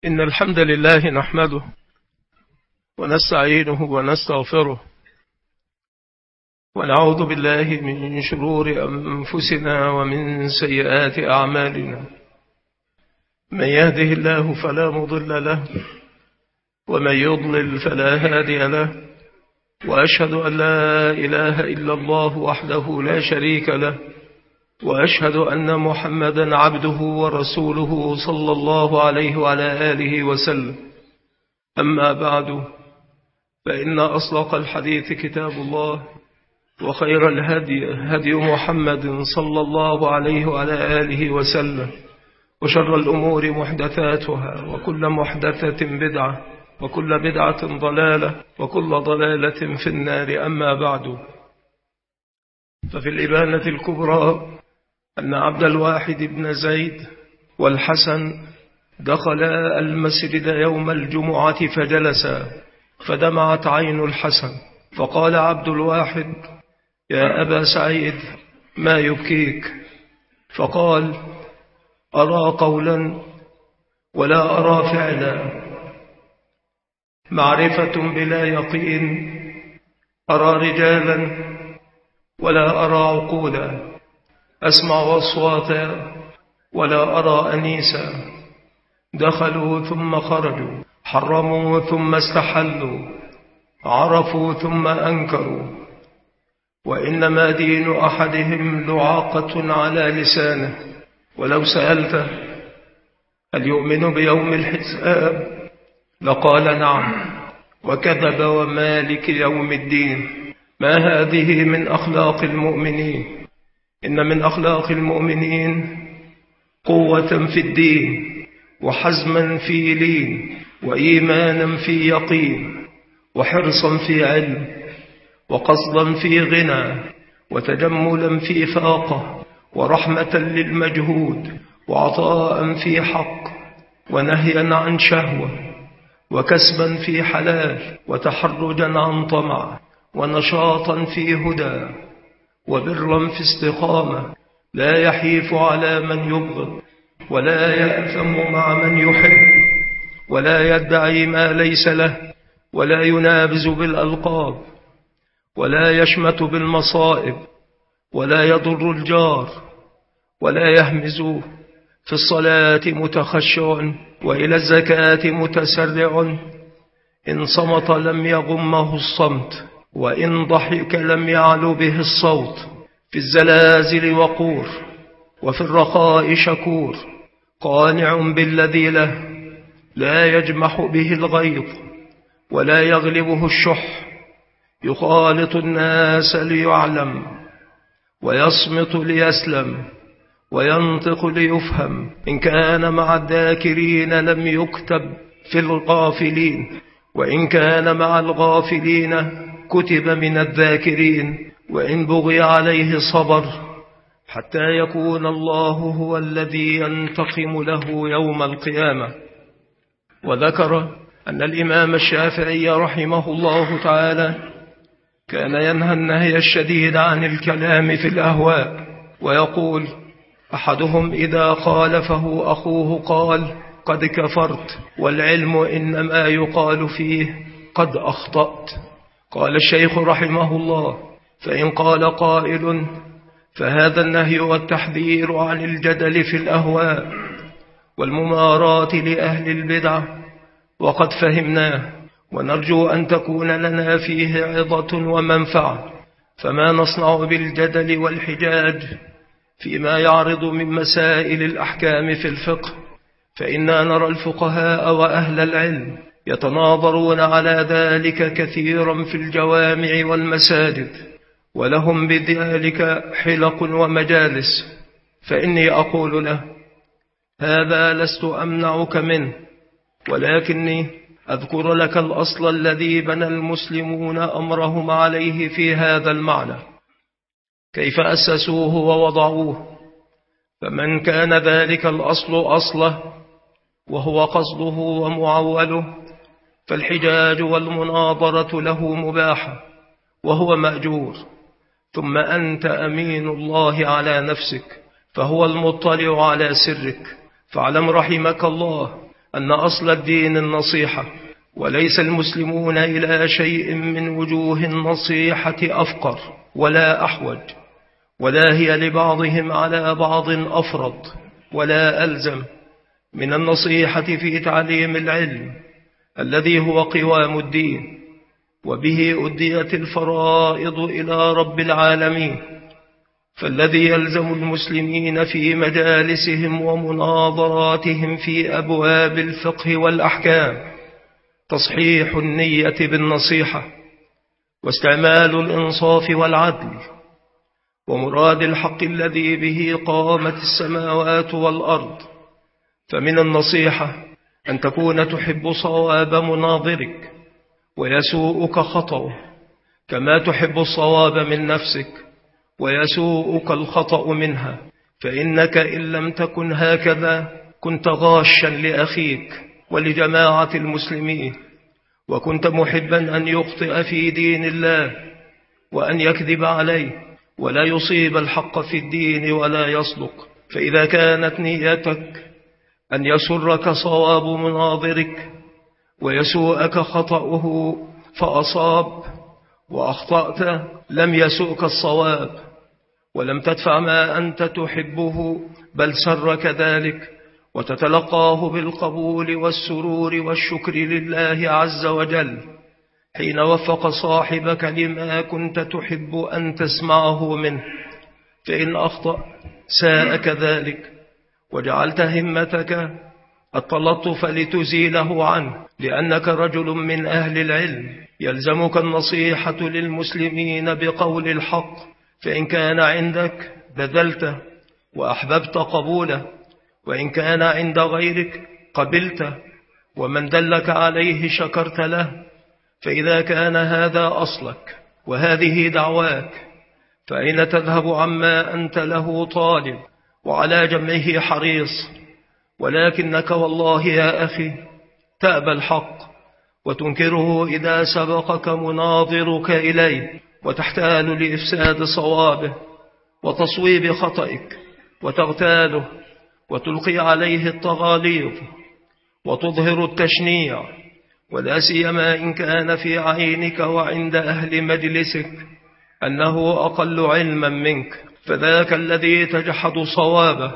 إن الحمد لله نحمده ونستعينه ونستغفره ونعوذ بالله من شرور أنفسنا ومن سيئات أعمالنا. من يهده الله فلا مضل له ومن يضلل فلا هادي له، وأشهد أن لا إله إلا الله وحده لا شريك له، وأشهد أن محمدا عبده ورسوله صلى الله عليه وعلى آله وسلم. أما بعد، فإن أصدق الحديث كتاب الله، وخير الهدي هدي محمد صلى الله عليه وعلى آله وسلم، وشر الأمور محدثاتها، وكل محدثة بدعة، وكل بدعة ضلالة، وكل ضلالة في النار. أما بعد، ففي الإبانة الكبرى أن عبد الواحد بن زيد والحسن دخلا المسجد يوم الجمعة فجلسا، فدمعت عين الحسن، فقال عبد الواحد: يا أبا سعيد، ما يبكيك؟ فقال: أرى قولا ولا أرى فعلا، معرفة بلا يقين، أرى رجالا ولا أرى عقولا، أسمع أصواتا ولا أرى أنيسا، دخلوا ثم خرجوا، حرموا ثم استحلوا، عرفوا ثم أنكروا، وإنما دين أحدهم لعاقة على لسانه. ولو سألته هل يؤمن بيوم الحساب لقال نعم، وكذب ومالك يوم الدين. ما هذه من أخلاق المؤمنين؟ إن من أخلاق المؤمنين قوة في الدين، وحزما في لين، وإيمانا في يقين، وحرصا في علم، وقصدا في غنى، وتجملا في فاقة، ورحمة للمجهود، وعطاء في حق، ونهيا عن شهوة، وكسبا في حلال، وتحرجا عن طمع، ونشاطا في هدى، وبرا في استقامة، لا يحيف على من يبغض، ولا يأثم مع من يحب، ولا يدعي ما ليس له، ولا ينابز بالألقاب، ولا يشمت بالمصائب، ولا يضر الجار، ولا يهمز في الصلاة متخشع، وإلى الزكاة متسرع. إن صمت لم يغمه الصمت، وإن ضحك لم يعلو به الصوت. في الزلازل وقور، وفي الرخاء شكور، قانع بالذي له، لا يجمح به الغيظ، ولا يغلبه الشح، يخالط الناس ليعلم، ويصمت ليسلم، وينطق ليفهم. إن كان مع الذاكرين لم يكتب في الغافلين، وإن كان مع الغافلين كتب من الذاكرين. وإن بغي عليه صبر حتى يكون الله هو الذي ينتقم له يوم القيامة. وذكر أن الإمام الشافعي رحمه الله تعالى كان ينهى النهي الشديد عن الكلام في الأهواء، ويقول: أحدهم إذا خالفه أخوه قال: قد كفرت، والعلم إنما يقال فيه: قد أخطأت. قال الشيخ رحمه الله: فإن قال قائل: فهذا النهي والتحذير عن الجدل في الأهواء والممارات لأهل البدع، وقد فهمناه، ونرجو أن تكون لنا فيه عظة ومنفعة. فما نصنع بالجدل والحجاج فيما يعرض من مسائل الأحكام في الفقه؟ فإنا نرى الفقهاء وأهل العلم يتناظرون على ذلك كثيرا في الجوامع والمساجد، ولهم بذلك حلق ومجالس. فإني أقول له: هذا لست أمنعك منه، ولكني أذكر لك الأصل الذي بنى المسلمون أمرهم عليه في هذا المعنى، كيف أسسوه ووضعوه. فمن كان ذلك الأصل أصله وهو قصده ومعوله، فالحجاج والمناظرة له مباحة وهو مأجور. ثم أنت أمين الله على نفسك، فهو المطلع على سرك. فاعلم رحمك الله أن أصل الدين النصيحة، وليس المسلمون إلى شيء من وجوه النصيحة أفقر ولا أحوج، ولا هي لبعضهم على بعض أفرض ولا ألزم من النصيحة في تعليم العلم الذي هو قوام الدين، وبه أديت الفرائض إلى رب العالمين. فالذي يلزم المسلمين في مجالسهم ومناظراتهم في أبواب الفقه والأحكام تصحيح النية بالنصيحة، واستعمال الإنصاف والعدل، ومراد الحق الذي به قامت السماوات والأرض. فمن النصيحة أن تكون تحب صواب مناظرك ويسوءك خطأه، كما تحب الصواب من نفسك ويسوءك الخطأ منها، فإنك إن لم تكن هكذا كنت غاشا لأخيك ولجماعة المسلمين، وكنت محبا أن يخطئ في دين الله وأن يكذب عليه ولا يصيب الحق في الدين ولا يصدق. فإذا كانت نيتك أن يسرك صواب مناظرك ويسوءك خطأه فأصاب وأخطأت، لم يسوءك الصواب ولم تدفع ما أنت تحبه، بل سرك ذلك وتتلقاه بالقبول والسرور والشكر لله عز وجل حين وفق صاحبك لما كنت تحب أن تسمعه منه. فإن أخطأ ساءك ذلك، وجعلت همتك التلطف لتزيله عنه، لأنك رجل من أهل العلم يلزمك النصيحة للمسلمين بقول الحق، فإن كان عندك بذلته وأحببت قبوله، وإن كان عند غيرك قبلته، ومن دلك عليه شكرت له. فإذا كان هذا أصلك وهذه دعواك، فأين تذهب عما أنت له طالب وعلى جمعه حريص؟ ولكنك والله يا أخي تأبى الحق وتنكره إذا سبقك مناظرك إليه، وتحتال لإفساد صوابه وتصويب خطئك، وتغتاله وتلقي عليه التغاليظ وتظهر التشنيع، ولا سيما إن كان في عينك وعند أهل مجلسك أنه أقل علما منك، فذاك الذي تجحد صوابه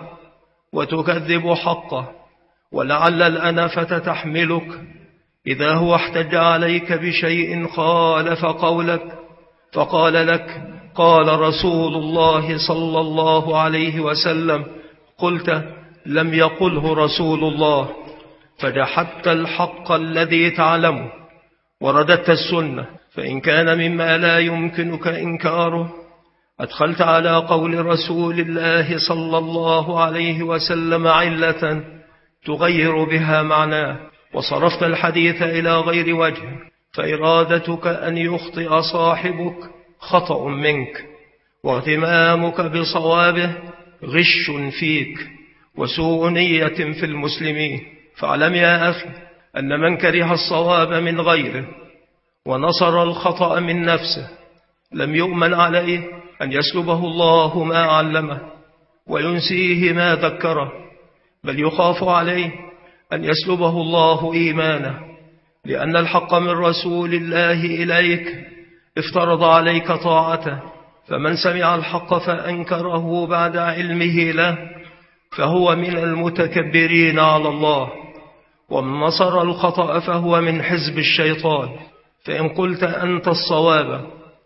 وتكذب حقه. ولعل الأنفة تحملك إذا هو احتج عليك بشيء خالف قولك فقال لك قال رسول الله صلى الله عليه وسلم، قلت لم يقله رسول الله، فجحدت الحق الذي تعلمه ورددت السنة. فإن كان مما لا يمكنك إنكاره أدخلت على قول رسول الله صلى الله عليه وسلم علة تغير بها معناه، وصرفت الحديث إلى غير وجه، فإرادتك أن يخطئ صاحبك خطأ منك، واهتمامك بصوابه غش فيك وسوء نية في المسلمين. فاعلم يا أخي أن من كره الصواب من غيره ونصر الخطأ من نفسه لم يؤمن عليه أن يسلبه الله ما علمه وينسيه ما ذكره، بل يخاف عليه أن يسلبه الله إيمانه، لأن الحق من رسول الله إليك افترض عليك طاعته. فمن سمع الحق فأنكره بعد علمه له فهو من المتكبرين على الله، ومن نصر الخطأ فهو من حزب الشيطان. فإن قلت أنت الصواب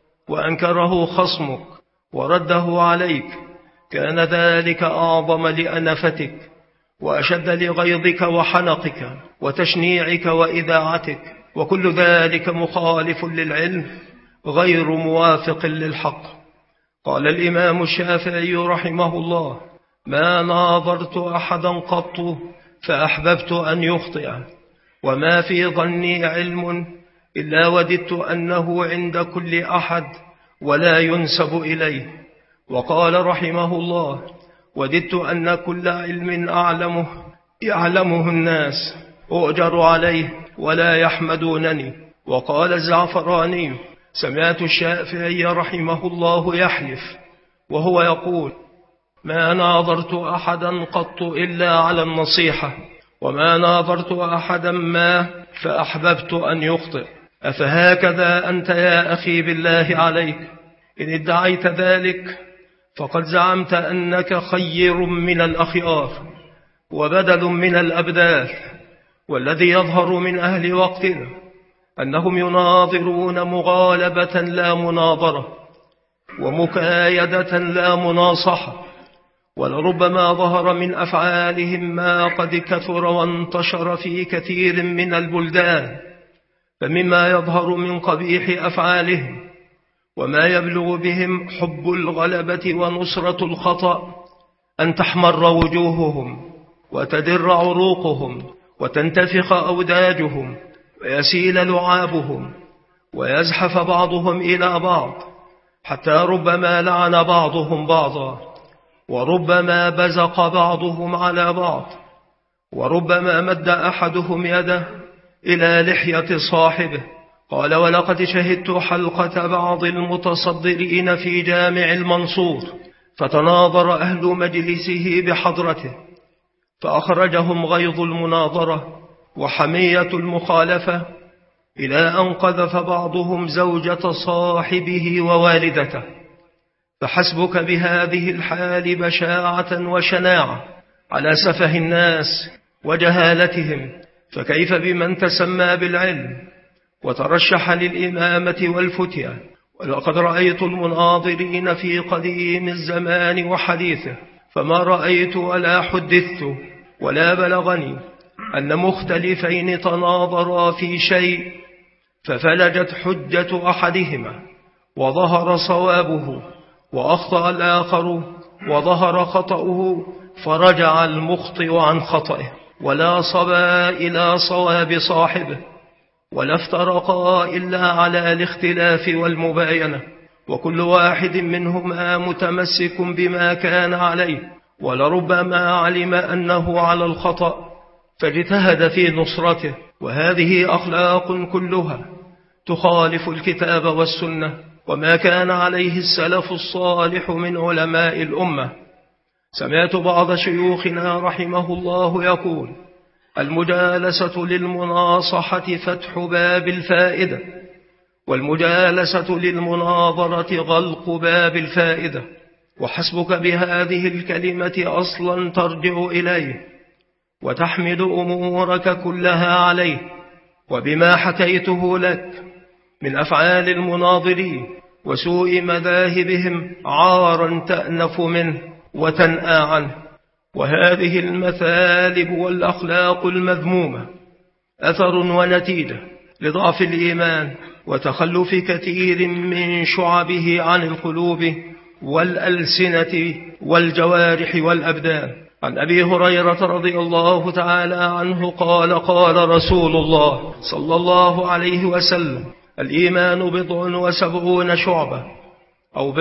وأنكره خصمك ورده عليك كان ذلك أعظم لأنفتك وأشد لغيظك وحنقك وتشنيعك وإذاعتك، وكل ذلك مخالف للعلم غير موافق للحق. قال الإمام الشافعي رحمه الله: ما ناظرت أحدا قط فأحببت أن يخطئ، وما في ظني علم إلا وددت أنه عند كل أحد ولا ينسب إليه. وقال رحمه الله: وددت أن كل علم أعلمه يعلمه الناس أؤجر عليه ولا يحمدونني. وقال الزعفراني: سمعت الشافعي رحمه الله يحلف وهو يقول: ما ناظرت أحدا قط إلا على النصيحة، وما ناظرت أحدا ما فأحببت أن يخطئ. أفهكذا أنت يا أخي بالله عليك إن ادعيت ذلك فقد زعمت أنك خير من الأخيار وبدل من الأبدال. والذي يظهر من أهل وقتنا أنهم يناظرون مغالبة لا مناظرة، ومكايدة لا مناصحة، ولربما ظهر من أفعالهم ما قد كثر وانتشر في كثير من البلدان. فمما يظهر من قبيح أفعالهم وما يبلغ بهم حب الغلبة ونصرة الخطأ أن تحمر وجوههم وتدر عروقهم وتنتفخ أوداجهم ويسيل لعابهم ويزحف بعضهم إلى بعض، حتى ربما لعن بعضهم بعضا، وربما بزق بعضهم على بعض، وربما مد أحدهم يده إلى لحية صاحبه. قال: ولقد شهدت حلقة بعض المتصدرين في جامع المنصور، فتناظر أهل مجلسه بحضرته، فأخرجهم غيظ المناظرة وحمية المخالفة، إلى أن قذف بعضهم زوجة صاحبه ووالدته. فحسبك بهذه الحال بشاعة وشناعة على سفه الناس وجهالتهم، فكيف بمن تسمى بالعلم وترشح للإمامة والفتية؟ ولقد رأيت المناظرين في قديم الزمان وحديثه، فما رأيت ولا حدثت ولا بلغني أن مختلفين تناظرا في شيء ففلجت حجة أحدهما وظهر صوابه، وأخطأ الآخر وظهر خطأه، فرجع المخطئ عن خطئه، ولا صبا إلى صواب صاحبه، ولا افترقا إلا على الاختلاف والمباينة، وكل واحد منهما متمسك بما كان عليه، ولربما علم أنه على الخطأ فاجتهد في نصرته. وهذه أخلاق كلها تخالف الكتاب والسنة وما كان عليه السلف الصالح من علماء الأمة. سمعت بعض شيوخنا رحمه الله يقول: المجالسة للمناصحة فتح باب الفائدة، والمجالسة للمناظرة غلق باب الفائدة. وحسبك بهذه الكلمة أصلا ترجع إليه وتحمد أمورك كلها عليه، وبما حكيته لك من أفعال المناظرين وسوء مذاهبهم عارا تأنف منه وتنأى عنه. وهذه المثالب والأخلاق المذمومة أثر ونتيجة لضعف الإيمان وتخلف كثير من شعبه عن القلوب والألسنة والجوارح والأبدان. عن أبي هريرة رضي الله تعالى عنه قال: قال رسول الله صلى الله عليه وسلم: الإيمان 70 شعبة أو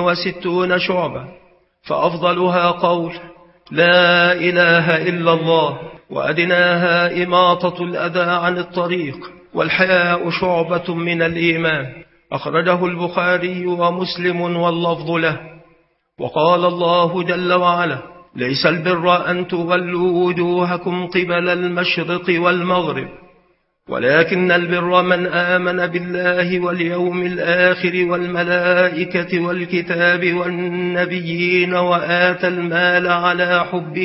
60 شعبة، فأفضلها قول لا إله إلا الله، وأدناها إماطة الأذى عن الطريق، والحياء شعبة من الإيمان. أخرجه البخاري ومسلم واللفظ له. وقال الله جل وعلا: ليس البر أن تولوا وجوهكم قبل المشرق والمغرب، ولكن البر من آمن بالله واليوم الآخر والملائكة والكتاب والنبيين وآتى المال على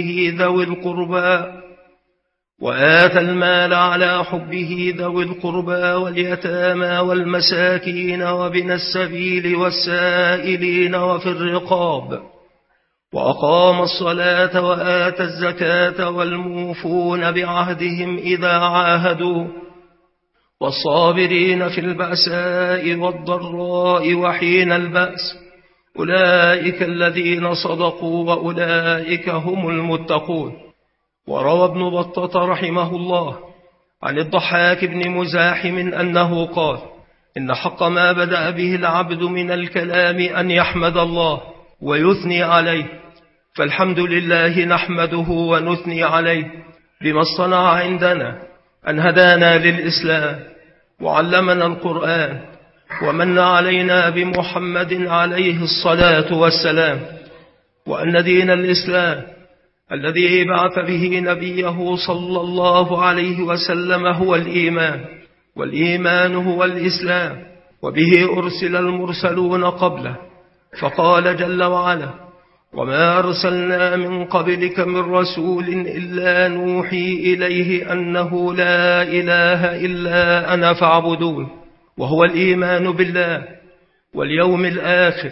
حبه ذوي القربى واليتامى والمساكين وابن السبيل والسائلين وفي الرقاب، وأقام الصلاة وآتى الزكاة والموفون بعهدهم إذا عاهدوا، والصابرين في البأساء والضراء وحين البأس، أولئك الذين صدقوا وأولئك هم المتقون. وروى ابن بطة رحمه الله عن الضحاك بن مزاحم أنه قال: إن حق ما بدأ به العبد من الكلام أن يحمد الله ويثني عليه، فالحمد لله نحمده ونثني عليه بما اصطنع عندنا أن هدانا للإسلام وعلمنا القرآن ومن علينا بمحمد عليه الصلاة والسلام، وأن دين الإسلام الذي بعث به نبيه صلى الله عليه وسلم هو الإيمان، والإيمان هو الإسلام، وبه أرسل المرسلون قبله، فقال جل وعلا: وما أرسلنا من قبلك من رسول إلا نوحي إليه أنه لا إله إلا أنا فاعبدون. وهو الإيمان بالله واليوم الآخر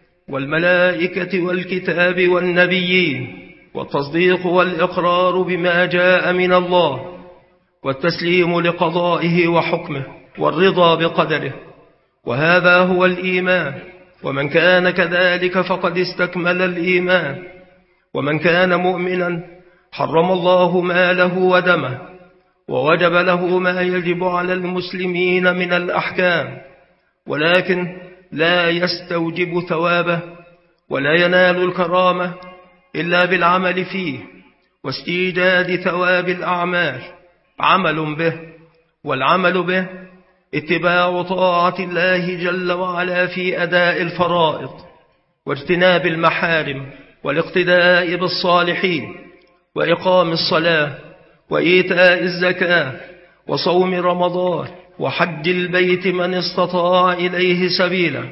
والملائكة والكتاب والنبيين، والتصديق والإقرار بما جاء من الله، والتسليم لقضائه وحكمه، والرضا بقدره. وهذا هو الإيمان، ومن كان كذلك فقد استكمل الإيمان. ومن كان مؤمنا حرم الله ماله ودمه، ووجب له ما يجب على المسلمين من الأحكام، ولكن لا يستوجب ثوابه ولا ينال الكرامة إلا بالعمل فيه واستيجاد ثواب الأعمال، عمل به، والعمل به اتباع طاعة الله جل وعلا في أداء الفرائض واجتناب المحارم، والاقتداء بالصالحين، وإقام الصلاة، وإيتاء الزكاة، وصوم رمضان، وحج البيت من استطاع إليه سبيلا،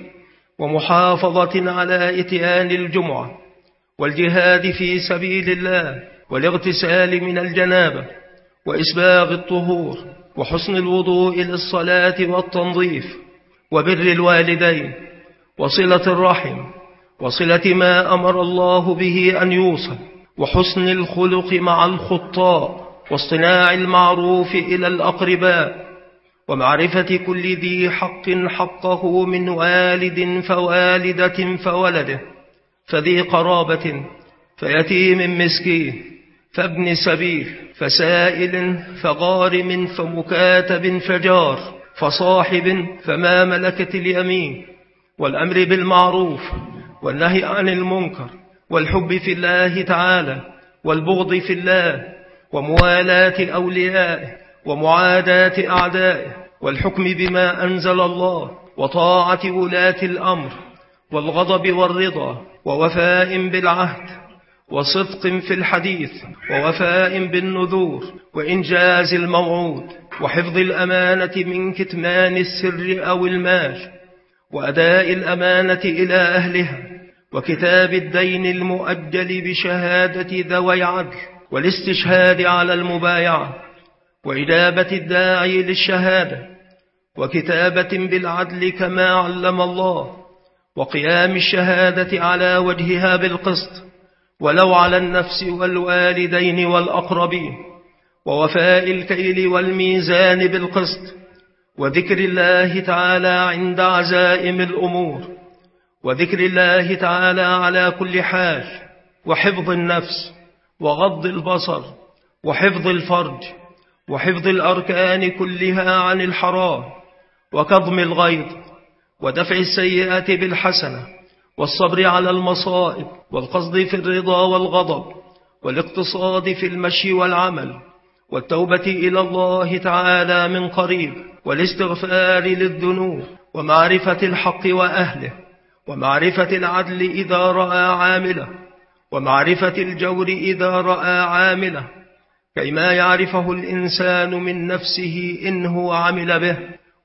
ومحافظة على إتيان الجمعة، والجهاد في سبيل الله، والاغتسال من الجنابة، وإسباغ الطهور، وحسن الوضوء للصلاة والتنظيف، وبر الوالدين، وصلة الرحم، وصلة ما أمر الله به أن يوصل، وحسن الخلق مع الخطاء، واصطناع المعروف إلى الأقرباء، ومعرفة كل ذي حق حقه من والد فوالدة فولده، فذي قرابة فيتيم مسكين، فابن سبيل، فسائل، فغارم، فمكاتب، فجار، فصاحب، فما ملكت اليمين، والأمر بالمعروف والنهي عن المنكر، والحب في الله تعالى، والبغض في الله، وموالاة أوليائه، ومعاداة أعدائه، والحكم بما أنزل الله، وطاعة ولاة الأمر، والغضب والرضا، ووفاء بالعهد، وصدق في الحديث، ووفاء بالنذور، وإنجاز الموعود، وحفظ الأمانة من كتمان السر أو المال، وأداء الأمانة إلى أهلها، وكتاب الدين المؤجل بشهادة ذوي عدل، والاستشهاد على المبايعة، وإجابة الداعي للشهادة، وكتابة بالعدل كما علم الله، وقيام الشهادة على وجهها بالقسط، ولو على النفس والوالدين والأقربين، ووفاء الكيل والميزان بالقسط، وذكر الله تعالى عند عزائم الأمور، وذكر الله تعالى على كل حال، وحفظ النفس، وغض البصر، وحفظ الفرج، وحفظ الأركان كلها عن الحرام، وكظم الغيظ، ودفع السيئات بالحسنة، والصبر على المصائب، والقصد في الرضا والغضب، والاقتصاد في المشي والعمل، والتوبة إلى الله تعالى من قريب، والاستغفار للذنوب، ومعرفة الحق وأهله، ومعرفة العدل إذا رأى عامله، ومعرفة الجور إذا رأى عامله، كيما يعرفه الإنسان من نفسه إن هو عمل به،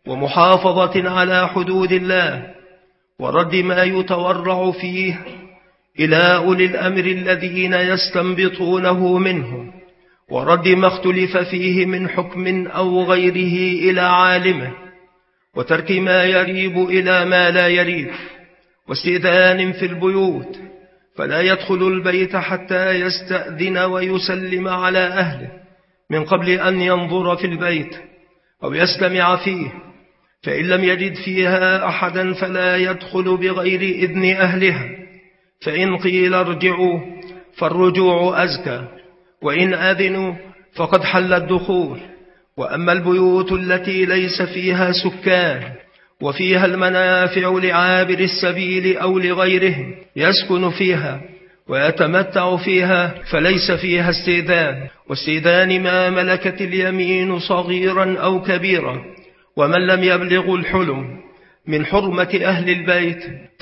ومحافظة على حدود الله، ورد ما يتورع فيه إلى أولي الأمر الذين يستنبطونه منهم، ورد ما اختلف فيه من حكم أو غيره إلى عالمه، وترك ما يريب إلى ما لا يريب، واستئذان في البيوت، فلا يدخل البيت حتى يستأذن ويسلم على أهله من قبل أن ينظر في البيت أو يستمع فيه، فإن لم يجد فيها أحدا فلا يدخل بغير إذن أهلها، فإن قيل ارجعوا فالرجوع أزكى، وإن أذنوا فقد حل الدخول. وأما البيوت التي ليس فيها سكان وفيها المنافع لعابر السبيل أو لغيرهم يسكن فيها ويتمتع فيها فليس فيها استئذان، واستئذان ما ملكت اليمين صغيرا أو كبيرا، ومن لم يبلغ الحلم من حرمة أهل البيت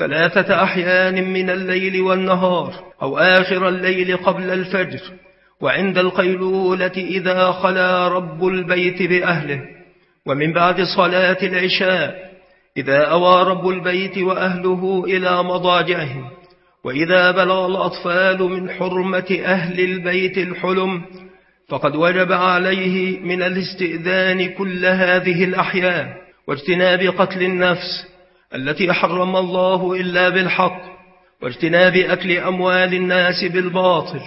3 أحيان من الليل والنهار، أو آخر الليل قبل الفجر، وعند القيلولة إذا خلا رب البيت بأهله، ومن بعد صلاة العشاء إذا أوى رب البيت وأهله إلى مضاجعهم، وإذا بلغ الأطفال من حرمة أهل البيت الحلم فقد وجب عليه من الاستئذان كل هذه الأحيان، واجتناب قتل النفس التي حرم الله إلا بالحق، واجتناب أكل أموال الناس بالباطل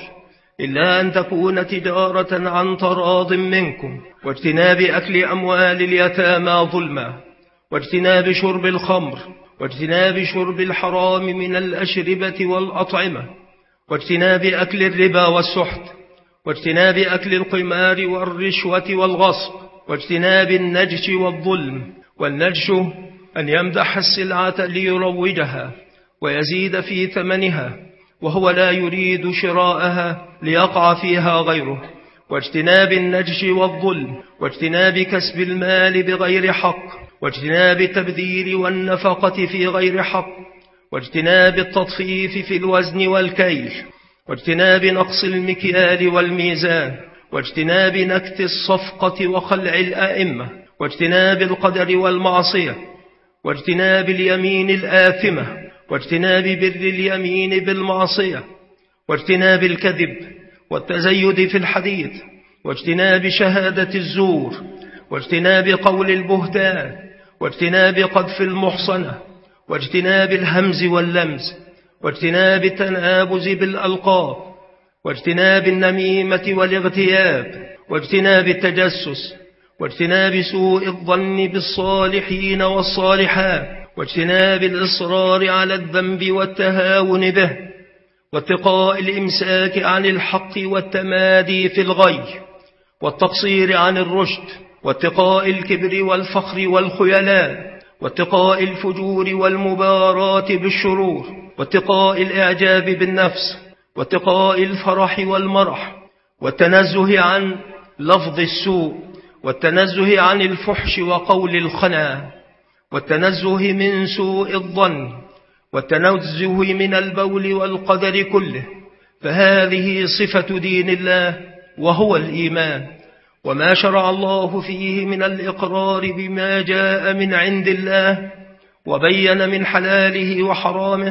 إلا أن تكون تجارة عن تراض منكم، واجتناب أكل أموال اليتامى ظلما، واجتناب شرب الخمر، واجتناب شرب الحرام من الأشربة والأطعمة، واجتناب أكل الربا والسحت، واجتناب أكل القمار والرشوة والغصب، واجتناب النجش والظلم. والنجش أن يمدح السلعة ليروجها ويزيد في ثمنها وهو لا يريد شراءها ليقع فيها غيره، واجتناب النجش والظلم، واجتناب كسب المال بغير حق، واجتناب التبذير والنفقة في غير حق، واجتناب التطفيف في الوزن والكيل، واجتناب نقص المكيال والميزان، واجتناب نكت الصفقة وخلع الآئمة، واجتناب القدر والمعصية، واجتناب اليمين الآثمة، واجتناب بر اليمين بالمعصية، واجتناب الكذب والتزيد في الحديث، واجتناب شهادة الزور، واجتناب قول البهتان، واجتناب قذف المحصنة، واجتناب الهمز واللمز، واجتناب التنابز بالألقاب، واجتناب النميمة والاغتياب، واجتناب التجسس، واجتناب سوء الظن بالصالحين والصالحات، واجتناب الإصرار على الذنب والتهاون به، واتقاء الإمساك عن الحق والتمادي في الغي، والتقصير عن الرشد، واتقاء الكبر والفخر والخيلاء، واتقاء الفجور والمباراة بالشرور، واتقاء الإعجاب بالنفس، واتقاء الفرح والمرح، والتنزه عن لفظ السوء، والتنزه عن الفحش وقول الخنا، والتنزه من سوء الظن، والتنزه من البول والقدر كله، فهذه صفة دين الله وهو الإيمان، وما شرع الله فيه من الإقرار بما جاء من عند الله، وبين من حلاله وحرامه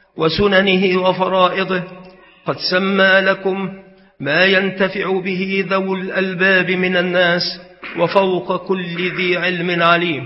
وسننه وفرائضه، قد سمى لكم ما ينتفع به ذو الألباب من الناس، وفوق كل ذي علم عليم،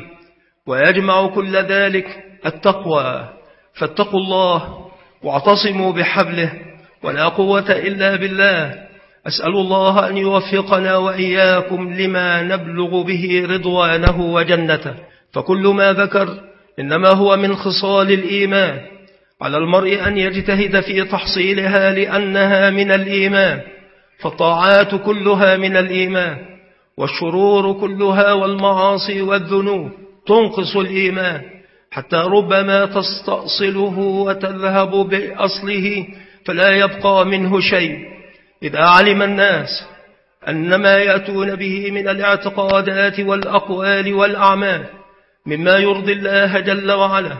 ويجمع كل ذلك التقوى، فاتقوا الله واعتصموا بحبله، ولا قوة إلا بالله. أسأل الله أن يوفقنا وإياكم لما نبلغ به رضوانه وجنته، فكل ما ذكر إنما هو من خصال الإيمان، على المرء أن يجتهد في تحصيلها لأنها من الإيمان، فالطاعات كلها من الإيمان، والشرور كلها والمعاصي والذنوب تنقص الإيمان، حتى ربما تستأصله وتذهب بأصله فلا يبقى منه شيء. إذا علم الناس أن ما يأتون به من الاعتقادات والأقوال والأعمال مما يرضي الله جل وعلا،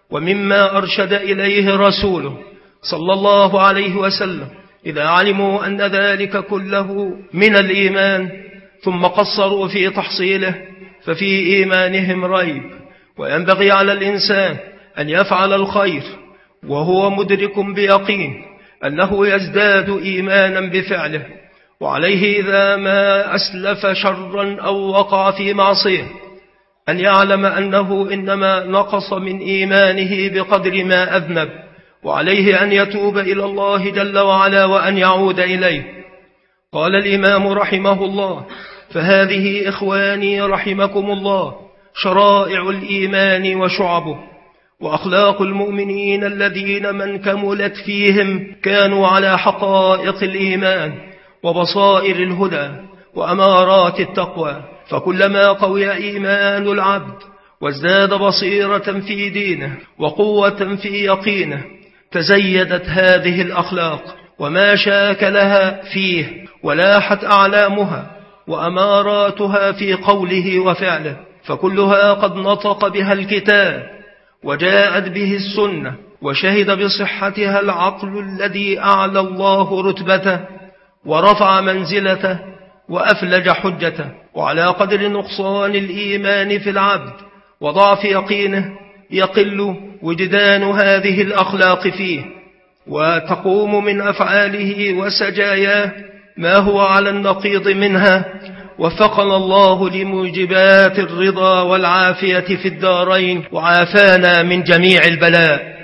ومما أرشد إليه رسوله صلى الله عليه وسلم، إذا علموا أن ذلك كله من الإيمان ثم قصروا في تحصيله ففي إيمانهم ريب. وينبغي على الإنسان أن يفعل الخير وهو مدرك بيقين أنه يزداد إيمانا بفعله، وعليه إذا ما أسلف شرا أو وقع في معصية أن يعلم أنه إنما نقص من إيمانه بقدر ما أذنب، وعليه أن يتوب إلى الله جل وعلا وأن يعود إليه. قال الإمام رحمه الله: فهذه إخواني رحمكم الله شرائع الإيمان وشعبه، وأخلاق المؤمنين الذين من كملت فيهم كانوا على حقائق الإيمان وبصائر الهدى وأمارات التقوى، فكلما قوي إيمان العبد وازداد بصيرة في دينه وقوة في يقينه تزيدت هذه الأخلاق وما شاكلها فيه، ولاحت أعلامها وأماراتها في قوله وفعله، فكلها قد نطق بها الكتاب وجاءت به السنة وشهد بصحتها العقل الذي أعلى الله رتبته ورفع منزلته وأفلج حجته. وعلى قدر نقصان الإيمان في العبد وضعف يقينه يقل وجدان هذه الأخلاق فيه، وتقوم من أفعاله وسجاياه ما هو على النقيض منها. وفقنا الله لموجبات الرضا والعافية في الدارين وعافانا من جميع البلاء.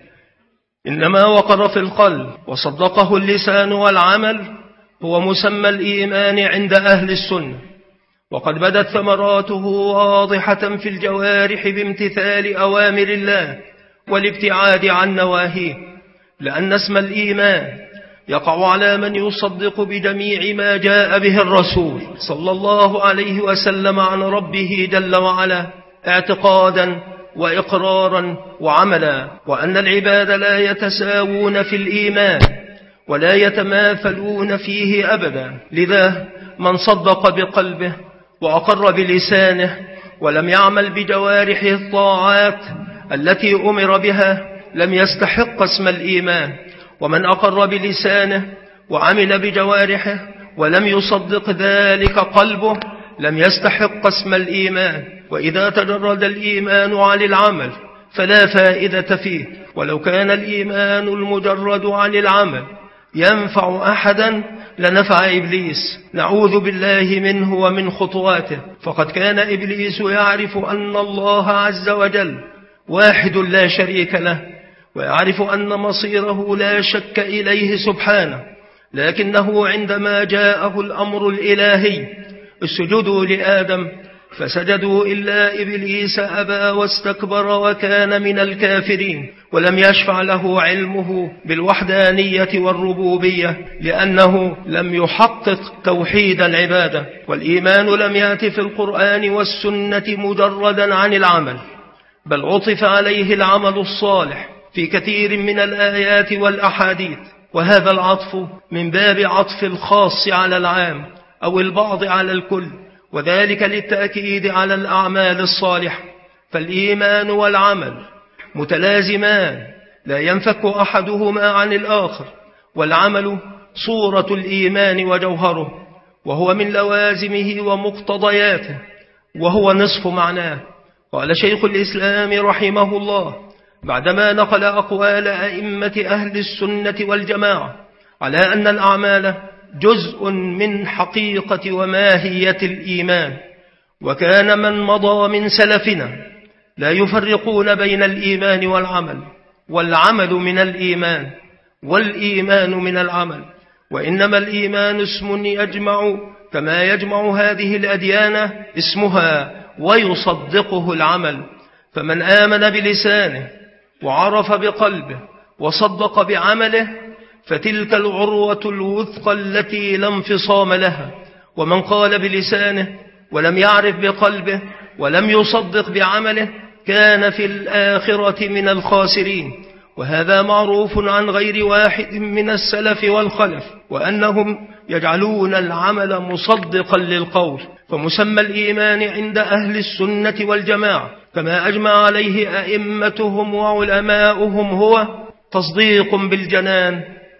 إنما وقر في القلب وصدقه اللسان والعمل هو مسمى الإيمان عند أهل السنة، وقد بدت ثمراته واضحة في الجوارح بامتثال أوامر الله والابتعاد عن نواهيه، لأن اسم الإيمان يقع على من يصدق بجميع ما جاء به الرسول صلى الله عليه وسلم عن ربه جل وعلا اعتقادا وإقرارا وعملا، وأن العباد لا يتساوون في الإيمان ولا يتماثلون فيه أبدا. لذا من صدق بقلبه وأقر بلسانه ولم يعمل بجوارحه الطاعات التي أمر بها لم يستحق اسم الإيمان، ومن أقر بلسانه وعمل بجوارحه ولم يصدق ذلك قلبه لم يستحق اسم الإيمان. وإذا تجرد الإيمان عن العمل فلا فائدة فيه، ولو كان الإيمان المجرد عن العمل ينفع أحدا لنفع إبليس، نعوذ بالله منه ومن خطواته. فقد كان إبليس يعرف أن الله عز وجل واحد لا شريك له، ويعرف أن مصيره لا شك إليه سبحانه، لكنه عندما جاءه الأمر الإلهي اسجدوا لآدم فسجدوا إلا إبليس أبى واستكبر وكان من الكافرين، ولم يشفع له علمه بالوحدانية والربوبية لأنه لم يحقق توحيد العبادة. والإيمان لم يأت في القرآن والسنة مجردا عن العمل، بل عطف عليه العمل الصالح في كثير من الآيات والأحاديث، وهذا العطف من باب عطف الخاص على العام أو البعض على الكل، وذلك للتأكيد على الأعمال الصالحة. فالإيمان والعمل متلازمان لا ينفك أحدهما عن الآخر، والعمل صورة الإيمان وجوهره، وهو من لوازمه ومقتضياته، وهو نصف معناه. قال شيخ الإسلام رحمه الله بعدما نقل أقوال أئمة أهل السنة والجماعة على أن الأعمال جزء من حقيقة وماهية الإيمان، وكان من مضى من سلفنا لا يفرقون بين الإيمان والعمل، والعمل من الإيمان والإيمان من العمل، وإنما الإيمان اسم يجمع كما يجمع هذه الأديان اسمها ويصدقه العمل. فمن آمن بلسانه وعرف بقلبه وصدق بعمله فتلك العروة الوثقى التي لا انفصام لها. ومن قال بلسانه ولم يعرف بقلبه ولم يصدق بعمله كان في الآخرة من الخاسرين. وهذا معروف عن غير واحد من السلف والخلف، وأنهم يجعلون العمل مصدقا للقول. فمسمى الإيمان عند أهل السنة والجماعة كما أجمع عليه أئمتهم وعلماؤهم هو تصديق بالجنان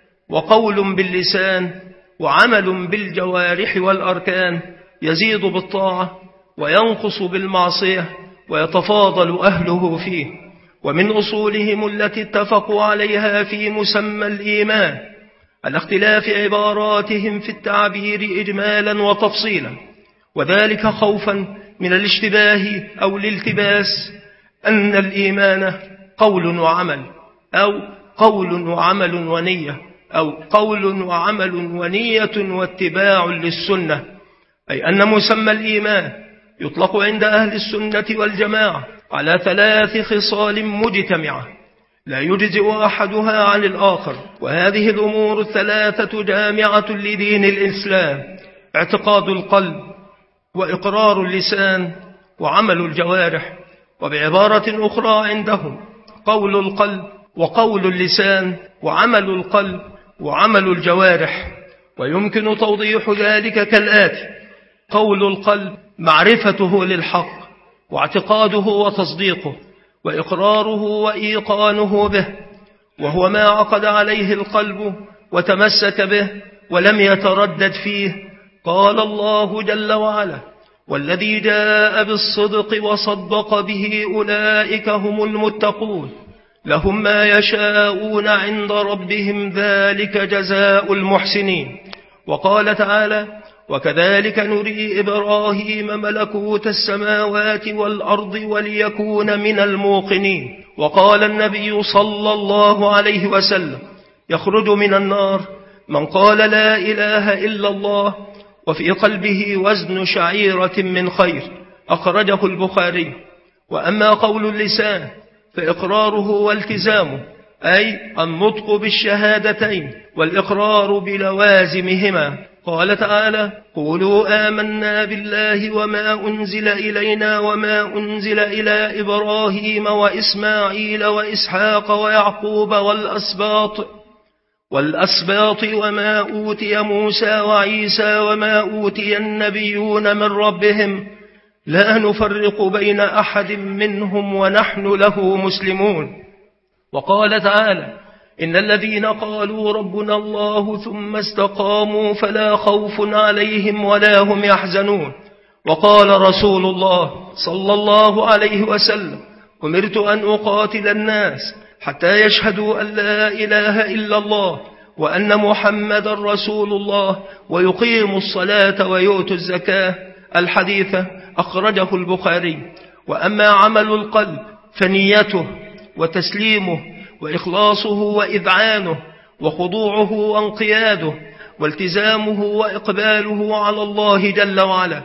وقول باللسان وعمل بالجوارح والأركان، يزيد بالطاعة وينقص بالمعصية ويتفاضل أهله فيه. ومن أصولهم التي اتفقوا عليها في مسمى الإيمان على اختلاف عباراتهم في التعبير إجمالا وتفصيلا، وذلك خوفا من الاشتباه أو الالتباس، أن الإيمان قول وعمل، أو قول وعمل ونية، أو قول وعمل ونية واتباع للسنة. أي أن مسمى الإيمان يطلق عند أهل السنة والجماعة على 3 خصال مجتمعة لا يجزئ أحدها عن الآخر، وهذه الأمور 3 جامعة لدين الإسلام: اعتقاد القلب وإقرار اللسان وعمل الجوارح. وبعبارة أخرى عندهم قول القلب وقول اللسان وعمل القلب وعمل الجوارح. ويمكن توضيح ذلك كالآتي: قول القلب معرفته للحق واعتقاده وتصديقه، وإقراره وإيقانه به، وهو ما عقد عليه القلب وتمسك به ولم يتردد فيه. قال الله جل وعلا: والذي جاء بالصدق وصدق به أولئك هم المتقون لهم ما يشاءون عند ربهم ذلك جزاء المحسنين. وقال تعالى: وكذلك نري إبراهيم ملكوت السماوات والأرض وليكون من الموقنين. وقال النبي صلى الله عليه وسلم: يخرج من النار من قال لا إله إلا الله وفي قلبه وزن شعيرة من خير. أخرجه البخاري. وأما قول اللسان فإقراره والتزامه، أي النطق بالشهادتين والإقرار بلوازمهما. قال تعالى: قولوا آمنا بالله وما أنزل إلينا وما أنزل إلى إبراهيم وإسماعيل وإسحاق ويعقوب والأسباط وما أوتي موسى وعيسى وما أوتي النبيون من ربهم لا نفرق بين أحد منهم ونحن له مسلمون. وقال تعالى: إن الذين قالوا ربنا الله ثم استقاموا فلا خوف عليهم ولا هم يحزنون. وقال رسول الله صلى الله عليه وسلم: أمرت أن أقاتل الناس حتى يشهدوا أن لا إله إلا الله وأن محمد رسول الله ويقيموا الصلاة ويؤتوا الزكاة. الحديث أخرجه البخاري. وأما عمل القلب فنيته وتسليمه وإخلاصه وإذعانه وخضوعه وانقياده والتزامه وإقباله على الله جل وعلا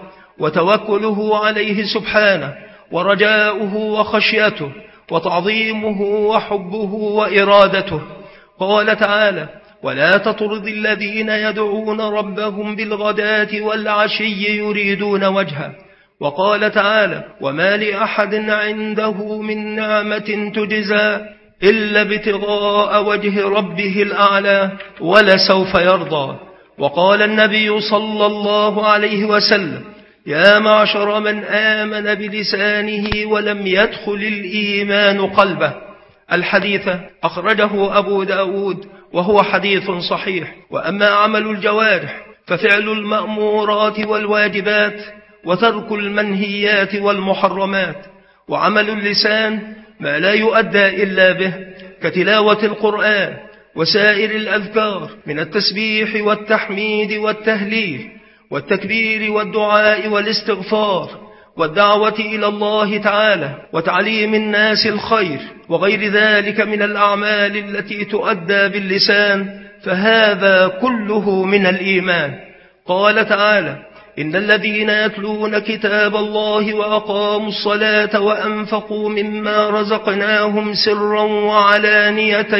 وتوكله عليه سبحانه ورجاؤه وخشيته وتعظيمه وحبه وإرادته. قال تعالى: ولا تطرد الذين يدعون ربهم بالغداة والعشي يريدون وجهه. وقال تعالى: وما لأحد عنده من نعمة تجزى إلا ابتغاء وجه ربه الأعلى ولسوف يرضى. وقال النبي صلى الله عليه وسلم: يا معشر من آمن بلسانه ولم يدخل الإيمان قلبه. الحديث أخرجه أبو داود وهو حديث صحيح. وأما عمل الجوارح ففعل المأمورات والواجبات وترك المنهيات والمحرمات. وعمل اللسان ما لا يؤدى إلا به كتلاوة القرآن وسائر الأذكار من التسبيح والتحميد والتهليل والتكبير والدعاء والاستغفار والدعوة إلى الله تعالى وتعليم الناس الخير وغير ذلك من الأعمال التي تؤدى باللسان، فهذا كله من الإيمان. قال تعالى: إن الذين يتلون كتاب الله وأقاموا الصلاة وأنفقوا مما رزقناهم سرا وعلانية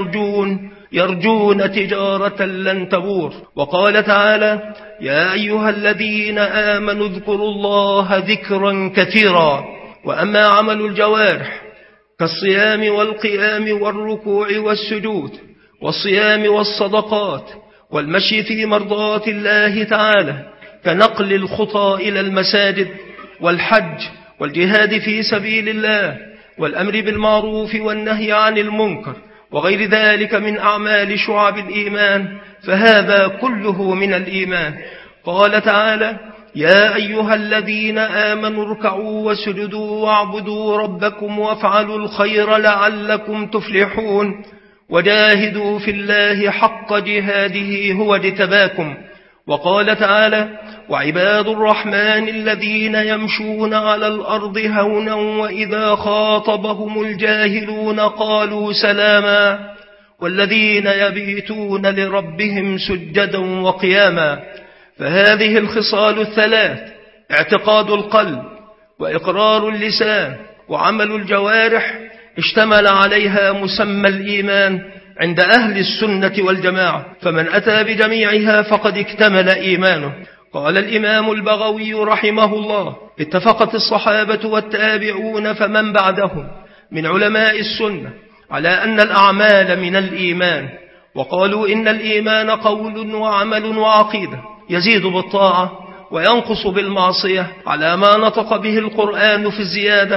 يرجون تجارة لن تبور. وقال تعالى: يا أيها الذين آمنوا اذكروا الله ذكرا كثيرا. وأما عمل الجوارح كالصيام والقيام والركوع والسجود والصيام والصدقات والمشي في مرضات الله تعالى كنقل الخطى إلى المساجد والحج والجهاد في سبيل الله والأمر بالمعروف والنهي عن المنكر وغير ذلك من أعمال شعب الإيمان، فهذا كله من الإيمان. قال تعالى: يا أيها الذين آمنوا اركعوا واسجدوا واعبدوا ربكم وافعلوا الخير لعلكم تفلحون وجاهدوا في الله حق جهاده هو اجتباكم. وقال تعالى: وعباد الرحمن الذين يمشون على الأرض هونا وإذا خاطبهم الجاهلون قالوا سلاما والذين يبيتون لربهم سجدا وقياما. فهذه الخصال الثلاث: اعتقاد القلب وإقرار اللسان وعمل الجوارح، اشتمل عليها مسمى الإيمان عند أهل السنة والجماعة، فمن أتى بجميعها فقد اكتمل إيمانه. قال الإمام البغوي رحمه الله: اتفقت الصحابة والتابعون فمن بعدهم من علماء السنة على أن الأعمال من الإيمان، وقالوا إن الإيمان قول وعمل وعقيدة يزيد بالطاعة وينقص بالمعصية على ما نطق به القرآن في الزيادة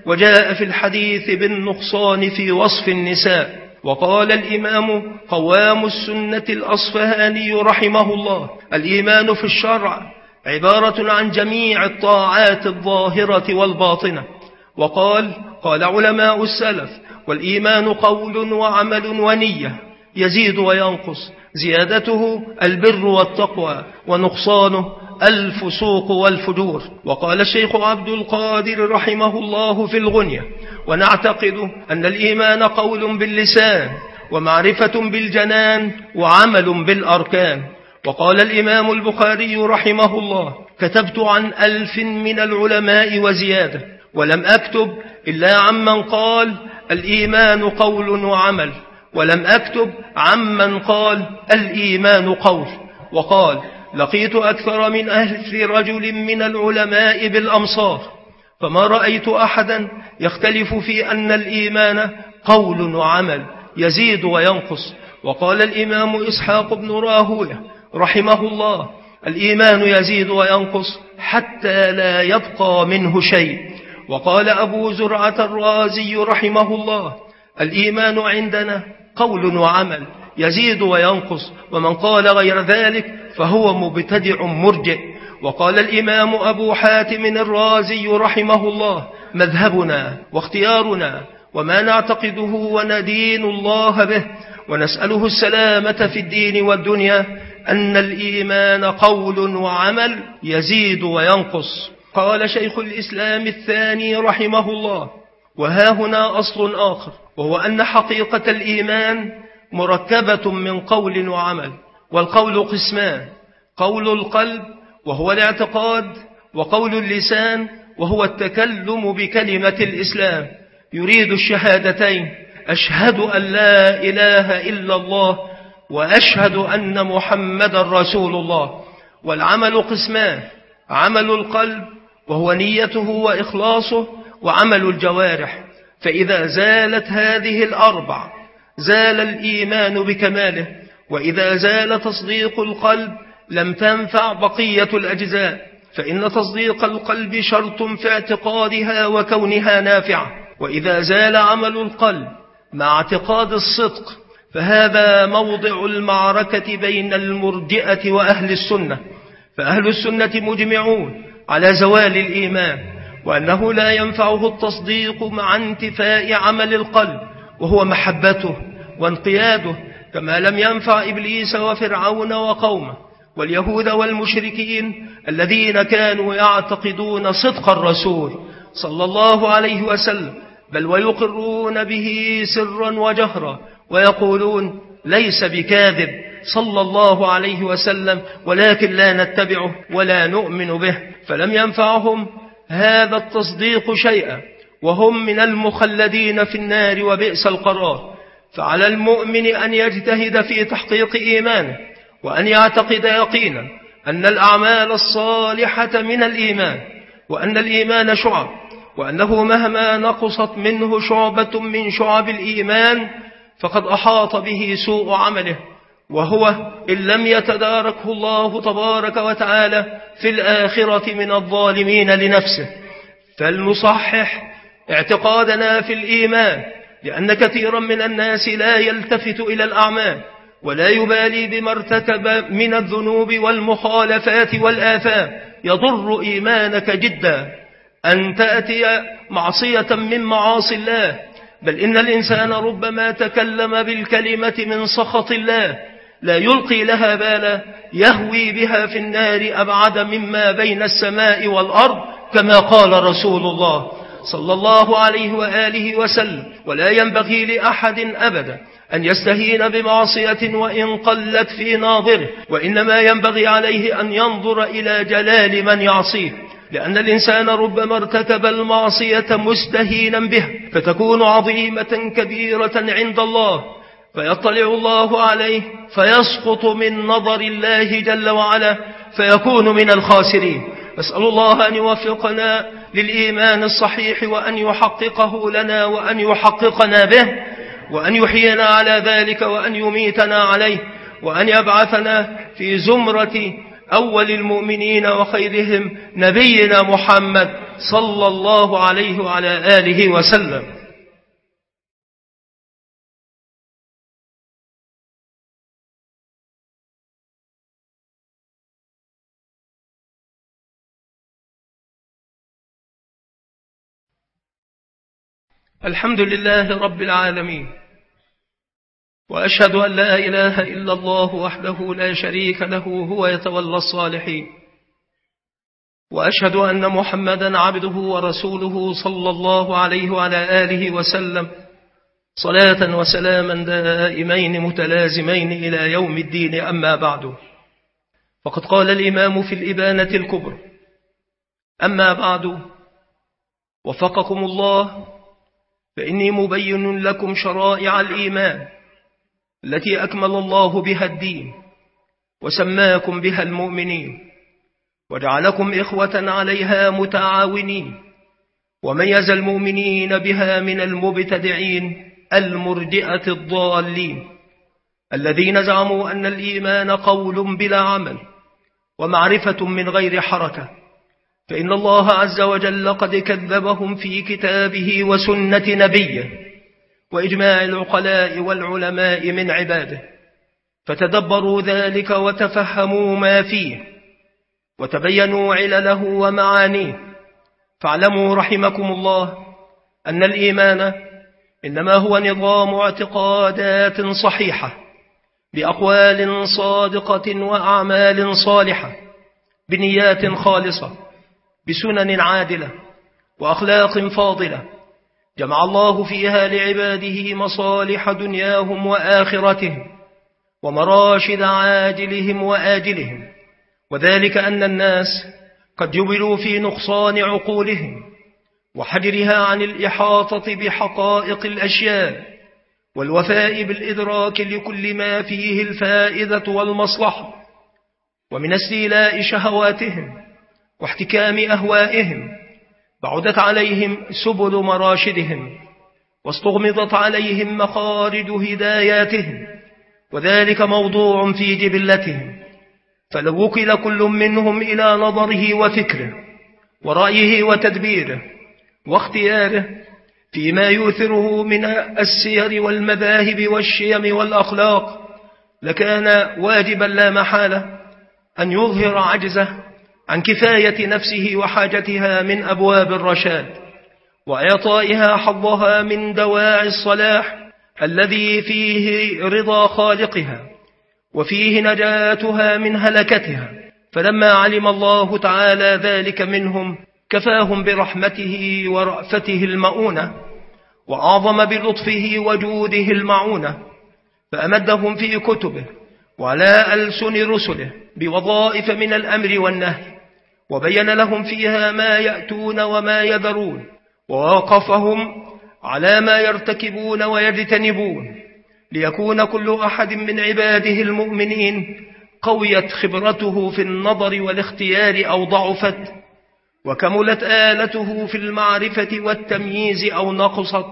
وجاء في الحديث بالنقصان في وصف النساء. وقال الإمام قوام السنة الأصفهاني رحمه الله: الإيمان في الشرع عبارة عن جميع الطاعات الظاهرة والباطنة. وقال علماء السلف: والإيمان قول وعمل ونية، يزيد وينقص، زيادته البر والتقوى، ونقصانه الفسوق والفجور. وقال الشيخ عبد القادر رحمه الله في الغنية: ونعتقد أن الإيمان قول باللسان، ومعرفة بالجنان، وعمل بالأركان. وقال الإمام البخاري رحمه الله: كتبت عن 1000 من العلماء وزيادة، ولم أكتب إلا عمن قال الإيمان قول وعمل، ولم أكتب عمن قال الإيمان قول. وقال: لقيت أكثر من 1000 رجل من العلماء بالأمصار، فما رأيت أحدا يختلف في أن الإيمان قول وعمل، يزيد وينقص. وقال الإمام إسحاق بن راهويه رحمه الله: الإيمان يزيد وينقص حتى لا يبقى منه شيء. وقال أبو زرعة الرازي رحمه الله: الإيمان عندنا قول وعمل، يزيد وينقص، ومن قال غير ذلك فهو مبتدع مرجئ. وقال الإمام أبو حاتم الرازي رحمه الله: مذهبنا واختيارنا وما نعتقده وندين الله به ونسأله السلامة في الدين والدنيا أن الإيمان قول وعمل، يزيد وينقص. قال شيخ الإسلام الثاني رحمه الله: وها هنا أصل آخر، وهو أن حقيقة الإيمان مركبة من قول وعمل. والقول قسمان: قول القلب وهو الاعتقاد، وقول اللسان وهو التكلم بكلمة الإسلام، يريد الشهادتين: أشهد أن لا إله إلا الله وأشهد أن محمد رسول الله. والعمل قسمان: عمل القلب وهو نيته وإخلاصه، وعمل الجوارح. فإذا زالت هذه الأربع زال الإيمان بكماله. وإذا زال تصديق القلب لم تنفع بقية الأجزاء، فإن تصديق القلب شرط في اعتقادها وكونها نافعة. وإذا زال عمل القلب مع اعتقاد الصدق فهذا موضع المعركة بين المرجئة وأهل السنة. فأهل السنة مجمعون على زوال الإيمان، وأنه لا ينفعه التصديق مع انتفاء عمل القلب وهو محبته وانقياده، كما لم ينفع إبليس وفرعون وقومه واليهود والمشركين الذين كانوا يعتقدون صدق الرسول صلى الله عليه وسلم، بل ويقرون به سرا وجهرا، ويقولون ليس بكاذب صلى الله عليه وسلم، ولكن لا نتبعه ولا نؤمن به. فلم ينفعهم هذا التصديق شيئا، وهم من المخلدين في النار وبئس القرار. فعلى المؤمن أن يجتهد في تحقيق إيمانه، وأن يعتقد يقينا أن الأعمال الصالحة من الإيمان، وأن الإيمان شعب، وأنه مهما نقصت منه شعبة من شعب الإيمان فقد أحاط به سوء عمله، وهو إن لم يتداركه الله تبارك وتعالى في الآخرة من الظالمين لنفسه. فلنصحح اعتقادنا في الإيمان، لأن كثيرا من الناس لا يلتفت إلى الأعمال ولا يبالي بما ارتكب من الذنوب والمخالفات والآثام. يضر إيمانك جدا أن تأتي معصية من معاصي الله، بل إن الإنسان ربما تكلم بالكلمة من سخط الله لا يلقي لها بالا، يهوي بها في النار أبعد مما بين السماء والأرض، كما قال رسول الله صلى الله عليه وآله وسلم. ولا ينبغي لأحد أبدا أن يستهين بمعصية وإن قلت في ناظره، وإنما ينبغي عليه أن ينظر إلى جلال من يعصيه، لأن الإنسان ربما ارتكب المعصية مستهينا به فتكون عظيمة كبيرة عند الله، فيطلع الله عليه فيسقط من نظر الله جل وعلا فيكون من الخاسرين. نسأل الله أن يوفقنا للإيمان الصحيح، وأن يحققه لنا، وأن يحققنا به، وأن يحيينا على ذلك، وأن يميتنا عليه، وأن يبعثنا في زمرة أول المؤمنين وخيرهم نبينا محمد صلى الله عليه وعلى آله وسلم. الحمد لله رب العالمين، وأشهد أن لا إله إلا الله وحده لا شريك له هو يتولى الصالحين، وأشهد أن محمدا عبده ورسوله صلى الله عليه وعلى آله وسلم صلاة وسلاما دائمين متلازمين إلى يوم الدين. أما بعد، فقد قال الإمام في الإبانة الكبرى: أما بعد، وفقكم الله، فإني مبين لكم شرائع الإيمان التي أكمل الله بها الدين وسماكم بها المؤمنين، وجعلكم إخوة عليها متعاونين، وميز المؤمنين بها من المبتدعين المرجئة الضالين الذين زعموا أن الإيمان قول بلا عمل ومعرفة من غير حركة، فإن الله عز وجل قد كذبهم في كتابه وسنة نبيه وإجماع العقلاء والعلماء من عباده، فتدبروا ذلك وتفهموا ما فيه وتبينوا علله ومعانيه. فاعلموا رحمكم الله أن الإيمان إنما هو نظام اعتقادات صحيحة بأقوال صادقة وأعمال صالحة بنيات خالصة بسنن عادلة وأخلاق فاضلة، جمع الله فيها لعباده مصالح دنياهم وآخرتهم ومراشد عاجلهم وآجلهم، وذلك أن الناس قد جبلوا في نقصان عقولهم وحجرها عن الإحاطة بحقائق الأشياء والوفاء بالإدراك لكل ما فيه الفائدة والمصلحة، ومن استيلاء شهواتهم واحتكام أهوائهم بعدت عليهم سبل مراشدهم واستغمضت عليهم مخارج هداياتهم، وذلك موضوع في جبلتهم. فلو وكل كل منهم إلى نظره وفكره ورأيه وتدبيره واختياره فيما يؤثره من السير والمذاهب والشيم والأخلاق، لكان واجبا لا محالة أن يظهر عجزه عن كفاية نفسه وحاجتها من أبواب الرشاد وإعطائها حظها من دواعي الصلاح الذي فيه رضا خالقها وفيه نجاتها من هلكتها. فلما علم الله تعالى ذلك منهم كفاهم برحمته ورأفته المؤونة، وأعظم بلطفه وجوده المعونة، فأمدهم في كتبه وعلى ألسن رسله بوظائف من الأمر والنهي، وبين لهم فيها ما يأتون وما يذرون، ووقفهم على ما يرتكبون ويجتنبون، ليكون كل أحد من عباده المؤمنين قويت خبرته في النظر والاختيار أو ضعفت، وكملت آلته في المعرفة والتمييز أو نقصت،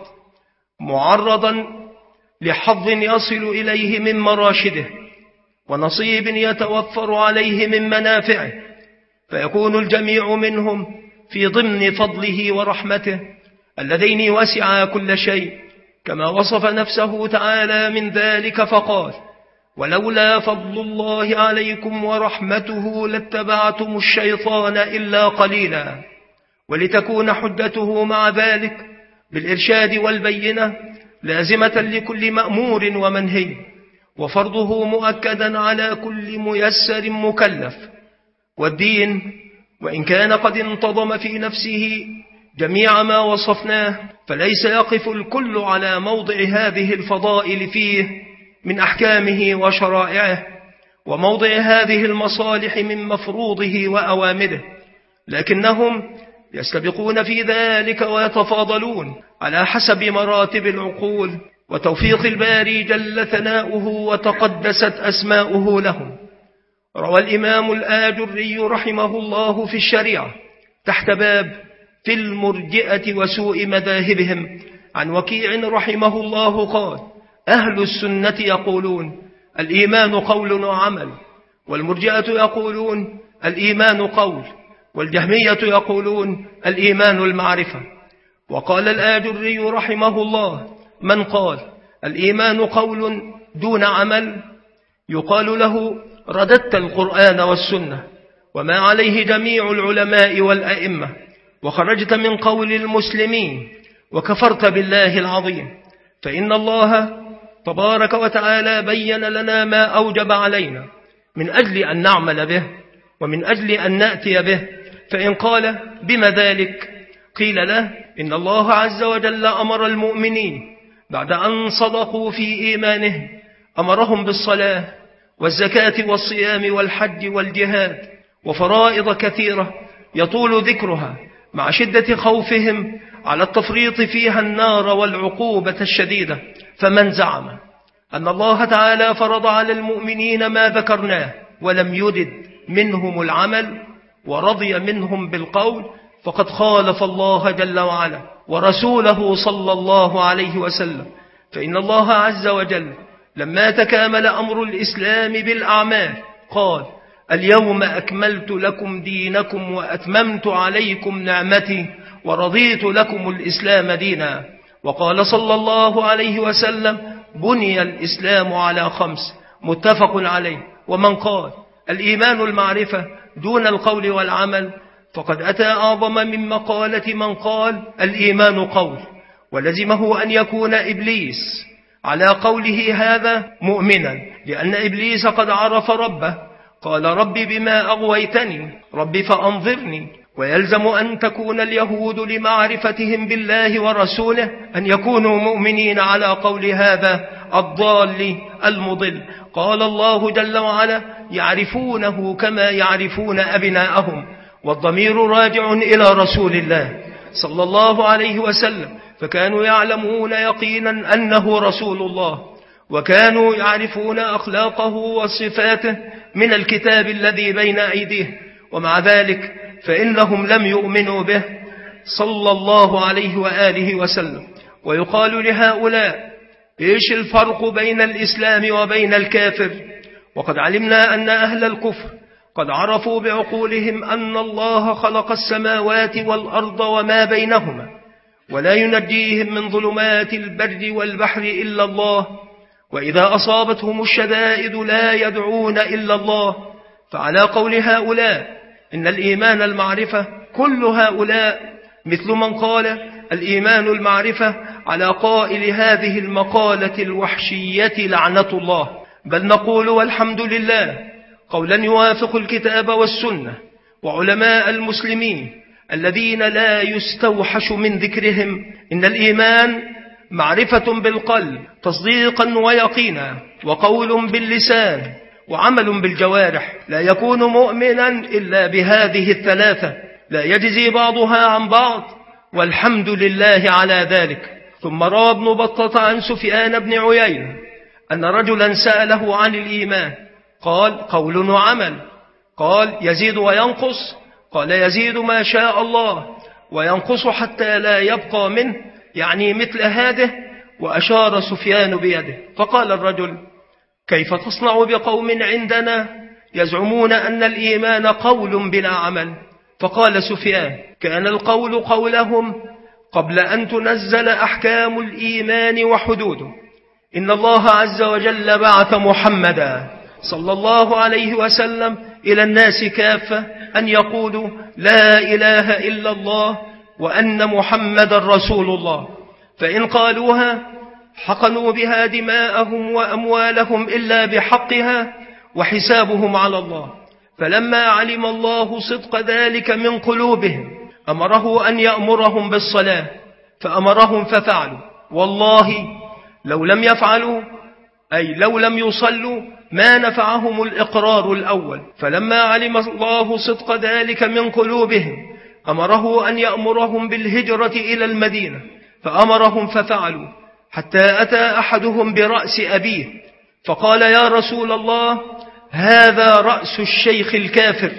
معرضا لحظ يصل إليه من مراشده ونصيب يتوفر عليه من منافعه، فيكون الجميع منهم في ضمن فضله ورحمته اللذين وسعا كل شيء، كما وصف نفسه تعالى من ذلك فقال: ولولا فضل الله عليكم ورحمته لاتبعتم الشيطان إلا قليلا، ولتكون حجته مع ذلك بالإرشاد والبينة لازمة لكل مأمور ومنهي، وفرضه مؤكدا على كل ميسر مكلف. والدين وإن كان قد انتظم في نفسه جميع ما وصفناه، فليس يقف الكل على موضع هذه الفضائل فيه من أحكامه وشرائعه، وموضع هذه المصالح من مفروضه وأوامره، لكنهم يستبقون في ذلك ويتفاضلون على حسب مراتب العقول وتوفيق الباري جل ثناؤه وتقدست أسماؤه لهم. روى الإمام الآجري رحمه الله في الشريعة تحت باب في المرجئة وسوء مذاهبهم عن وكيع رحمه الله قال: أهل السنة يقولون الإيمان قول وعمل، والمرجئة يقولون الإيمان قول والجهمية يقولون الإيمان المعرفة. وقال الآجري رحمه الله: من قال الإيمان قول دون عمل يقال له رددت القرآن والسنة وما عليه جميع العلماء والأئمة، وخرجت من قول المسلمين وكفرت بالله العظيم. فإن الله تبارك وتعالى بين لنا ما أوجب علينا من أجل أن نعمل به ومن أجل أن نأتي به. فإن قال بما ذلك؟ قيل له إن الله عز وجل أمر المؤمنين بعد أن صدقوا في إيمانهم، أمرهم بالصلاة والزكاة والصيام والحج والجهاد وفرائض كثيرة يطول ذكرها، مع شدة خوفهم على التفريط فيها النار والعقوبة الشديدة. فمن زعم أن الله تعالى فرض على المؤمنين ما ذكرناه ولم يرد منهم العمل ورضي منهم بالقول فقد خالف الله جل وعلا ورسوله صلى الله عليه وسلم. فإن الله عز وجل لما تكامل أمر الإسلام بالأعمال قال: اليوم أكملت لكم دينكم وأتممت عليكم نعمتي ورضيت لكم الإسلام دينا. وقال صلى الله عليه وسلم: بني الإسلام على 5، متفق عليه. ومن قال الإيمان المعرفة دون القول والعمل فقد أتى أعظم من مقالة من قال الإيمان قول، ولزمه أن يكون إبليس على قوله هذا مؤمنا، لأن إبليس قد عرف ربه، قال: رب بما أغويتني رب فأنظرني. ويلزم أن تكون اليهود لمعرفتهم بالله ورسوله أن يكونوا مؤمنين على قول هذا الضال المضل. قال الله جل وعلا: يعرفونه كما يعرفون أبناءهم. والضمير راجع إلى رسول الله صلى الله عليه وسلم، فكانوا يعلمون يقينا أنه رسول الله، وكانوا يعرفون أخلاقه وصفاته من الكتاب الذي بين أيديه، ومع ذلك فإنهم لم يؤمنوا به صلى الله عليه وآله وسلم. ويقال لهؤلاء: إيش الفرق بين الإسلام وبين الكافر؟ وقد علمنا أن أهل الكفر قد عرفوا بعقولهم أن الله خلق السماوات والأرض وما بينهما، ولا ينجيهم من ظلمات البر والبحر إلا الله، وإذا أصابتهم الشدائد لا يدعون إلا الله. فعلى قول هؤلاء إن الإيمان المعرفة كل هؤلاء مثل من قال الإيمان المعرفة على قائل هذه المقالة الوحشية لعنة الله. بل نقول والحمد لله قولا يوافق الكتاب والسنة وعلماء المسلمين الذين لا يستوحش من ذكرهم: إن الإيمان معرفة بالقلب تصديقا ويقينا، وقول باللسان، وعمل بالجوارح. لا يكون مؤمنا إلا بهذه الثلاثة، لا يجزي بعضها عن بعض، والحمد لله على ذلك. ثم روى ابن بطة عن سفيان بن عيينة أن رجلا سأله عن الإيمان، قال: قول وعمل. قال: يزيد وينقص؟ قال: يزيد ما شاء الله وينقص حتى لا يبقى منه، يعني مثل هذه. وأشار سفيان بيده. فقال الرجل: كيف تصنع بقوم عندنا يزعمون أن الإيمان قول بلا عمل؟ فقال سفيان: كان القول قولهم قبل أن تنزل أحكام الإيمان وحدوده. إن الله عز وجل بعث محمدا صلى الله عليه وسلم إلى الناس كافة أن يقولوا لا إله إلا الله وأن محمد رسول الله، فإن قالوها حقنوا بها دماءهم وأموالهم إلا بحقها وحسابهم على الله. فلما علم الله صدق ذلك من قلوبهم أمره أن يأمرهم بالصلاة، فأمرهم ففعلوا. والله لو لم يفعلوا، أي لو لم يصلوا، ما نفعهم الإقرار الأول. فلما علم الله صدق ذلك من قلوبهم أمره أن يأمرهم بالهجرة إلى المدينة، فأمرهم ففعلوا، حتى أتى أحدهم برأس أبيه فقال: يا رسول الله، هذا رأس الشيخ الكافر.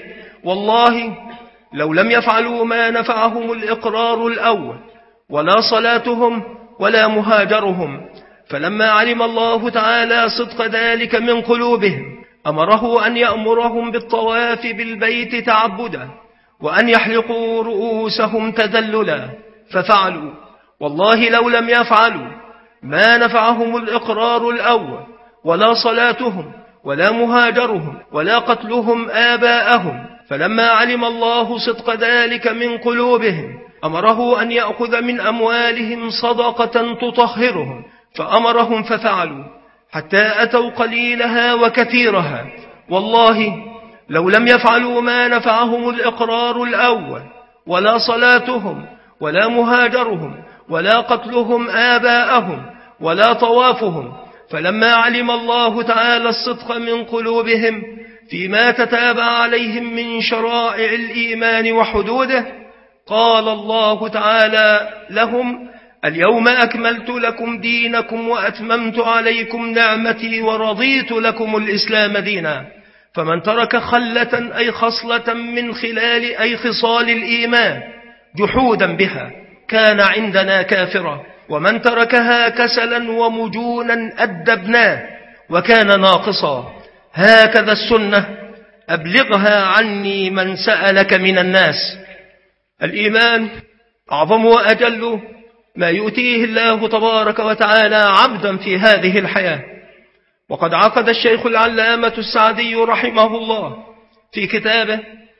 والله لو لم يفعلوا ما نفعهم الإقرار الأول، ولا صلاتهم ولا مهاجرهم. فلما علم الله تعالى صدق ذلك من قلوبهم أمره أن يأمرهم بالطواف بالبيت تعبدا، وأن يحلقوا رؤوسهم تذللا، ففعلوا. والله لو لم يفعلوا ما نفعهم الإقرار الأول، ولا صلاتهم، ولا مهاجرهم، ولا قتلهم آباءهم. فلما علم الله صدق ذلك من قلوبهم أمره أن يأخذ من أموالهم صدقة تطهرهم، فأمرهم ففعلوا، حتى أتوا قليلها وكثيرها. والله لو لم يفعلوا ما نفعهم الإقرار الأول، ولا صلاتهم، ولا مهاجرهم، ولا قتلهم آباءهم، ولا طوافهم. فلما علم الله تعالى الصدق من قلوبهم فيما تتابع عليهم من شرائع الإيمان وحدوده، قال الله تعالى لهم: اليوم أكملت لكم دينكم وأتممت عليكم نعمتي ورضيت لكم الإسلام دينا. فمن ترك خلة أي خصلة من خلال أي خصال الإيمان جحودا بها كان عندنا كافرا، ومن تركها كسلا ومجونا أدبناه وكان ناقصا. هكذا السنة، أبلغها عني من سألك من الناس. الإيمان أعظم وأجل ما يؤتيه الله تبارك وتعالى عبدا في هذه الحياة. وقد عقد الشيخ العلامة السعدي رحمه الله في كتابه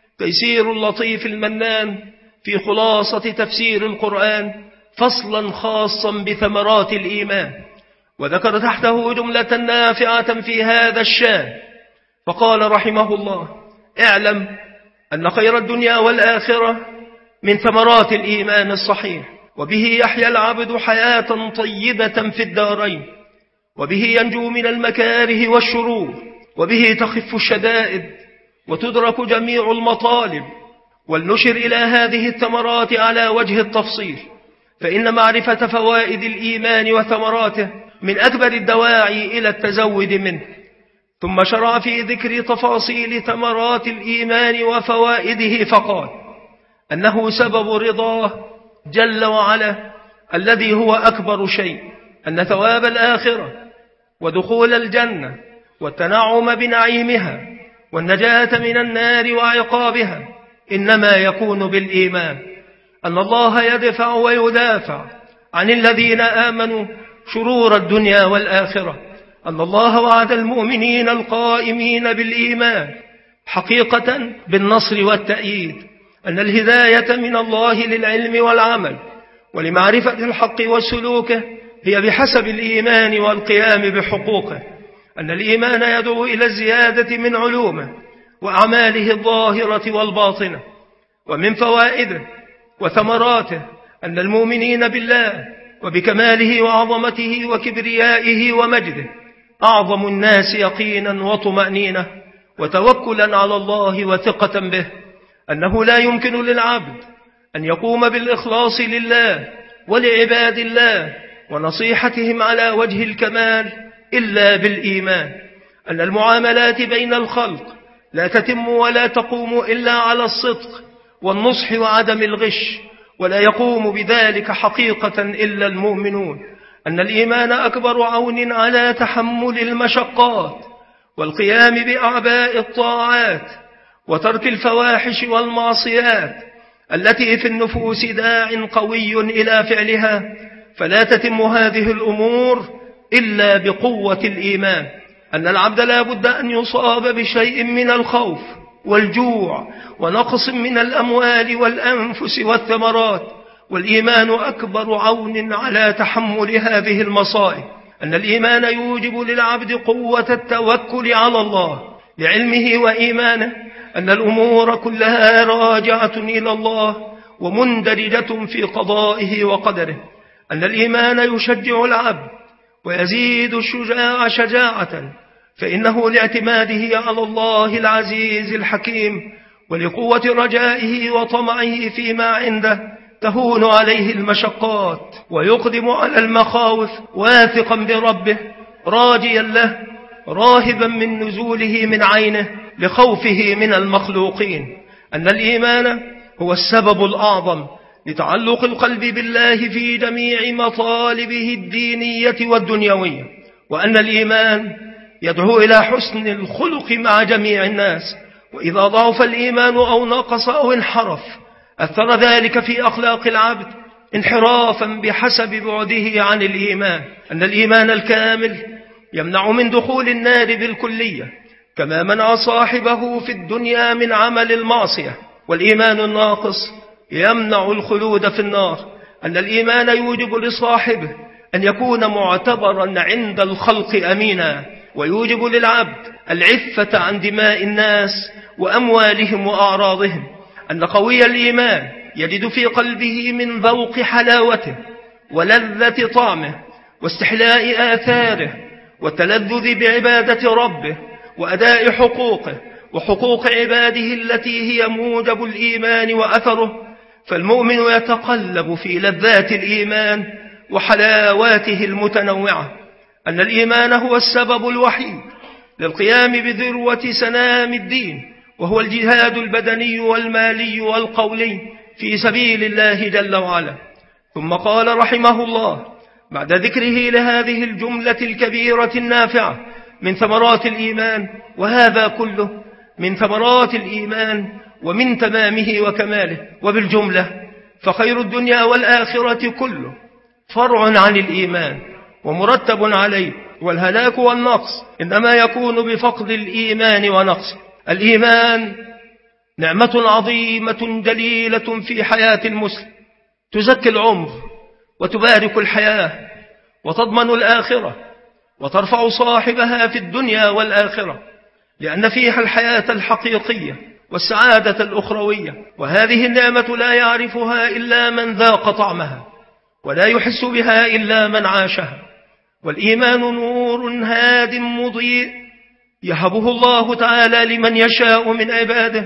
تيسير اللطيف المنان في خلاصة تفسير القرآن فصلا خاصا بثمرات الإيمان، وذكر تحته جملة نافعة في هذا الشان، فقال رحمه الله: اعلم أن خير الدنيا والآخرة من ثمرات الإيمان الصحيح، وبه يحيا العبد حياة طيبة في الدارين، وبه ينجو من المكاره والشرور، وبه تخف الشدائد وتدرك جميع المطالب. ولنشر إلى هذه الثمرات على وجه التفصيل، فإن معرفة فوائد الإيمان وثمراته من أكبر الدواعي إلى التزود منه. ثم شرع في ذكر تفاصيل ثمرات الإيمان وفوائده، فقال: أنه سبب رضاه جل وعلا الذي هو أكبر شيء، أن ثواب الآخرة ودخول الجنة والتنعم بنعيمها والنجاة من النار وعقابها إنما يكون بالإيمان، أن الله يدفع ويدافع عن الذين آمنوا شرور الدنيا والآخرة، أن الله وعد المؤمنين القائمين بالإيمان حقيقة بالنصر والتأييد، أن الهداية من الله للعلم والعمل ولمعرفة الحق والسلوك هي بحسب الإيمان والقيام بحقوقه، أن الإيمان يدعو إلى الزيادة من علومه وأعماله الظاهرة والباطنة. ومن فوائده وثمراته أن المؤمنين بالله وبكماله وعظمته وكبريائه ومجده أعظم الناس يقينا وطمأنينة وتوكلا على الله وثقة به، أنه لا يمكن للعبد أن يقوم بالإخلاص لله ولعباد الله ونصيحتهم على وجه الكمال إلا بالإيمان، أن المعاملات بين الخلق لا تتم ولا تقوم إلا على الصدق والنصح وعدم الغش، ولا يقوم بذلك حقيقة إلا المؤمنون، أن الإيمان أكبر عون على تحمل المشقات والقيام بأعباء الطاعات وترك الفواحش والمعصيات التي في النفوس داع قوي إلى فعلها، فلا تتم هذه الأمور إلا بقوة الإيمان، أن العبد لا بد أن يصاب بشيء من الخوف والجوع ونقص من الأموال والأنفس والثمرات، والإيمان أكبر عون على تحمل هذه المصائب، أن الإيمان يوجب للعبد قوة التوكل على الله لعلمه وإيمانه، أن الأمور كلها راجعة إلى الله ومندرجة في قضائه وقدره، أن الإيمان يشجع العبد ويزيد الشجاع شجاعة، فإنه لاعتماده على الله العزيز الحكيم ولقوة رجائه وطمعه فيما عنده تهون عليه المشقات ويقدم على المخاوف واثقا بربه راجيا له راهبا من نزوله من عينه لخوفه من المخلوقين، أن الإيمان هو السبب الأعظم لتعلق القلب بالله في جميع مطالبه الدينية والدنيوية، وأن الإيمان يدعو إلى حسن الخلق مع جميع الناس وإذا ضعف الإيمان أو نقص أو انحرف أثر ذلك في أخلاق العبد انحرافا بحسب بعده عن الإيمان. أن الإيمان الكامل يمنع من دخول النار بالكلية، كما منع صاحبه في الدنيا من عمل المعصية. والإيمان الناقص يمنع الخلود في النار. أن الإيمان يوجب لصاحبه أن يكون معتبرا عند الخلق أمينا، ويوجب للعبد العفة عن دماء الناس وأموالهم وأعراضهم. أن قوي الإيمان يجد في قلبه من ذوق حلاوته ولذة طعمه واستحلاء آثاره والتلذذ بعبادة ربه وأداء حقوقه وحقوق عباده التي هي موجب الإيمان وأثره. فالمؤمن يتقلب في لذات الإيمان وحلاواته المتنوعة. أن الإيمان هو السبب الوحيد للقيام بذروة سنام الدين، وهو الجهاد البدني والمالي والقولي في سبيل الله جل وعلا. ثم قال رحمه الله بعد ذكره لهذه الجملة الكبيرة النافعة من ثمرات الإيمان، وهذا كله من ثمرات الإيمان ومن تمامه وكماله. وبالجملة فخير الدنيا والآخرة كله فرع عن الإيمان ومرتب عليه، والهلاك والنقص إنما يكون بفقد الإيمان ونقص. الإيمان نعمة عظيمة جليلة في حياة المسلم، تزكي العمر وتبارك الحياة وتضمن الآخرة وترفع صاحبها في الدنيا والآخرة، لأن فيها الحياة الحقيقية والسعادة الأخروية. وهذه النعمة لا يعرفها إلا من ذاق طعمها، ولا يحس بها إلا من عاشها. والإيمان نور هاد مضيء يهبه الله تعالى لمن يشاء من عباده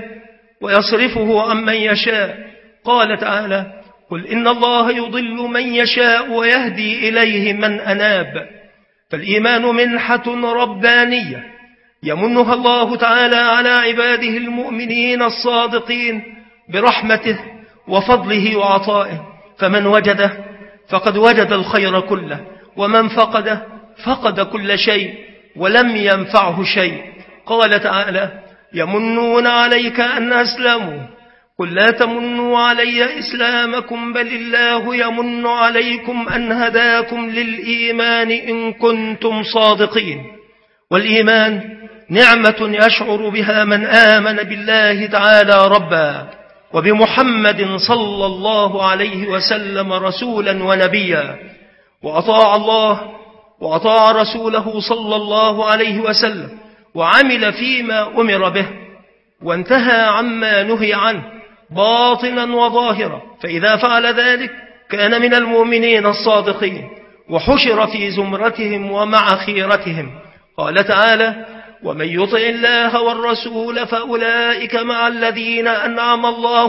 ويصرفه عمن يشاء. قال تعالى: قل إن الله يضل من يشاء ويهدي إليه من أناب. فالإيمان منحة ربانية يمنها الله تعالى على عباده المؤمنين الصادقين برحمته وفضله وعطائه. فمن وجده فقد وجد الخير كله، ومن فقده فقد كل شيء ولم ينفعه شيء. قال تعالى: يمنون عليك أن أسلموا قل لا تمنوا علي إسلامكم بل الله يمن عليكم أن هداكم للإيمان إن كنتم صادقين. والإيمان نعمة يشعر بها من آمن بالله تعالى ربا وبمحمد صلى الله عليه وسلم رسولا ونبيا، وأطاع الله وأطاع رسوله صلى الله عليه وسلم وعمل فيما أمر به وانتهى عما نهي عنه باطنا وظاهرا. فإذا فعل ذلك كان من المؤمنين الصادقين وحشر في زمرتهم ومع خيرتهم. قال تعالى: ومن يطع الله والرسول فأولئك مع الذين أنعم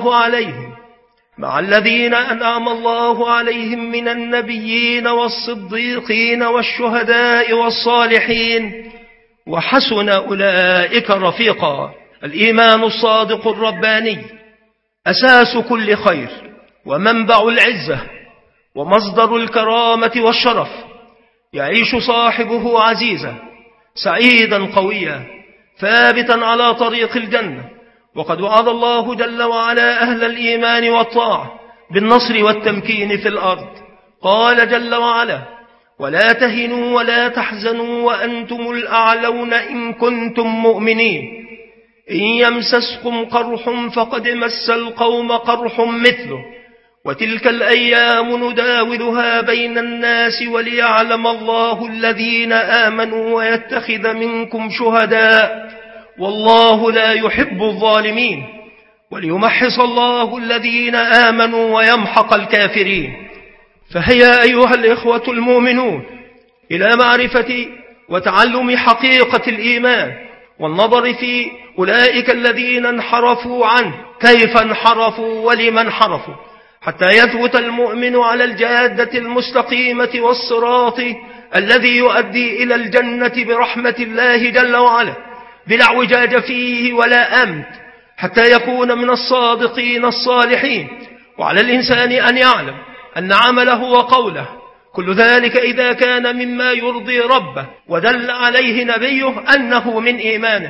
الله عليهم من النبيين والصديقين والشهداء والصالحين وحسن أولئك رفيقا. الإيمان الصادق الرباني أساس كل خير ومنبع العزة ومصدر الكرامة والشرف. يعيش صاحبه عزيزا سعيدا قويا ثابتا على طريق الجنة. وقد وعد الله جل وعلا أهل الإيمان والطاعة بالنصر والتمكين في الأرض. قال جل وعلا: ولا تهنوا ولا تحزنوا وأنتم الأعلون إن كنتم مؤمنين إن يمسسكم قرح فقد مس القوم قرح مثله وتلك الأيام نداولها بين الناس وليعلم الله الذين آمنوا ويتخذ منكم شهداء والله لا يحب الظالمين وليمحص الله الذين آمنوا ويمحق الكافرين. فهيا أيها الإخوة المؤمنون إلى معرفة وتعلم حقيقة الإيمان والنظر في أولئك الذين انحرفوا عنه، كيف انحرفوا ولمن انحرفوا، حتى يثبت المؤمن على الجادة المستقيمة والصراط الذي يؤدي إلى الجنة برحمة الله جل وعلا بلا اعوجاج فيه ولا أمت، حتى يكون من الصادقين الصالحين. وعلى الإنسان أن يعلم أن عمله وقوله كل ذلك إذا كان مما يرضي ربه ودل عليه نبيه أنه من إيمانه،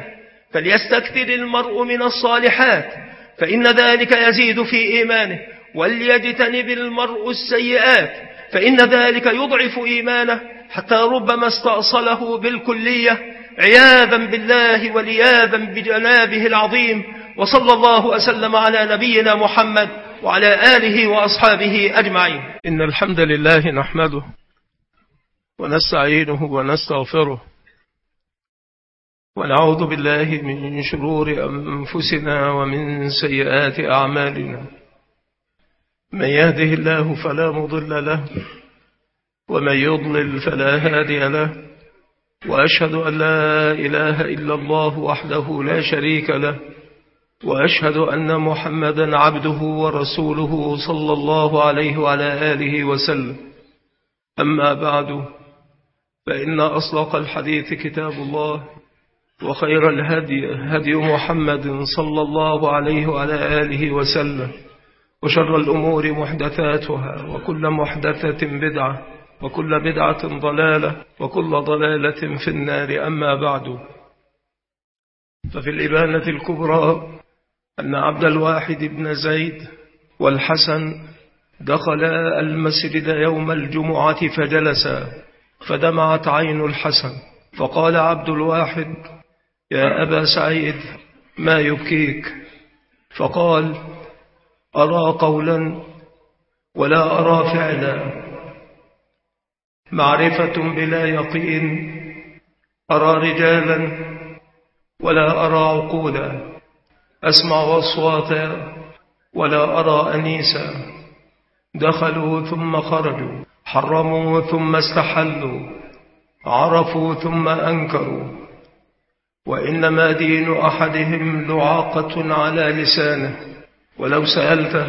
فليستكثر المرء من الصالحات فإن ذلك يزيد في إيمانه، وليجتنب المرء السيئات فإن ذلك يضعف إيمانه، حتى ربما استأصله بالكلية عياذا بالله ولياذا بجنابه العظيم. وصلى الله وسلم على نبينا محمد وعلى آله وأصحابه أجمعين. إن الحمد لله نحمده ونستعينه ونستغفره ونعوذ بالله من شرور أنفسنا ومن سيئات أعمالنا. من يهده الله فلا مضل له ومن يضلل فلا هادي له، وأشهد أن لا إله إلا الله وحده لا شريك له، وأشهد أن محمدا عبده ورسوله صلى الله عليه وعلى آله وسلم. أما بعد، فإن أصدق الحديث كتاب الله، وخير الهدي هدي محمد صلى الله عليه وعلى آله وسلم، وشر الأمور محدثاتها، وكل محدثة بدعة، وكل بدعة ضلالة، وكل ضلالة في النار. أما بعد، ففي الإبانة الكبرى أن عبد الواحد بن زيد والحسن دخلا المسجد يوم الجمعة فجلسا، فدمعت عين الحسن، فقال عبد الواحد: يا أبا سعيد، ما يبكيك؟ فقال: أرى قولا ولا أرى فعلا، معرفة بلا يقين، أرى رجالا ولا أرى عقولا، أسمع أصواتا ولا أرى أنيسا، دخلوا ثم خرجوا، حرموا ثم استحلوا، عرفوا ثم أنكروا، وإنما دين أحدهم لعاقة على لسانه. ولو سألته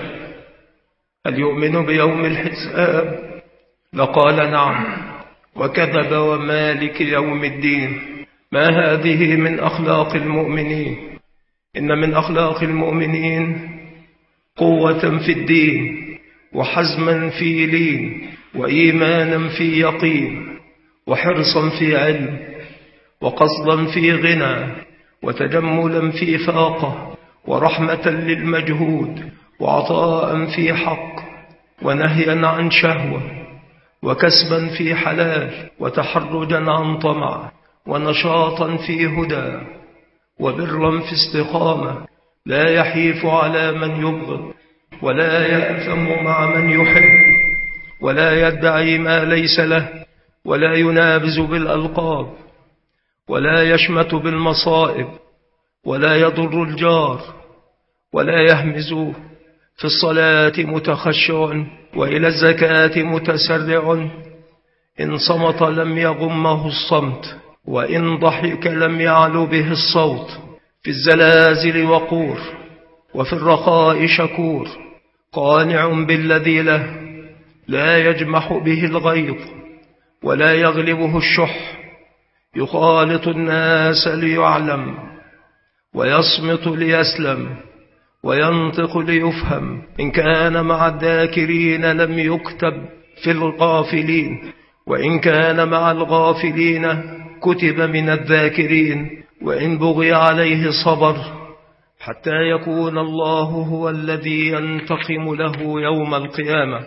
هل يؤمن بيوم الحساب لقال نعم، وكذب ومالك يوم الدين. ما هذه من أخلاق المؤمنين؟ إن من أخلاق المؤمنين قوة في الدين، وحزما في لين، وإيمانا في يقين، وحرصا في علم، وقصدا في غنى، وتجملا في فاقة، ورحمة للمجهود، وعطاء في حق، ونهيا عن شهوة، وكسبا في حلال، وتحرجا عن طمع، ونشاطا في هدى، وبرا في استقامة، لا يحيف على من يبغض، ولا يأثم مع من يحب، ولا يدعي ما ليس له، ولا ينابز بالألقاب، ولا يشمت بالمصائب، ولا يضر الجار، ولا يهمز في الصلاة متخشع، وإلى الزكاة متسرع. إن صمت لم يغمه الصمت، وإن ضحك لم يعلو به الصوت. في الزلازل وقور، وفي الرخاء شكور، قانع بالذي له، لا يجمح به الغيظ، ولا يغلبه الشح، يخالط الناس ليعلم، ويصمت ليسلم، وينطق ليفهم. إن كان مع الذاكرين لم يكتب في الغافلين، وإن كان مع الغافلين كتب من الذاكرين. وإن بغي عليه صبر، حتى يكون الله هو الذي ينتقم له يوم القيامة.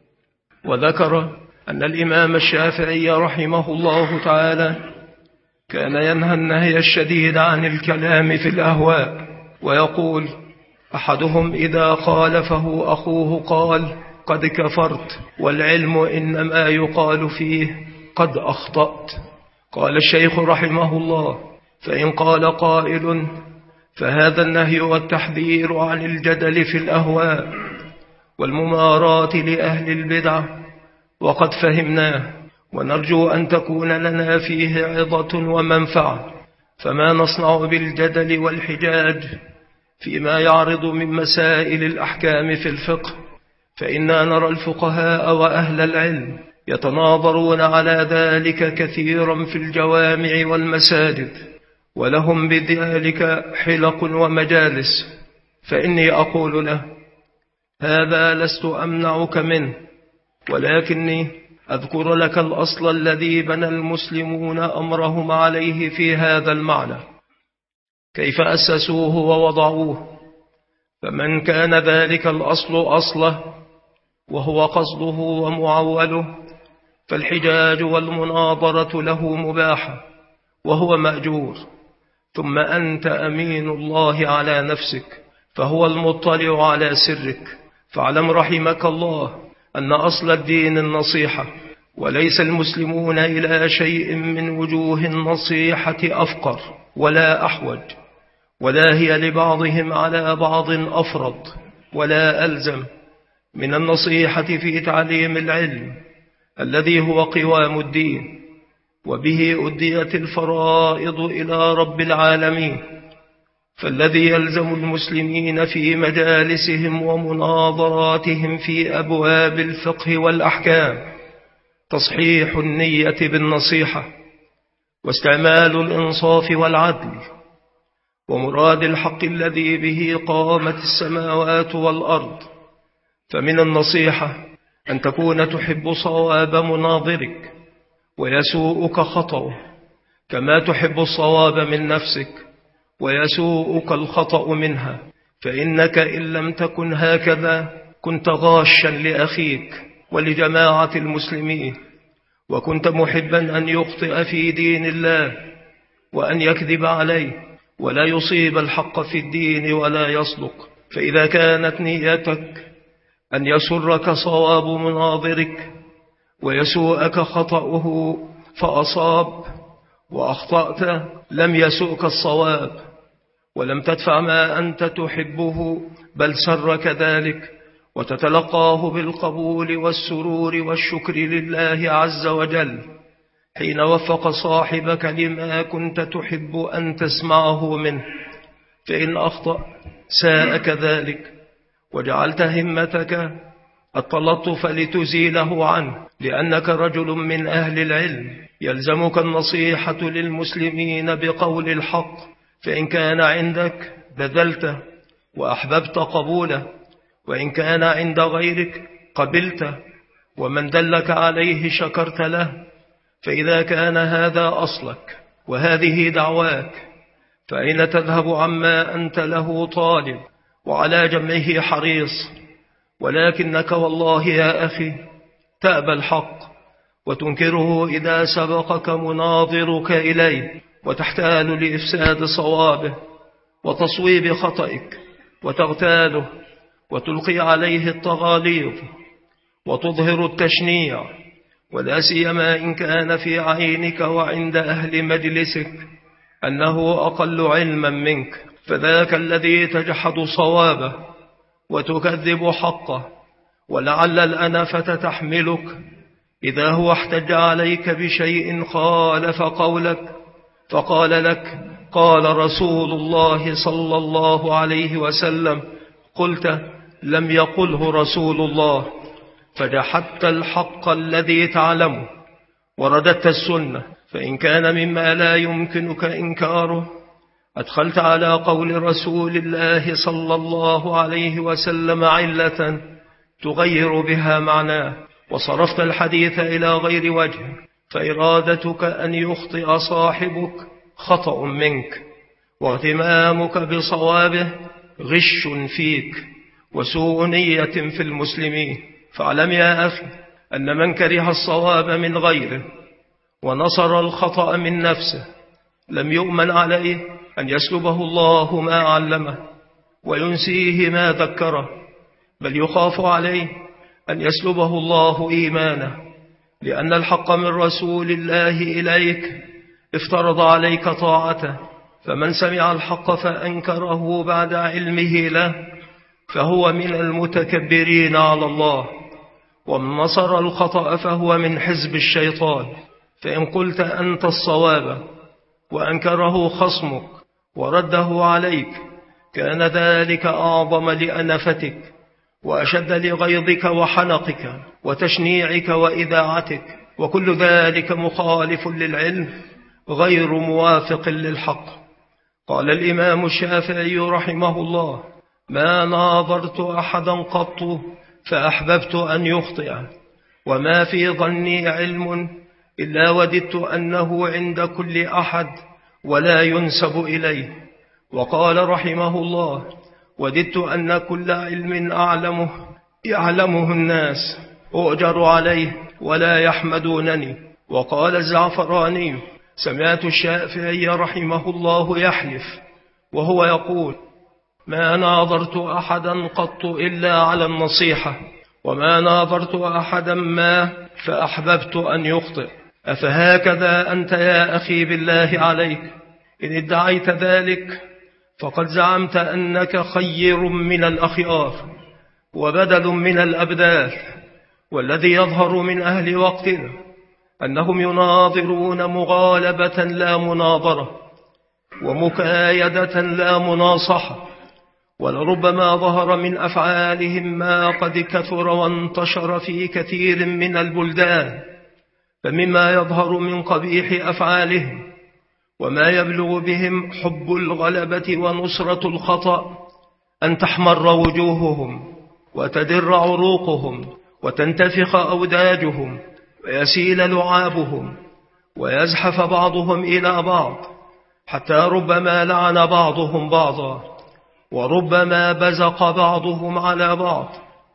وذكر أن الإمام الشافعي رحمه الله تعالى كان ينهى النهي الشديد عن الكلام في الأهواء، ويقول: أحدهم إذا خالفه أخوه قال: قد كفرت، والعلم إنما يقال فيه قد أخطأت. قال الشيخ رحمه الله: فإن قال قائل: فهذا النهي والتحذير عن الجدل في الأهواء والممارات لأهل البدعة، وقد فهمناه، ونرجو أن تكون لنا فيه عظة ومنفعة. فما نصنع بالجدل والحجاج فيما يعرض من مسائل الأحكام في الفقه؟ فإنا نرى الفقهاء وأهل العلم يتناظرون على ذلك كثيرا في الجوامع والمساجد، ولهم بذلك حلق ومجالس. فإني أقول له: هذا لست أمنعك منه، ولكني أذكر لك الأصل الذي بنى المسلمون أمرهم عليه في هذا المعنى. كيف أسسوه ووضعوه. فمن كان ذلك الأصل أصله وهو قصده ومعوله فالحجاج والمناظرة له مباحة وهو مأجور. ثم أنت أمين الله على نفسك، فهو المطلع على سرك. فاعلم رحمك الله أن أصل الدين النصيحة، وليس المسلمون إلى شيء من وجوه النصيحة أفقر ولا أحوج، ولا هي لبعضهم على بعض أفرض ولا ألزم من النصيحة في تعليم العلم الذي هو قوام الدين، وبه أديت الفرائض إلى رب العالمين. فالذي يلزم المسلمين في مجالسهم ومناظراتهم في أبواب الفقه والأحكام تصحيح النية بالنصيحة، واستعمال الإنصاف والعدل، ومراد الحق الذي به قامت السماوات والأرض. فمن النصيحة أن تكون تحب صواب مناظرك ويسوءك خطأه، كما تحب الصواب من نفسك ويسوءك الخطأ منها. فإنك إن لم تكن هكذا كنت غاشا لأخيك ولجماعة المسلمين، وكنت محبا أن يخطئ في دين الله وأن يكذب عليه ولا يصيب الحق في الدين ولا يصدق. فإذا كانت نيتك أن يسرك صواب مناظرك ويسوءك خطأه فأصاب وأخطأت، لم يسوءك الصواب ولم تدفع ما أنت تحبه، بل سرك ذلك وتتلقاه بالقبول والسرور والشكر لله عز وجل حين وفق صاحبك لما كنت تحب أن تسمعه منه. فإن أخطأ ساءك ذلك وجعلت همتك التلطف لتزيله عنه، لأنك رجل من أهل العلم يلزمك النصيحة للمسلمين بقول الحق. فإن كان عندك بذلته وأحببت قبوله، وإن كان عند غيرك قبلته ومن دلك عليه شكرت له. فإذا كان هذا أصلك وهذه دعواك، فأين تذهب عما أنت له طالب وعلى جمعه حريص؟ ولكنك والله يا أخي تأبى الحق وتنكره إذا سبقك مناظرك إليه، وتحتال لإفساد صوابه وتصويب خطئك، وتغتاله وتلقي عليه التغاليظ وتظهر التشنيع، ولا سيما إن كان في عينك وعند أهل مجلسك أنه أقل علما منك، فذاك الذي تجحد صوابه وتكذب حقه. ولعل الأنفة تحملك إذا هو احتج عليك بشيء خالف قولك فقال لك قال رسول الله صلى الله عليه وسلم، قلت لم يقله رسول الله، فجحدت الحق الذي تعلمه ورددت السنة. فإن كان مما لا يمكنك إنكاره أدخلت على قول رسول الله صلى الله عليه وسلم علة تغير بها معناه، وصرفت الحديث إلى غير وجه، فإرادتك أن يخطئ صاحبك خطأ منك، واهتمامك بصوابه غش فيك وسوء نية في المسلمين. فاعلم يا أخي أن من كره الصواب من غيره ونصر الخطأ من نفسه لم يؤمن عليه أن يسلبه الله ما علمه وينسيه ما ذكره، بل يخاف عليه أن يسلبه الله إيمانه، لأن الحق من رسول الله إليك افترض عليك طاعته. فمن سمع الحق فأنكره بعد علمه له فهو من المتكبرين على الله، ومن نصر الخطأ فهو من حزب الشيطان. فإن قلت أنت الصواب وأنكره خصمك ورده عليك كان ذلك أعظم لأنفتك وأشد لغيظك وحنقك وتشنيعك وإذاعتك، وكل ذلك مخالف للعلم غير موافق للحق. قال الإمام الشافعي رحمه الله: ما ناظرت أحدا قط فأحببت أن يخطئ، وما في ظني علم إلا وددت أنه عند كل أحد ولا ينسب إليه، وقال رحمه الله: وددت أن كل علم يعلمه الناس أؤجر عليه ولا يحمدونني. وقال الزعفراني: سمعت الشافعي رحمه الله يحلف وهو يقول: ما ناظرت أحدا قط إلا على النصيحة، وما ناظرت أحدا ما فأحببت أن يخطئ. أفهكذا أنت يا أخي بالله عليك؟ إن ادعيت ذلك فقد زعمت أنك خير من الأخيار وبدل من الأبدال. والذي يظهر من أهل وقتنا أنهم يناظرون مغالبة لا مناظرة، ومكايدة لا مناصحة، ولربما ظهر من أفعالهم ما قد كثر وانتشر في كثير من البلدان. فمما يظهر من قبيح أفعالهم وما يبلغ بهم حب الغلبة ونصرة الخطأ أن تحمر وجوههم وتدر عروقهم وتنتفخ أوداجهم ويسيل لعابهم ويزحف بعضهم إلى بعض، حتى ربما لعن بعضهم بعضا، وربما بزق بعضهم على بعض،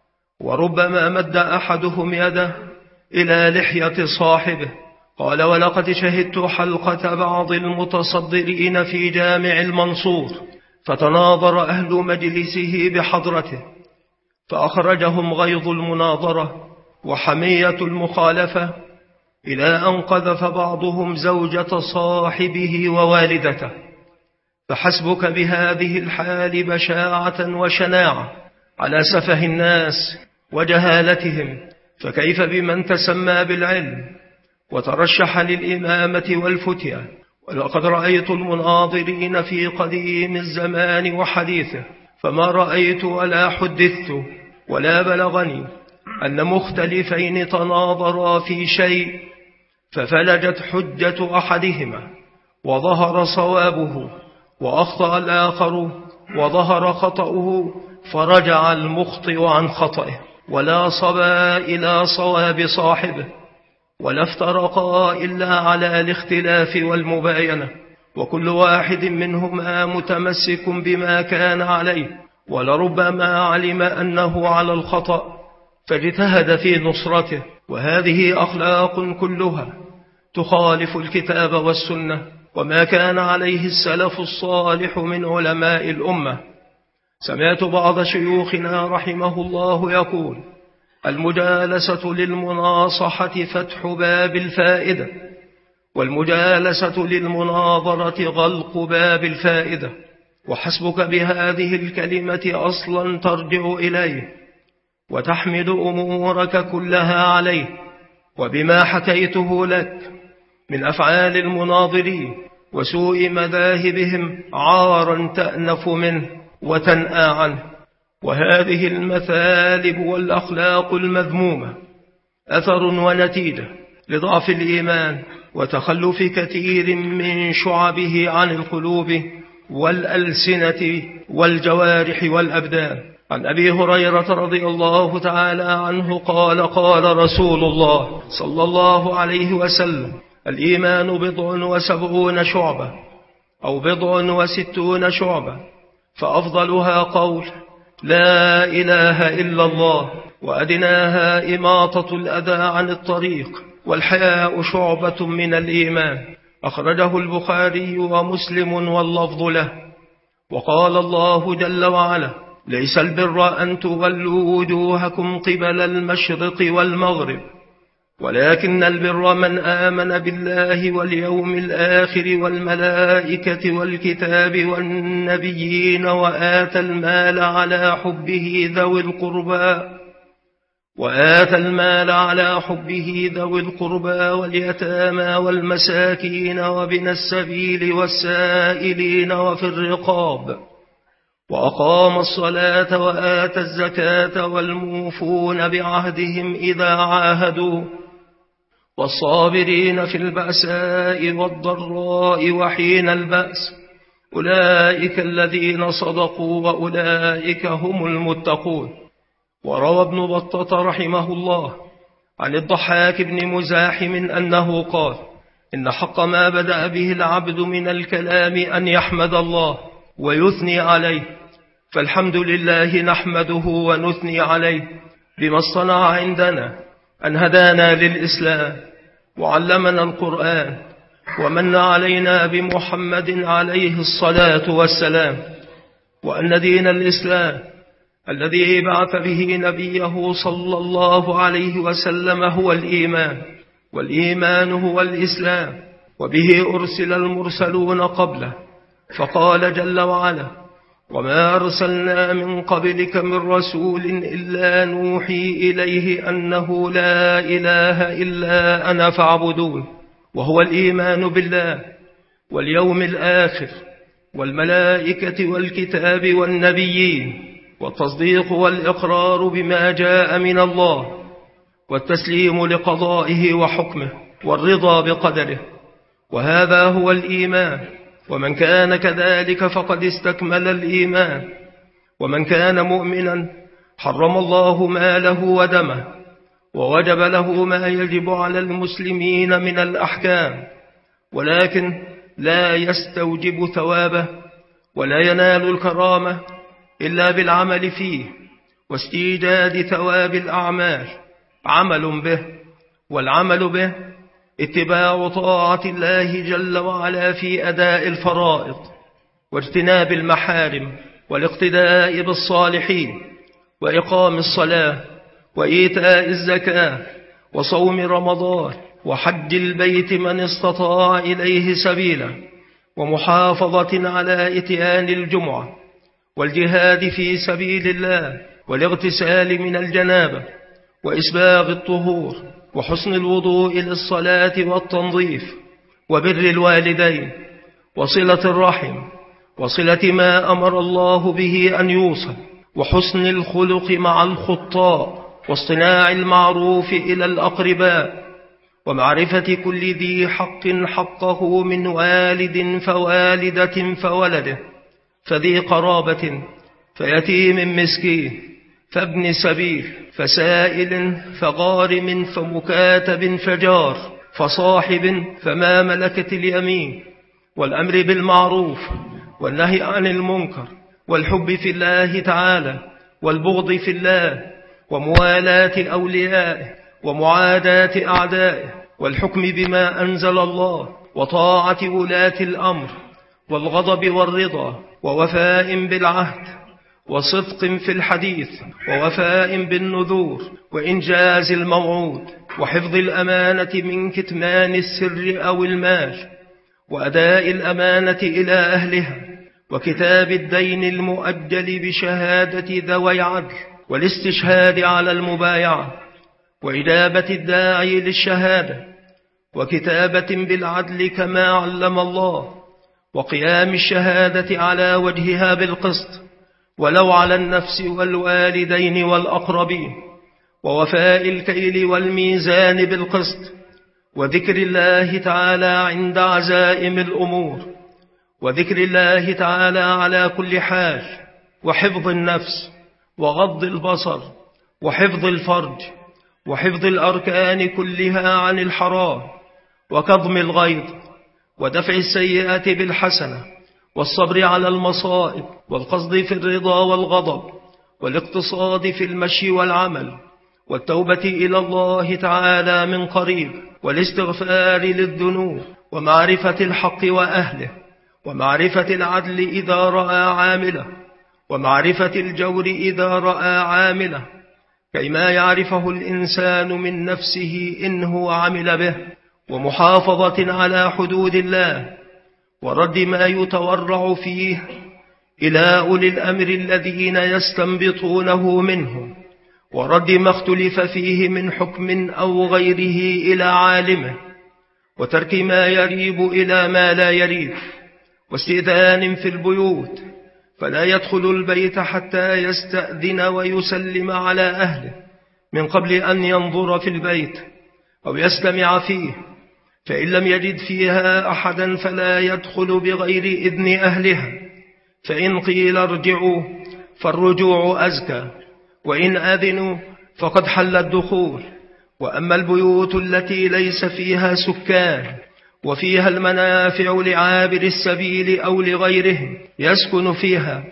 وربما مد أحدهم يده إلى لحية صاحبه. قال: ولقد شهدت حلقة بعض المتصدرين في جامع المنصور، فتناظر أهل مجلسه بحضرته، فأخرجهم غيظ المناظرة وحمية المخالفة إلى أن قذف بعضهم زوجة صاحبه ووالدته. فحسبك بهذه الحال بشاعة وشناعة على سفه الناس وجهالتهم، فكيف بمن تسمى بالعلم وترشح للإمامة والفتية؟ ولقد رأيت المناظرين في قديم الزمان وحديثه، فما رأيت ولا حدثت ولا بلغني أن مختلفين تناظرا في شيء ففلجت حجة أحدهما وظهر صوابه، وأخطأ الآخر وظهر خطأه، فرجع المخطئ عن خطئه، ولا صبا إلى صواب صاحبه، ولا افترقا إلا على الاختلاف والمباينة، وكل واحد منهما متمسك بما كان عليه، ولربما علم أنه على الخطأ فاجتهد في نصرته. وهذه أخلاق كلها تخالف الكتاب والسنة وما كان عليه السلف الصالح من علماء الأمة. سمعت بعض شيوخنا رحمه الله يقول: المجالسة للمناصحة فتح باب الفائدة، والمجالسة للمناظرة غلق باب الفائدة. وحسبك بهذه الكلمة أصلا ترجع إليه وتحمل أمورك كلها عليه. وبما حكيته لك من أفعال المناظرين وسوء مذاهبهم عارا تأنف منه وتنأى عنه. وهذه المثالب والأخلاق المذمومة أثر ونتيجة لضعف الإيمان وتخلف كثير من شعبه عن القلوب والألسنة والجوارح والأبدان. عن أبي هريرة رضي الله تعالى عنه قال: قال رسول الله صلى الله عليه وسلم: الإيمان 70 شعبة أو 60 شعبة، فأفضلها قول لا إله إلا الله، وأدناها إماطة الأذى عن الطريق، والحياء شعبة من الإيمان. أخرجه البخاري ومسلم واللفظ له. وقال الله جل وعلا: ليس البر أن تولوا وجوهكم قبل المشرق والمغرب، ولكن البر من آمن بالله واليوم الآخر والملائكة والكتاب والنبيين وآتى المال على حبه ذوي القربى واليتامى والمساكين وابن السبيل والسائلين وفي الرقاب، وأقام الصلاة وآتى الزكاة والموفون بعهدهم إذا عاهدوا، والصابرين في البأساء والضراء وحين البأس، أولئك الذين صدقوا وأولئك هم المتقون. وروى ابن بطة رحمه الله عن الضحاك بن مزاحم أنه قال: إن حق ما بدأ به العبد من الكلام أن يحمد الله ويثني عليه. فالحمد لله نحمده ونثني عليه بما اصطنع عندنا أن هدانا للإسلام وعلمنا القرآن ومن علينا بمحمد عليه الصلاة والسلام، وأن دين الإسلام الذي بعث به نبيه صلى الله عليه وسلم هو الإيمان، والإيمان هو الإسلام، وبه أرسل المرسلون قبله. فقال جل وعلا: وما أرسلنا من قبلك من رسول إلا نوحي إليه أنه لا إله إلا أنا فاعبدون. وهو الإيمان بالله واليوم الآخر والملائكة والكتاب والنبيين، والتصديق والإقرار بما جاء من الله، والتسليم لقضائه وحكمه، والرضا بقدره. وهذا هو الإيمان. ومن كان كذلك فقد استكمل الإيمان. ومن كان مؤمنا حرم الله ماله ودمه، ووجب له ما يجب على المسلمين من الأحكام، ولكن لا يستوجب ثوابه ولا ينال الكرامة إلا بالعمل فيه واستيجاد ثواب الأعمال. عمل به، والعمل به اتباع طاعة الله جل وعلا في أداء الفرائض واجتناب المحارم، والاقتداء بالصالحين، وإقام الصلاة، وإيتاء الزكاة، وصوم رمضان، وحج البيت من استطاع إليه سبيلا، ومحافظة على إتيان الجمعة، والجهاد في سبيل الله، والاغتسال من الجنابة، وإسباغ الطهور، وحسن الوضوء للصلاة والتنظيف، وبر الوالدين، وصلة الرحم، وصلة ما أمر الله به أن يوصل، وحسن الخلق مع الخطاء، واصطناع المعروف إلى الأقرباء، ومعرفة كل ذي حق حقه من والد فوالدة فولده، فذي قرابة، فيتيم مسكين، فابن سبيل، فسائل، فغارم، فمكاتب، فجار، فصاحب، فما ملكت اليمين، والأمر بالمعروف والنهي عن المنكر، والحب في الله تعالى، والبغض في الله، وموالاة أوليائه، ومعاداة أعدائه، والحكم بما أنزل الله، وطاعة ولاة الأمر، والغضب والرضا، ووفاء بالعهد، وصدق في الحديث، ووفاء بالنذور، وإنجاز الموعود، وحفظ الأمانة من كتمان السر أو المال، وأداء الأمانة إلى أهلها، وكتاب الدين المؤجل بشهادة ذوي عدل، والاستشهاد على المبايعة، وإجابة الداعي للشهادة، وكتابة بالعدل كما علم الله، وقيام الشهادة على وجهها بالقسط ولو على النفس والوالدين والأقربين، ووفاء الكيل والميزان بالقسط، وذكر الله تعالى عند عزائم الأمور، وذكر الله تعالى على كل حال، وحفظ النفس، وغض البصر، وحفظ الفرج، وحفظ الأركان كلها عن الحرام، وكظم الغيظ، ودفع السيئات بالحسنة، والصبر على المصائب، والقصد في الرضا والغضب، والاقتصاد في المشي والعمل، والتوبة إلى الله تعالى من قريب، والاستغفار للذنوب، ومعرفة الحق وأهله، ومعرفة العدل إذا رأى عامله، ومعرفة الجور إذا رأى عامله، كيما يعرفه الإنسان من نفسه إن هو عمل به، ومحافظة على حدود الله، ورد ما يتورع فيه إلى أولي الأمر الذين يستنبطونه منه، ورد ما اختلف فيه من حكم أو غيره إلى عالمه، وترك ما يريب إلى ما لا يريب، واستئذان في البيوت، فلا يدخل البيت حتى يستأذن ويسلم على أهله من قبل أن ينظر في البيت أو يستمع فيه، فإن لم يجد فيها أحدا فلا يدخل بغير إذن أهلها، فإن قيل ارجعوا فالرجوع أزكى، وإن أذنوا فقد حل الدخول. وأما البيوت التي ليس فيها سكان وفيها المنافع لعابر السبيل أو لغيرهم يسكن فيها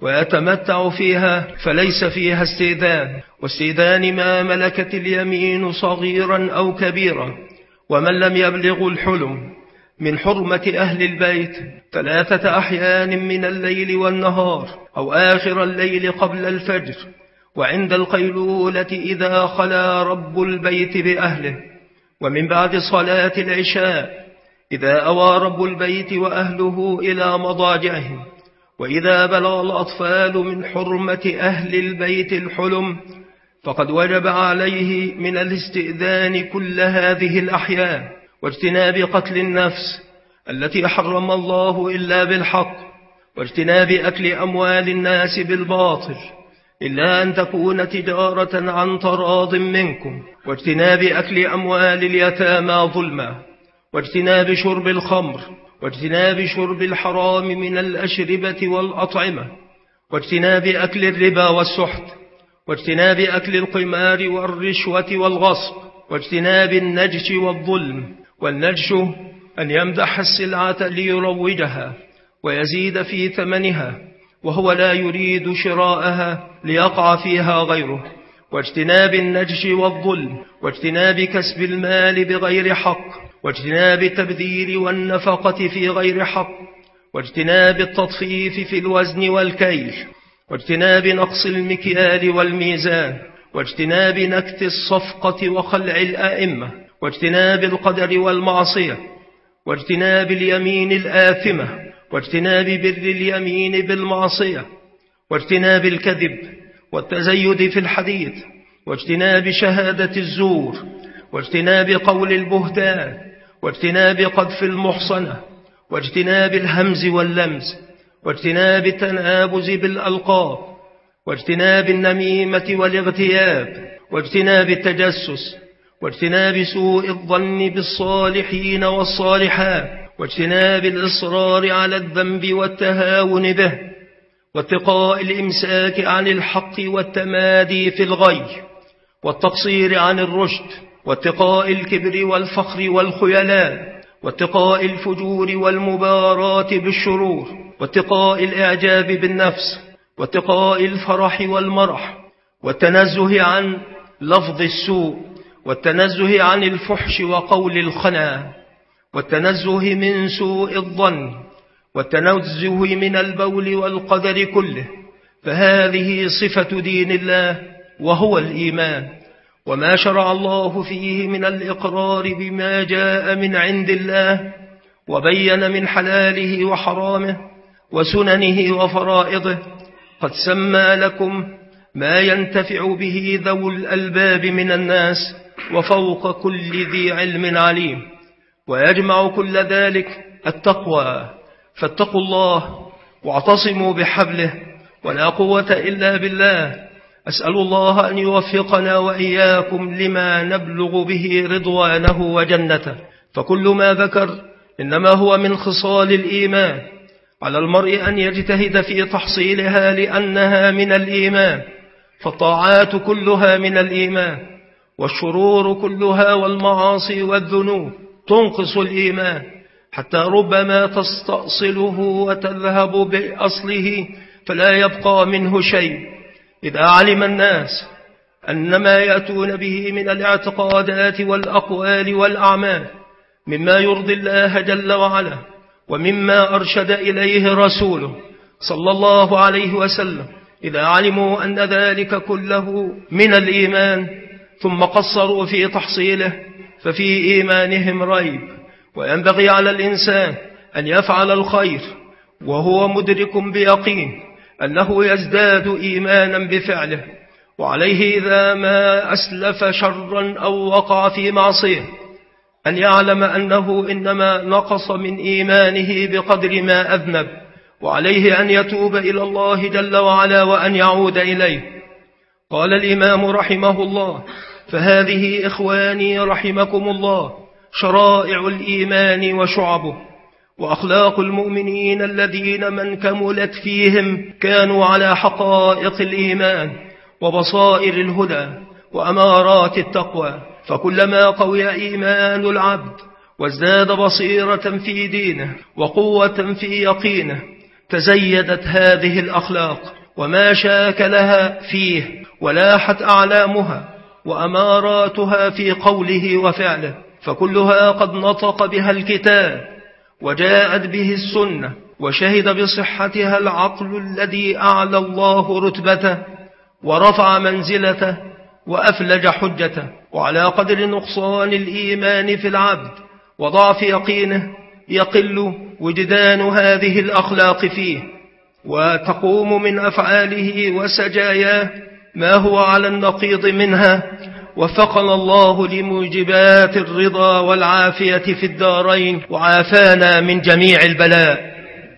ويتمتع فيها، فليس فيها استئذان. واستئذان ما ملكت اليمين صغيرا أو كبيرا. ومن لم يبلغ الحلم من حرمة أهل البيت 3 أحيان من الليل والنهار، أو آخر الليل قبل الفجر، وعند القيلولة إذا خلا رب البيت بأهله، ومن بعد صلاة العشاء إذا أوى رب البيت وأهله إلى مضاجعهم. وإذا بلغ الأطفال من حرمة أهل البيت الحلم فقد وجب عليه من الاستئذان كل هذه الأحيان، واجتناب قتل النفس التي حرم الله إلا بالحق، واجتناب أكل أموال الناس بالباطل إلا أن تكون تجارة عن تراض منكم، واجتناب أكل أموال اليتامى ظلما، واجتناب شرب الخمر، واجتناب شرب الحرام من الأشربة والأطعمة، واجتناب أكل الربا والسحت، واجتناب أكل القمار والرشوة والغصب، واجتناب النجش والظلم. والنجش أن يمدح السلعة ليروجها ويزيد في ثمنها وهو لا يريد شراءها ليقع فيها غيره، واجتناب النجش والظلم، واجتناب كسب المال بغير حق، واجتناب التبذير والنفقة في غير حق، واجتناب التطفيف في الوزن والكيل، واجتناب نقص المكيال والميزان، واجتناب نكت الصفقة وخلع الأئمة، واجتناب القدر والمعصية، واجتناب اليمين الآثمة، واجتناب بر اليمين بالمعصية، واجتناب الكذب والتزيد في الحديث، واجتناب شهادة الزور، واجتناب قول البهتان، واجتناب قذف المحصنة، واجتناب الهمز واللمز، واجتناب التنابز بالألقاب، واجتناب النميمة والاغتياب، واجتناب التجسس، واجتناب سوء الظن بالصالحين والصالحات، واجتناب الإصرار على الذنب والتهاون به، واتقاء الإمساك عن الحق والتمادي في الغي، والتقصير عن الرشد، واتقاء الكبر والفخر والخيلاء، واتقاء الفجور والمباراة بالشرور، واتقاء الإعجاب بالنفس، واتقاء الفرح والمرح، والتنزه عن لفظ السوء، والتنزه عن الفحش وقول الخنا، والتنزه من سوء الظن، والتنزه من البول والقدر كله. فهذه صفة دين الله وهو الإيمان، وما شرع الله فيه من الإقرار بما جاء من عند الله، وبين من حلاله وحرامه وسننه وفرائضه. قد سمى لكم ما ينتفع به ذو الألباب من الناس، وفوق كل ذي علم عليم. ويجمع كل ذلك التقوى، فاتقوا الله واعتصموا بحبله، ولا قوة إلا بالله. أسأل الله أن يوفقنا وإياكم لما نبلغ به رضوانه وجنته. فكل ما ذكر إنما هو من خصال الإيمان، على المرء أن يجتهد في تحصيلها لأنها من الإيمان، فالطاعات كلها من الإيمان، والشرور كلها والمعاصي والذنوب تنقص الإيمان، حتى ربما تستأصله وتذهب بأصله فلا يبقى منه شيء. إذا علم الناس أن ما يأتون به من الاعتقادات والأقوال والأعمال مما يرضي الله جل وعلا، ومما أرشد إليه رسوله صلى الله عليه وسلم، إذا علموا أن ذلك كله من الإيمان ثم قصروا في تحصيله ففي إيمانهم ريب. وينبغي على الإنسان أن يفعل الخير وهو مدرك بيقين أنه يزداد إيمانا بفعله، وعليه إذا ما أسلف شرا أو وقع في معصية أن يعلم أنه إنما نقص من إيمانه بقدر ما أذنب، وعليه أن يتوب إلى الله جل وعلا وأن يعود إليه. قال الإمام رحمه الله: فهذه إخواني رحمكم الله شرائع الإيمان وشعبه، وأخلاق المؤمنين الذين من كملت فيهم كانوا على حقائق الإيمان وبصائر الهدى وأمارات التقوى. فكلما قوي إيمان العبد وازداد بصيرة في دينه وقوة في يقينه، تزيدت هذه الأخلاق وما شاكلها فيه ولاحت أعلامها وأماراتها في قوله وفعله، فكلها قد نطق بها الكتاب وجاءت به السنة، وشهد بصحتها العقل الذي أعلى الله رتبته ورفع منزلته وأفلج حجته. وعلى قدر نقصان الإيمان في العبد وضعف يقينه يقل وجدان هذه الأخلاق فيه، وتقوم من أفعاله وسجاياه ما هو على النقيض منها. وفقنا الله لموجبات الرضا والعافية في الدارين، وعافانا من جميع البلاء.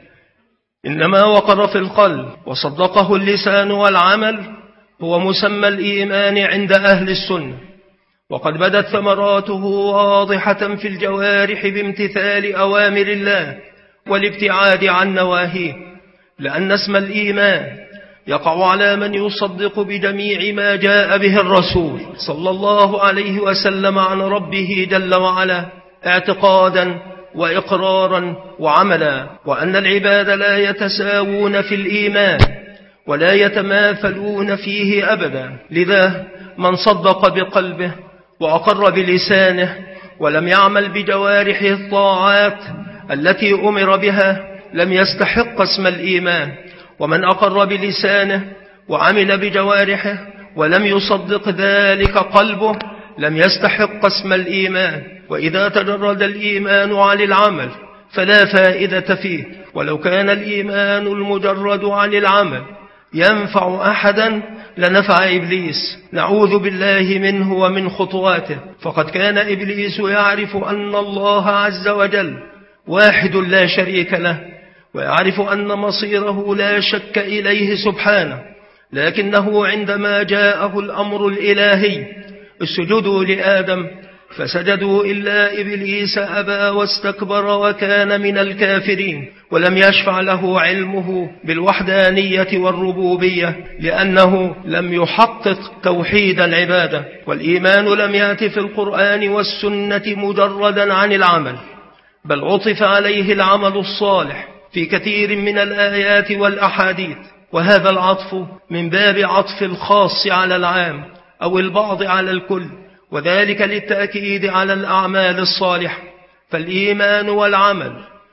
إنما وقر في القلب وصدقه اللسان والعمل هو مسمى الإيمان عند أهل السنة، وقد بدت ثمراته واضحة في الجوارح بامتثال أوامر الله والابتعاد عن نواهيه، لأن اسم الإيمان يقع على من يصدق بجميع ما جاء به الرسول صلى الله عليه وسلم عن ربه جل وعلا اعتقادا وإقرارا وعملا، وأن العباد لا يتساوون في الإيمان ولا يتماثلون فيه أبدا. لذا من صدق بقلبه وأقر بلسانه ولم يعمل بجوارحه الطاعات التي أمر بها لم يستحق اسم الإيمان، ومن أقر بلسانه وعمل بجوارحه ولم يصدق ذلك قلبه لم يستحق اسم الإيمان. وإذا تجرد الإيمان عن العمل فلا فائدة فيه، ولو كان الإيمان المجرد عن العمل ينفع أحدا لنفع إبليس، نعوذ بالله منه ومن خطواته، فقد كان إبليس يعرف أن الله عز وجل واحد لا شريك له، ويعرف أن مصيره لا شك إليه سبحانه، لكنه عندما جاءه الأمر الإلهي اسجدوا لآدم فسجدوا إلا إبليس أبى واستكبر وكان من الكافرين، ولم يشفع له علمه بالوحدانية والربوبية لأنه لم يحقق توحيد العبادة. والإيمان لم يأت في القرآن والسنة مجردا عن العمل، بل عطف عليه العمل الصالح في كثير من الآيات والأحاديث، وهذا العطف من باب عطف الخاص على العام أو البعض على الكل، وذلك للتأكيد على الأعمال الصالحة. فالإيمان والعمل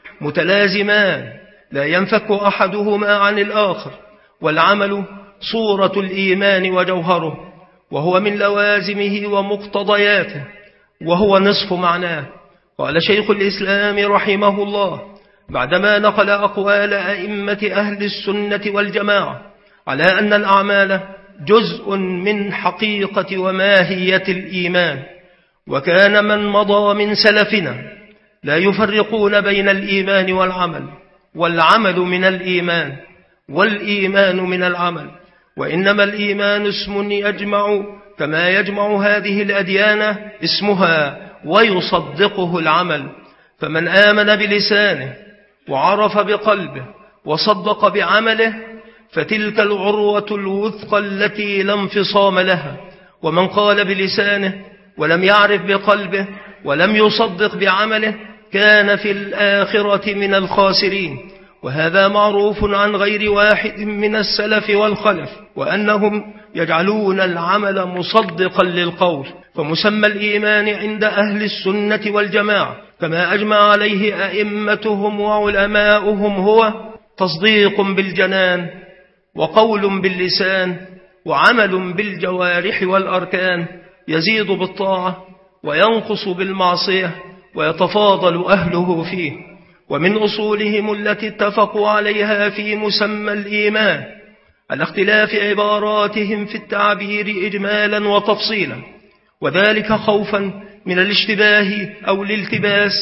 متلازمان لا ينفك أحدهما عن الآخر، والعمل صورة الإيمان وجوهره، وهو من لوازمه ومقتضياته، وهو نصف معناه. قال شيخ الإسلام رحمه الله بعدما نقل أقوال أئمة أهل السنة والجماعة على أن الأعمال جزء من حقيقة وماهية الإيمان، وكان من مضى من سلفنا لا يفرقون بين الإيمان والعمل، والعمل من الإيمان والإيمان من العمل، وإنما الإيمان اسم يجمع كما يجمع هذه الأديان اسمها ويصدقه العمل. فمن آمن بلسانه وعرف بقلبه وصدق بعمله فتلك العروة الوثقى التي لا انفصام لها. ومن قال بلسانه ولم يعرف بقلبه ولم يصدق بعمله كان في الآخرة من الخاسرين. وهذا معروف عن غير واحد من السلف والخلف، وأنهم يجعلون العمل مصدقا للقول. فمسمى الإيمان عند أهل السنة والجماعة كما أجمع عليه أئمتهم وعلماؤهم هو تصديق بالجنان وقول باللسان وعمل بالجوارح والأركان، يزيد بالطاعة وينقص بالمعصية ويتفاضل أهله فيه. ومن أصولهم التي اتفقوا عليها في مسمى الإيمان على اختلاف عباراتهم في التعبير إجمالا وتفصيلا، وذلك خوفا من الاشتباه أو الالتباس،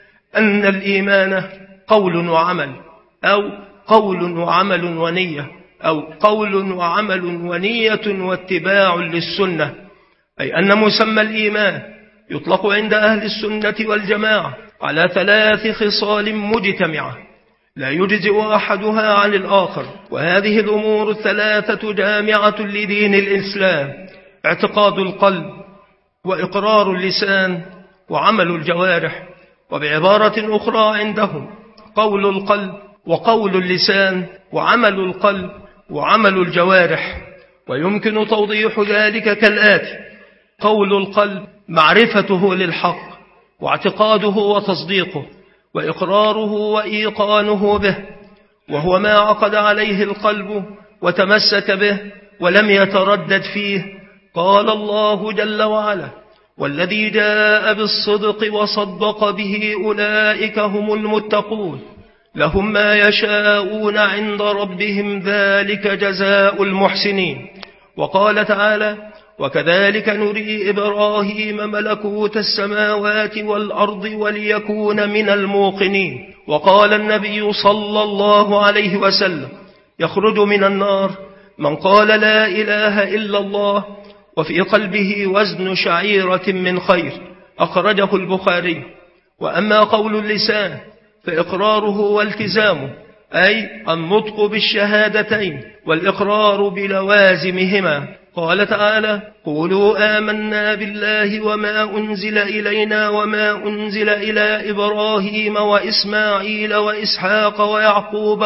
أن الإيمان قول وعمل، أو قول وعمل ونية، أو قول وعمل ونية واتباع للسنة، أي أن مسمى الإيمان يطلق عند أهل السنة والجماعة على 3 خصال مجتمعة لا يجزئ أحدها عن الآخر، وهذه الأمور 3 جامعة لدين الإسلام: اعتقاد القلب وإقرار اللسان وعمل الجوارح. وبعبارة أخرى عندهم قول القلب وقول اللسان وعمل القلب وعمل الجوارح. ويمكن توضيح ذلك كالآتي: قول القلب معرفته للحق واعتقاده وتصديقه وإقراره وإيقانه به، وهو ما عقد عليه القلب وتمسك به ولم يتردد فيه. قال الله جل وعلا: والذي جاء بالصدق وصدق به أولئك هم المتقون لهم ما يشاءون عند ربهم ذلك جزاء المحسنين. وقال تعالى: وكذلك نري إبراهيم ملكوت السماوات والأرض وليكون من الموقنين. وقال النبي صلى الله عليه وسلم: يخرج من النار من قال لا إله إلا الله وفي قلبه وزن شعيرة من خير. أخرجه البخاري. وأما قول اللسان فإقراره والتزامه، أي النطق بالشهادتين والإقرار بلوازمهما. قال تعالى: قولوا آمنا بالله وما أنزل إلينا وما أنزل إلى إبراهيم وإسماعيل وإسحاق ويعقوب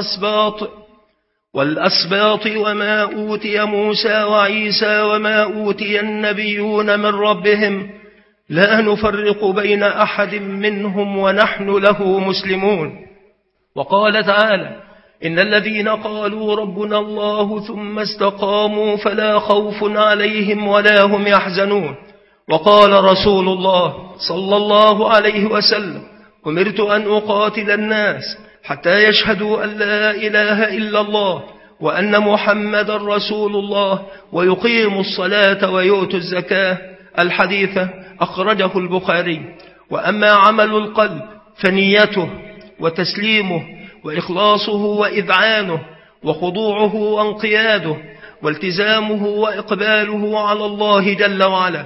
والأسباط وما أوتي موسى وعيسى وما أوتي النبيون من ربهم لا نفرق بين أحد منهم ونحن له مسلمون. وقال تعالى: إن الذين قالوا ربنا الله ثم استقاموا فلا خوف عليهم ولا هم يحزنون. وقال رسول الله صلى الله عليه وسلم: أمرت أن أقاتل الناس حتى يشهدوا أن لا إله إلا الله وأن محمد رسول الله ويقيموا الصلاة ويؤتوا الزكاة. الحديث أخرجه البخاري. وأما عمل القلب فنيته وتسليمه وإخلاصه وإذعانه وخضوعه وانقياده والتزامه وإقباله على الله جل وعلا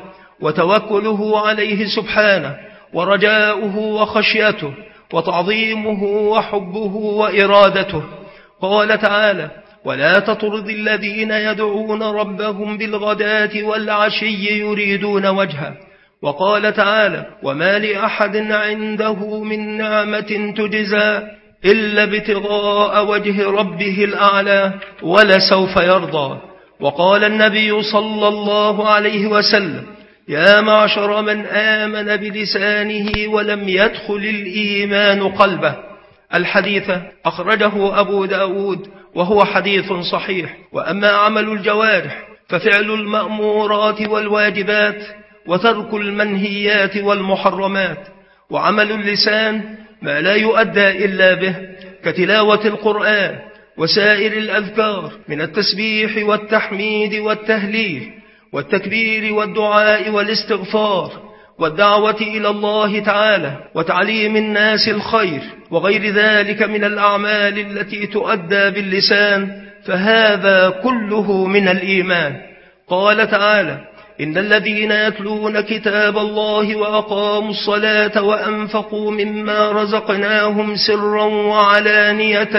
وتوكله عليه سبحانه ورجاؤه وخشيته وتعظيمه وحبه وإرادته. قال تعالى: ولا تطرد الذين يدعون ربهم بالغداة والعشي يريدون وجهه. وقال تعالى: وما لأحد عنده من نعمة تجزى إلا ابتغاء وجه ربه الأعلى ولسوف يرضى. وقال النبي صلى الله عليه وسلم: يا معشر من آمن بلسانه ولم يدخل الإيمان قلبه. الحديث أخرجه أبو داود وهو حديث صحيح. وأما عمل الجوارح ففعل المأمورات والواجبات وترك المنهيات والمحرمات. وعمل اللسان ما لا يؤدى إلا به كتلاوة القرآن وسائر الأذكار من التسبيح والتحميد والتهليل والتكبير والدعاء والاستغفار والدعوة إلى الله تعالى وتعليم الناس الخير وغير ذلك من الأعمال التي تؤدى باللسان، فهذا كله من الإيمان. قال تعالى: إن الذين يتلون كتاب الله وأقاموا الصلاة وأنفقوا مما رزقناهم سرا وعلانية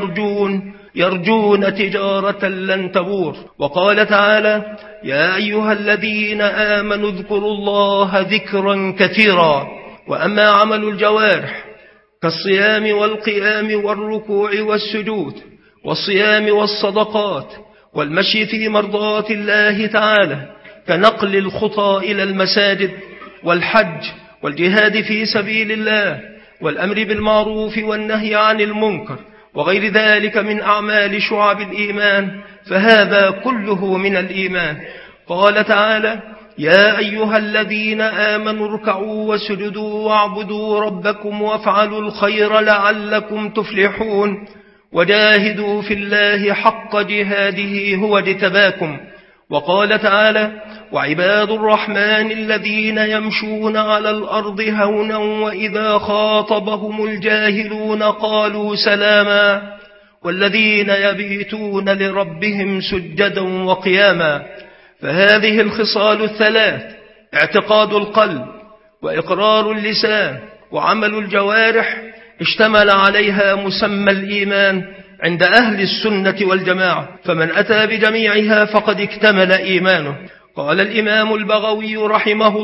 يرجون تجارة لن تبور. وقال تعالى: يا أيها الذين آمنوا اذكروا الله ذكرا كثيرا. وأما عمل الجوارح كالصيام والقيام والركوع والسجود والصيام والصدقات والمشي في مرضات الله تعالى كنقل الخطى إلى المساجد والحج والجهاد في سبيل الله والأمر بالمعروف والنهي عن المنكر وغير ذلك من أعمال شعب الإيمان، فهذا كله من الإيمان. قال تعالى: يا أيها الذين آمنوا اركعوا واسجدوا واعبدوا ربكم وافعلوا الخير لعلكم تفلحون وجاهدوا في الله حق جهاده هو اجتباكم. وقال تعالى: وعباد الرحمن الذين يمشون على الأرض هونا وإذا خاطبهم الجاهلون قالوا سلاما والذين يبيتون لربهم سجدا وقياما. فهذه الخصال الثلاث: اعتقاد القلب وإقرار اللسان وعمل الجوارح، اشتمل عليها مسمى الإيمان عند أهل السنة والجماعة، فمن أتى بجميعها فقد اكتمل إيمانه. قال الإمام البغوي رحمه الله: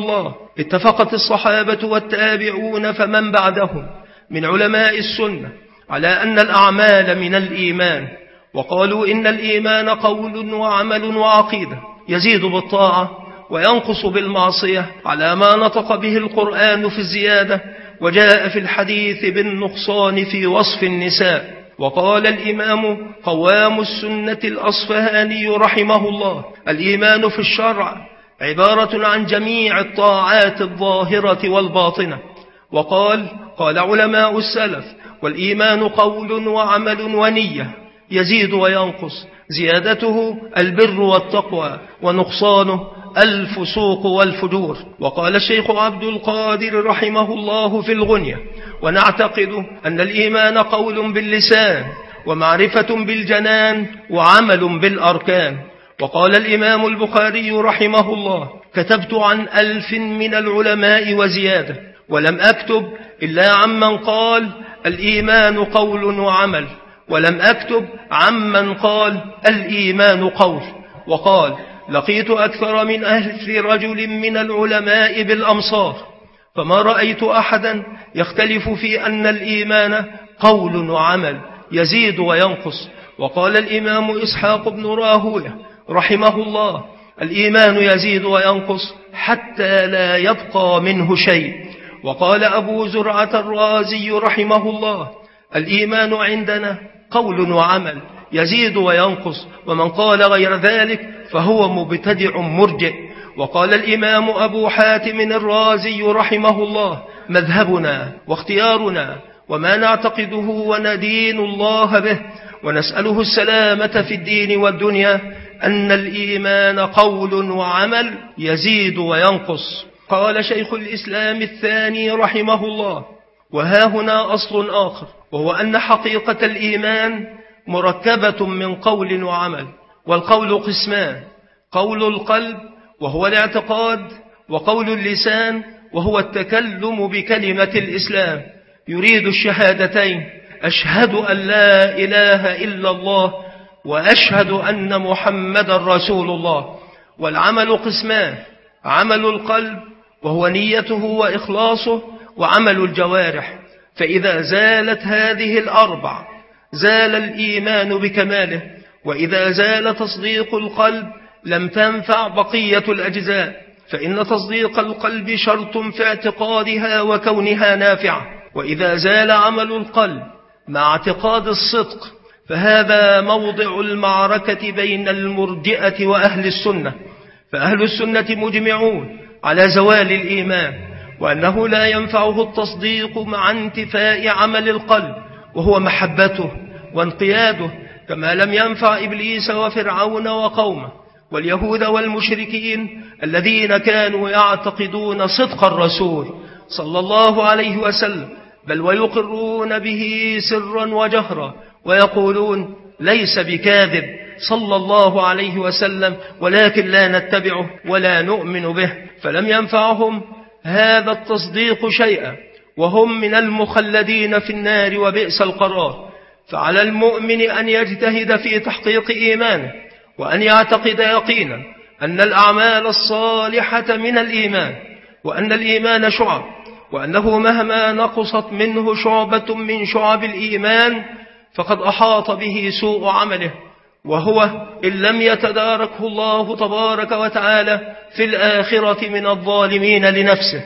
اتفقت الصحابة والتابعون فمن بعدهم من علماء السنة على أن الأعمال من الإيمان، وقالوا إن الإيمان قول وعمل وعقيدة يزيد بالطاعة وينقص بالمعصية على ما نطق به القرآن في الزيادة، وجاء في الحديث بالنقصان في وصف النساء. وقال الإمام قوام السنة الأصفهاني رحمه الله: الإيمان في الشرع عبارة عن جميع الطاعات الظاهرة والباطنة. وقال علماء السلف: والإيمان قول وعمل ونية يزيد وينقص، زيادته البر والتقوى، ونقصانه الفسوق والفجور. وقال الشيخ عبد القادر رحمه الله في الغنية: ونعتقد أن الإيمان قول باللسان، ومعرفة بالجنان، وعمل بالأركان. وقال الإمام البخاري رحمه الله: كتبت عن 1000 من العلماء وزيادة، ولم أكتب إلا عمن قال الإيمان قول وعمل، ولم أكتب عمن قال الإيمان قول. وقال: لقيت أكثر من 1000 رجل من العلماء بالأمصار، فما رأيت أحدا يختلف في أن الإيمان قول وعمل يزيد وينقص. وقال الإمام إسحاق بن راهويه رحمه الله: الإيمان يزيد وينقص حتى لا يبقى منه شيء. وقال أبو زرعة الرازي رحمه الله: الإيمان عندنا قول وعمل يزيد وينقص، ومن قال غير ذلك فهو مبتدع مرجئ. وقال الإمام أبو حاتم الرازي رحمه الله: مذهبنا واختيارنا وما نعتقده وندين الله به ونسأله السلامة في الدين والدنيا أن الإيمان قول وعمل يزيد وينقص. قال شيخ الإسلام الثاني رحمه الله: وها هنا أصل آخر، وهو أن حقيقة الإيمان مركبة من قول وعمل. والقول قسمان: قول القلب وهو الاعتقاد، وقول اللسان وهو التكلم بكلمة الإسلام، يريد الشهادتين: أشهد أن لا إله إلا الله وأشهد أن محمد رسول الله. والعمل قسمان: عمل القلب وهو نيته وإخلاصه، وعمل الجوارح. فإذا زالت هذه الأربع زال الإيمان بكماله، وإذا زال تصديق القلب لم تنفع بقية الأجزاء، فإن تصديق القلب شرط في اعتقادها وكونها نافعة. وإذا زال عمل القلب مع اعتقاد الصدق فهذا موضع المعركة بين المرجئة وأهل السنة. فأهل السنة مجمعون على زوال الإيمان، وأنه لا ينفعه التصديق مع انتفاء عمل القلب وهو محبته وانقياده، كما لم ينفع إبليس وفرعون وقومه واليهود والمشركين الذين كانوا يعتقدون صدق الرسول صلى الله عليه وسلم، بل ويقرون به سرا وجهرا، ويقولون ليس بكاذب صلى الله عليه وسلم، ولكن لا نتبعه ولا نؤمن به. فلم ينفعهم هذا التصديق شيئا، وهم من المخلدين في النار وبئس القرار. فعلى المؤمن أن يجتهد في تحقيق إيمانه، وأن يعتقد يقينا أن الأعمال الصالحة من الإيمان، وأن الإيمان شعب، وأنه مهما نقصت منه شعبة من شعب الإيمان فقد أحاط به سوء عمله، وهو إن لم يتداركه الله تبارك وتعالى في الآخرة من الظالمين لنفسه.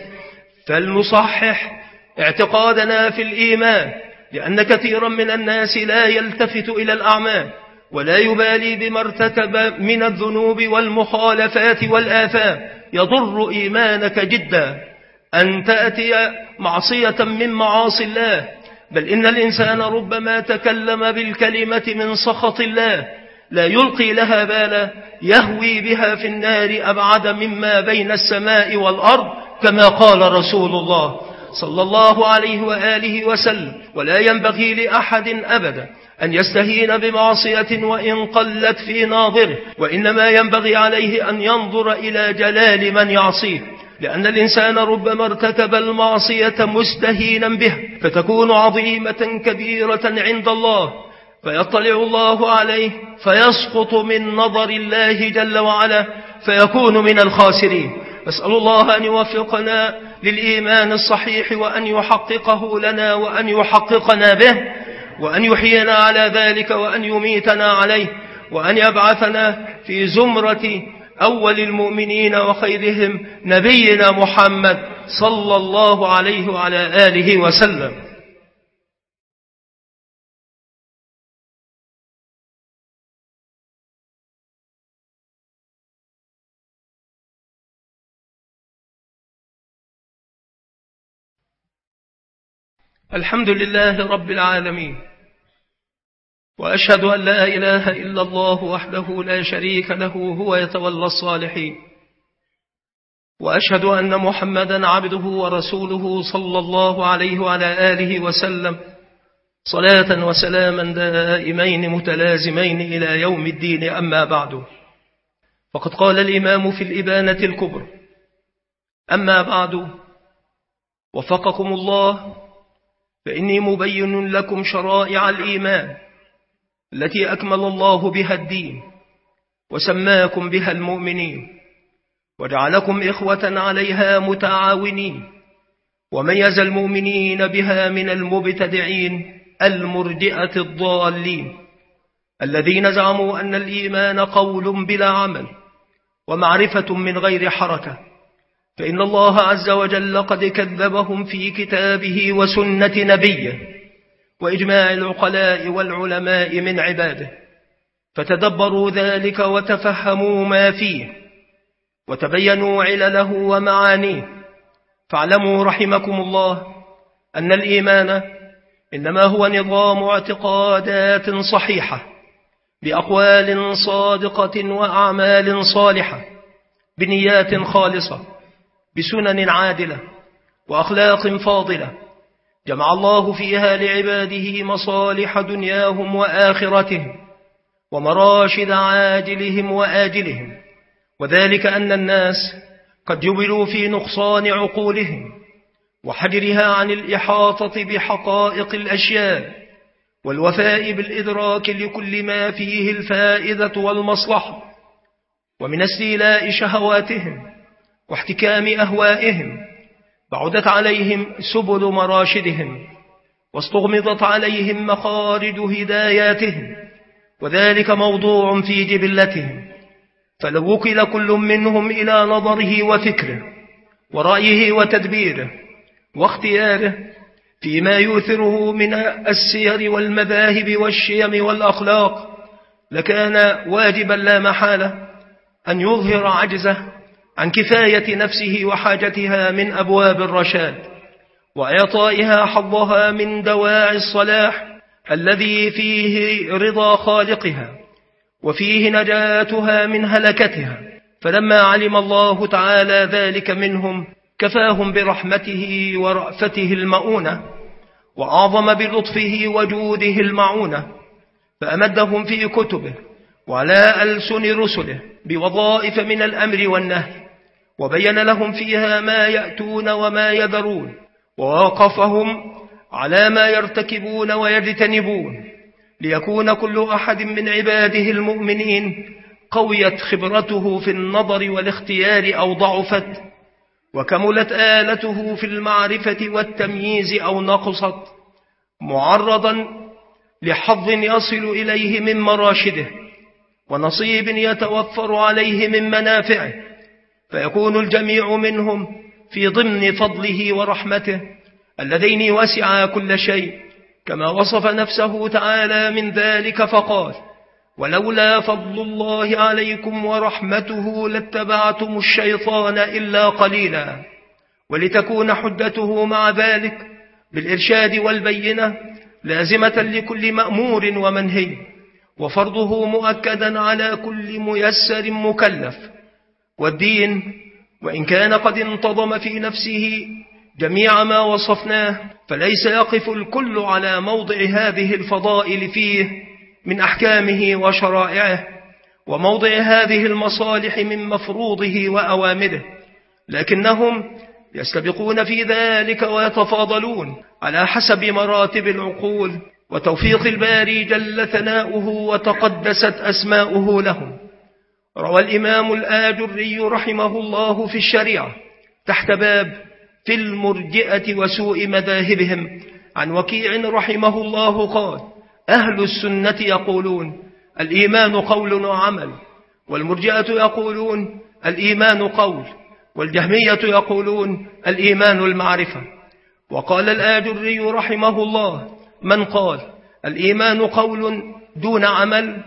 فلنصحح اعتقادنا في الإيمان، لأن كثيرا من الناس لا يلتفت إلى الأعمال ولا يبالي بما ارتكب من الذنوب والمخالفات والآثام. يضر إيمانك جدا أن تأتي معصية من معاصي الله، بل إن الإنسان ربما تكلم بالكلمة من سخط الله لا يلقي لها بالا، يهوي بها في النار أبعد مما بين السماء والأرض، كما قال رسول الله صلى الله عليه وآله وسلم. ولا ينبغي لأحد أبدا أن يستهين بمعصية وإن قلت في ناظره، وإنما ينبغي عليه أن ينظر إلى جلال من يعصيه، لأن الإنسان ربما ارتكب المعصية مستهينا به فتكون عظيمة كبيرة عند الله، فيطلع الله عليه فيسقط من نظر الله جل وعلا فيكون من الخاسرين. أسأل الله أن يوفقنا للإيمان الصحيح وأن يحققه لنا وأن يحققنا به، وأن يحيينا على ذلك وأن يميتنا عليه، وأن يبعثنا في زمرة أول المؤمنين وخيرهم نبينا محمد صلى الله عليه وعلى آله وسلم. الحمد لله رب العالمين، وأشهد أن لا إله إلا الله وحده لا شريك له هو يتولى الصالحين، وأشهد أن محمدا عبده ورسوله صلى الله عليه وعلى آله وسلم، صلاة وسلاما دائمين متلازمين إلى يوم الدين. أما بعد، فقد قال الإمام في الإبانة الكبرى: أما بعد، وفقكم الله، فإني مبين لكم شرائع الإيمان التي أكمل الله بها الدين وسماكم بها المؤمنين، وجعلكم إخوة عليها متعاونين، وميز المؤمنين بها من المبتدعين المرجئة الضالين الذين زعموا أن الإيمان قول بلا عمل ومعرفة من غير حركة، فإن الله عز وجل قد كذبهم في كتابه وسنة نبيه وإجماع العقلاء والعلماء من عباده، فتدبروا ذلك وتفهموا ما فيه وتبينوا علله ومعانيه. فاعلموا رحمكم الله أن الإيمان إنما هو نظام اعتقادات صحيحة بأقوال صادقة وأعمال صالحة بنيات خالصة بسنن عادلة وأخلاق فاضلة، جمع الله فيها لعباده مصالح دنياهم وآخرتهم ومراشد عاجلهم وآجلهم، وذلك أن الناس قد جبلوا في نقصان عقولهم وحجرها عن الإحاطة بحقائق الأشياء والوفاء بالإدراك لكل ما فيه الفائدة والمصلحة، ومن استيلاء شهواتهم واحتكام أهوائهم بعدت عليهم سبل مراشدهم واستغمضت عليهم مخارج هداياتهم، وذلك موضوع في جبلتهم. فلو وكل كل منهم إلى نظره وفكره ورأيه وتدبيره واختياره فيما يؤثره من السير والمذاهب والشيم والأخلاق، لكان واجبا لا محالة أن يظهر عجزه عن كفاية نفسه وحاجتها من أبواب الرشاد وإعطائها حظها من دواعي الصلاح الذي فيه رضا خالقها وفيه نجاتها من هلكتها. فلما علم الله تعالى ذلك منهم كفاهم برحمته ورأفته المؤونة، وأعظم بلطفه وجوده المعونة، فأمدهم في كتبه وعلى ألسن رسله بوظائف من الأمر والنهي، وبين لهم فيها ما يأتون وما يذرون، ووقفهم على ما يرتكبون ويجتنبون، ليكون كل أحد من عباده المؤمنين قويت خبرته في النظر والاختيار أو ضعفت، وكملت آلته في المعرفة والتمييز أو نقصت، معرضا لحظ يصل إليه من مراشده ونصيب يتوفر عليه من منافعه، فيكون الجميع منهم في ضمن فضله ورحمته اللذين وسعا كل شيء، كما وصف نفسه تعالى من ذلك فقال: ولولا فضل الله عليكم ورحمته لاتبعتم الشيطان إلا قليلا. ولتكون حجته مع ذلك بالإرشاد والبينة لازمة لكل مأمور ومنهي، وفرضه مؤكدا على كل ميسر مكلف. والدين وإن كان قد انتظم في نفسه جميع ما وصفناه، فليس يقف الكل على موضع هذه الفضائل فيه من أحكامه وشرائعه، وموضع هذه المصالح من مفروضه وأوامره، لكنهم يستبقون في ذلك ويتفاضلون على حسب مراتب العقول وتوفيق الباري جل ثناؤه وتقدست أسماؤه لهم. روى الإمام الآجري رحمه الله في الشريعة تحت باب في المرجئة وسوء مذاهبهم عن وكيع رحمه الله قال: أهل السنة يقولون الإيمان قول وعمل، والمرجئة يقولون الإيمان قول، والجهمية يقولون الإيمان المعرفة. وقال الآجري رحمه الله: من قال الإيمان قول دون عمل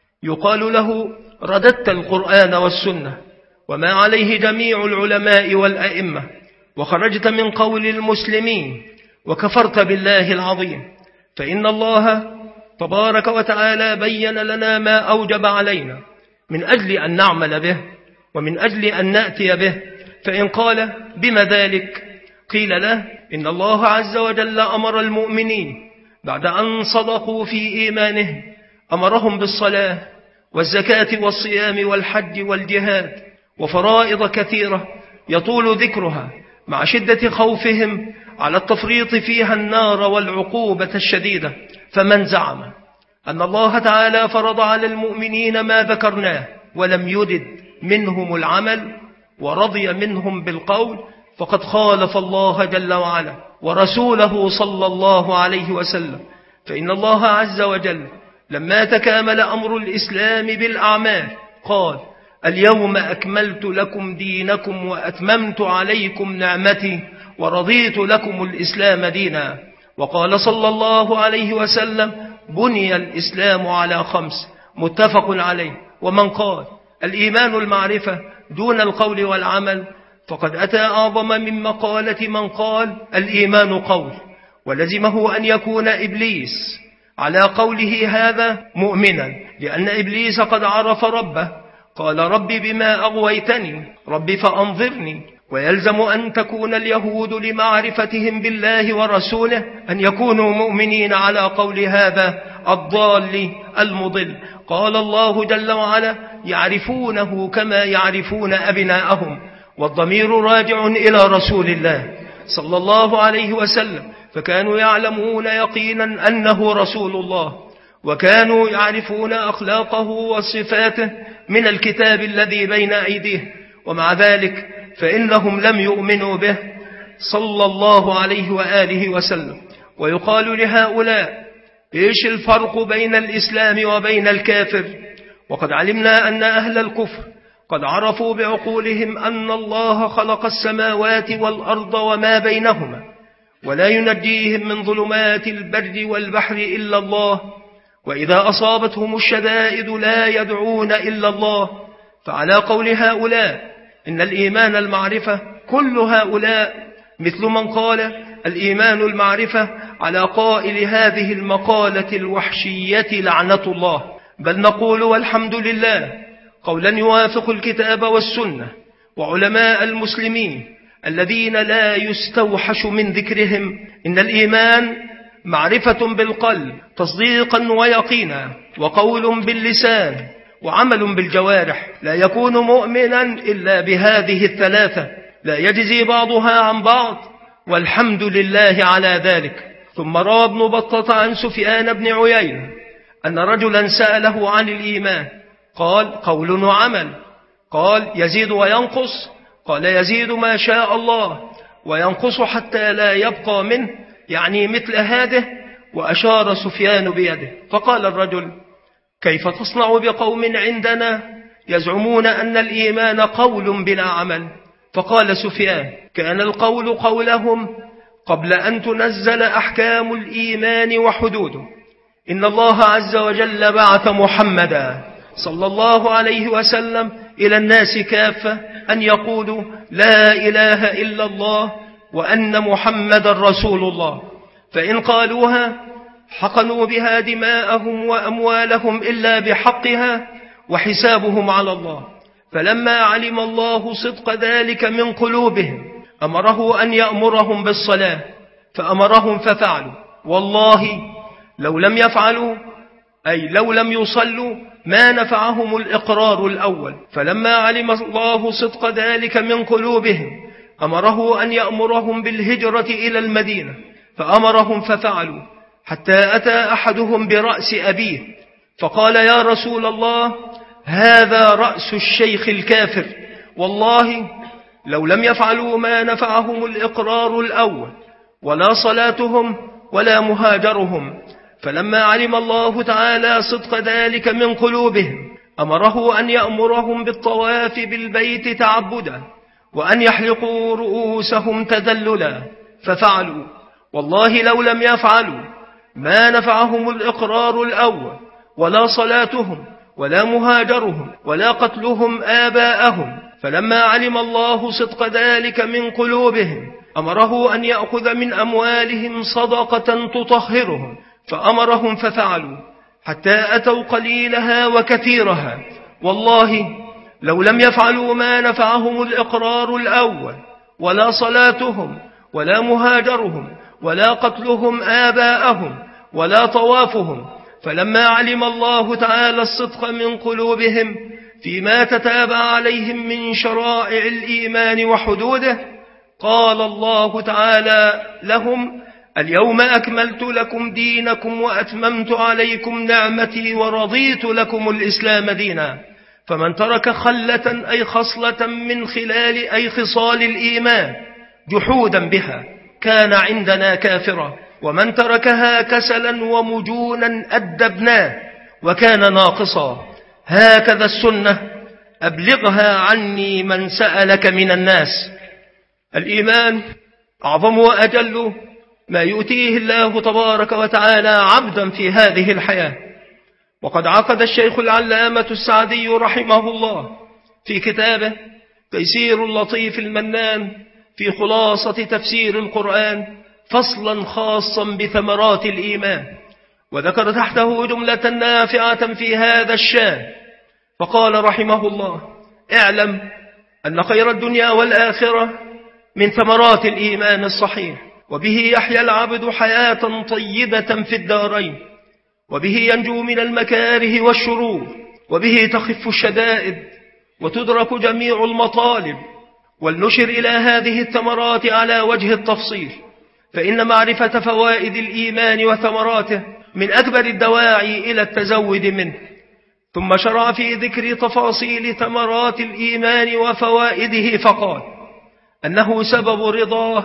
يقال له رددت القرآن والسنة وما عليه جميع العلماء والأئمة، وخرجت من قول المسلمين وكفرت بالله العظيم، فإن الله تبارك وتعالى بين لنا ما أوجب علينا من أجل أن نعمل به ومن أجل أن نأتي به. فإن قال بما ذلك قيل له: إن الله عز وجل أمر المؤمنين بعد أن صدقوا في إيمانهم، أمرهم بالصلاة والزكاة والصيام والحج والجهاد وفرائض كثيرة يطول ذكرها مع شدة خوفهم على التفريط فيها النار والعقوبة الشديدة. فمن زعم أن الله تعالى فرض على المؤمنين ما ذكرناه ولم يرد منهم العمل ورضي منهم بالقول فقد خالف الله جل وعلا ورسوله صلى الله عليه وسلم. فإن الله عز وجل لما تكامل أمر الإسلام بالأعمال قال: اليوم أكملت لكم دينكم وأتممت عليكم نعمتي ورضيت لكم الإسلام دينا. وقال صلى الله عليه وسلم: بني الإسلام على 5 متفق عليه. ومن قال الإيمان المعرفة دون القول والعمل فقد أتى أعظم من مقالة من قال الإيمان قول، ولزمه أن يكون إبليس على قوله هذا مؤمنا، لأن إبليس قد عرف ربه قال: رب بما أغويتني رب فأنظرني. ويلزم أن تكون اليهود لمعرفتهم بالله ورسوله أن يكونوا مؤمنين على قول هذا الضال المضل. قال الله جل وعلا: يعرفونه كما يعرفون أبناءهم، والضمير راجع إلى رسول الله صلى الله عليه وسلم، فكانوا يعلمون يقينا أنه رسول الله، وكانوا يعرفون أخلاقه وصفاته من الكتاب الذي بين أيديه، ومع ذلك فإنهم لم يؤمنوا به صلى الله عليه وآله وسلم. ويقال لهؤلاء: إيش الفرق بين الإسلام وبين الكافر؟ وقد علمنا أن أهل الكفر قد عرفوا بعقولهم أن الله خلق السماوات والأرض وما بينهما، ولا ينجيهم من ظلمات البر والبحر إلا الله، وإذا أصابتهم الشدائد لا يدعون إلا الله. فعلى قول هؤلاء إن الإيمان المعرفة كل هؤلاء مثل من قال الإيمان المعرفة على قائل هذه المقالة الوحشية لعنة الله، بل نقول والحمد لله قولا يوافق الكتاب والسنة وعلماء المسلمين الذين لا يستوحش من ذكرهم: إن الإيمان معرفة بالقلب تصديقا ويقينا، وقول باللسان، وعمل بالجوارح. لا يكون مؤمنا إلا بهذه الثلاثة، لا يجزي بعضها عن بعض، والحمد لله على ذلك. ثم روى ابن بطة عن سفيان بن عيينة أن رجلا سأله عن الإيمان قال: قول وعمل. قال: يزيد وينقص؟ قال: يزيد ما شاء الله وينقص حتى لا يبقى منه، يعني مثل هذه. وأشار سفيان بيده. فقال الرجل: كيف تصنع بقوم عندنا يزعمون أن الإيمان قول بلا عمل؟ فقال سفيان: كان القول قولهم قبل أن تنزل أحكام الإيمان وحدوده. إن الله عز وجل بعث محمدا صلى الله عليه وسلم إلى الناس كافة أن يقولوا لا إله إلا الله وأن محمد رسول الله، فإن قالوها حقنوا بها دماءهم وأموالهم إلا بحقها وحسابهم على الله. فلما علم الله صدق ذلك من قلوبهم أمره أن يأمرهم بالصلاة، فأمرهم ففعلوا. والله لو لم يفعلوا، أي لو لم يصلوا، ما نفعهم الإقرار الأول. فلما علم الله صدق ذلك من قلوبهم أمره أن يأمرهم بالهجرة إلى المدينة، فأمرهم ففعلوا، حتى أتى أحدهم برأس أبيه فقال: يا رسول الله، هذا رأس الشيخ الكافر. والله لو لم يفعلوا ما نفعهم الإقرار الأول ولا صلاتهم ولا مهاجرهم، فلما علم الله تعالى صدق ذلك من قلوبهم أمره أن يأمرهم بالطواف بالبيت تعبدا وأن يحلقوا رؤوسهم تذللا، ففعلوا. والله لو لم يفعلوا ما نفعهم الإقرار الأول ولا صلاتهم ولا مهاجرهم ولا قتلهم آباءهم، فلما علم الله صدق ذلك من قلوبهم أمره أن يأخذ من أموالهم صدقة تطهرهم، فأمرهم ففعلوا حتى أتوا قليلها وكثيرها. والله لو لم يفعلوا ما نفعهم الإقرار الأول ولا صلاتهم ولا مهاجرهم ولا قتلهم آباءهم ولا طوافهم، فلما علم الله تعالى الصدق من قلوبهم فيما تتابع عليهم من شرائع الإيمان وحدوده، قال الله تعالى لهم: اليوم أكملت لكم دينكم وأتممت عليكم نعمتي ورضيت لكم الإسلام دينا. فمن ترك خلة أي خصلة من خلال أي خصال الإيمان جحودا بها كان عندنا كافرا، ومن تركها كسلا ومجونا أدبناه وكان ناقصا. هكذا السنة، أبلغها عني من سألك من الناس. الإيمان أعظم وأجل ما يؤتيه الله تبارك وتعالى عبدا في هذه الحياة. وقد عقد الشيخ العلامة السعدي رحمه الله في كتابه تيسير اللطيف المنان في خلاصة تفسير القرآن فصلا خاصا بثمرات الإيمان، وذكر تحته جملة نافعة في هذا الشان، فقال رحمه الله: اعلم أن خير الدنيا والآخرة من ثمرات الإيمان الصحيح، وبه يحيا العبد حياة طيبة في الدارين، وبه ينجو من المكاره والشرور، وبه تخف الشدائد وتدرك جميع المطالب. ولنشر إلى هذه الثمرات على وجه التفصيل، فإن معرفة فوائد الإيمان وثمراته من أكبر الدواعي إلى التزود منه. ثم شرع في ذكر تفاصيل ثمرات الإيمان وفوائده، فقال: أنه سبب رضاه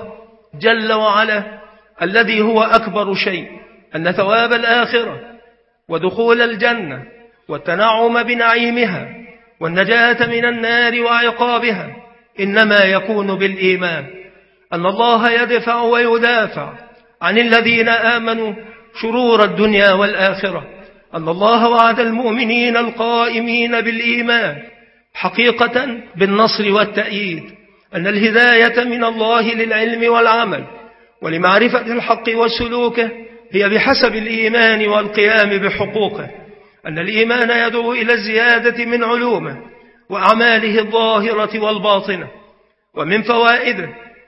جل وعلا الذي هو أكبر شيء، أن ثواب الآخرة ودخول الجنة والتنعم بنعيمها والنجاة من النار وعقابها إنما يكون بالإيمان، أن الله يدفع ويدافع عن الذين آمنوا شرور الدنيا والآخرة، أن الله وعد المؤمنين القائمين بالإيمان حقيقة بالنصر والتأييد، أن الهداية من الله للعلم والعمل ولمعرفة الحق والسلوك هي بحسب الإيمان والقيام بحقوقه، أن الإيمان يدعو إلى الزيادة من علومه وأعماله الظاهرة والباطنة. ومن فوائده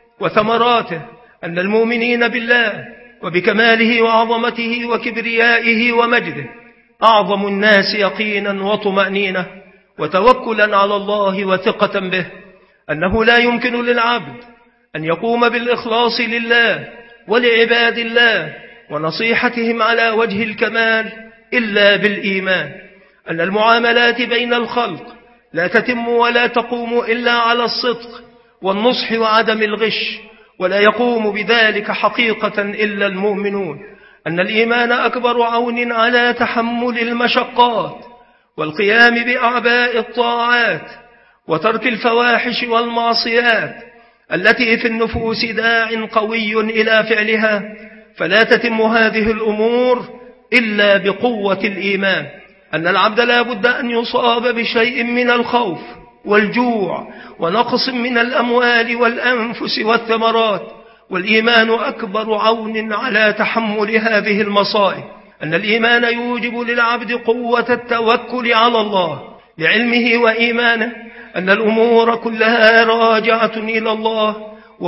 وثمراته أن المؤمنين بالله وبكماله وعظمته وكبريائه ومجده أعظم الناس يقينا وطمأنينة وتوكلا على الله وثقة به، أنه لا يمكن للعبد أن يقوم بالإخلاص لله ولعباد الله ونصيحتهم على وجه الكمال إلا بالإيمان، أن المعاملات بين الخلق لا تتم ولا تقوم إلا على الصدق والنصح وعدم الغش، ولا يقوم بذلك حقيقة إلا المؤمنون، أن الإيمان أكبر عون على تحمل المشقات والقيام بأعباء الطاعات وترك الفواحش والمعصيات التي في النفوس داع قوي إلى فعلها، فلا تتم هذه الأمور إلا بقوة الإيمان، أن العبد لا بد أن يصاب بشيء من الخوف والجوع ونقص من الأموال والأنفس والثمرات، والإيمان أكبر عون على تحمل هذه المصائب، أن الإيمان يوجب للعبد قوة التوكل على الله لعلمه وإيمانه، أن الأمور كلها راجعة إلى الله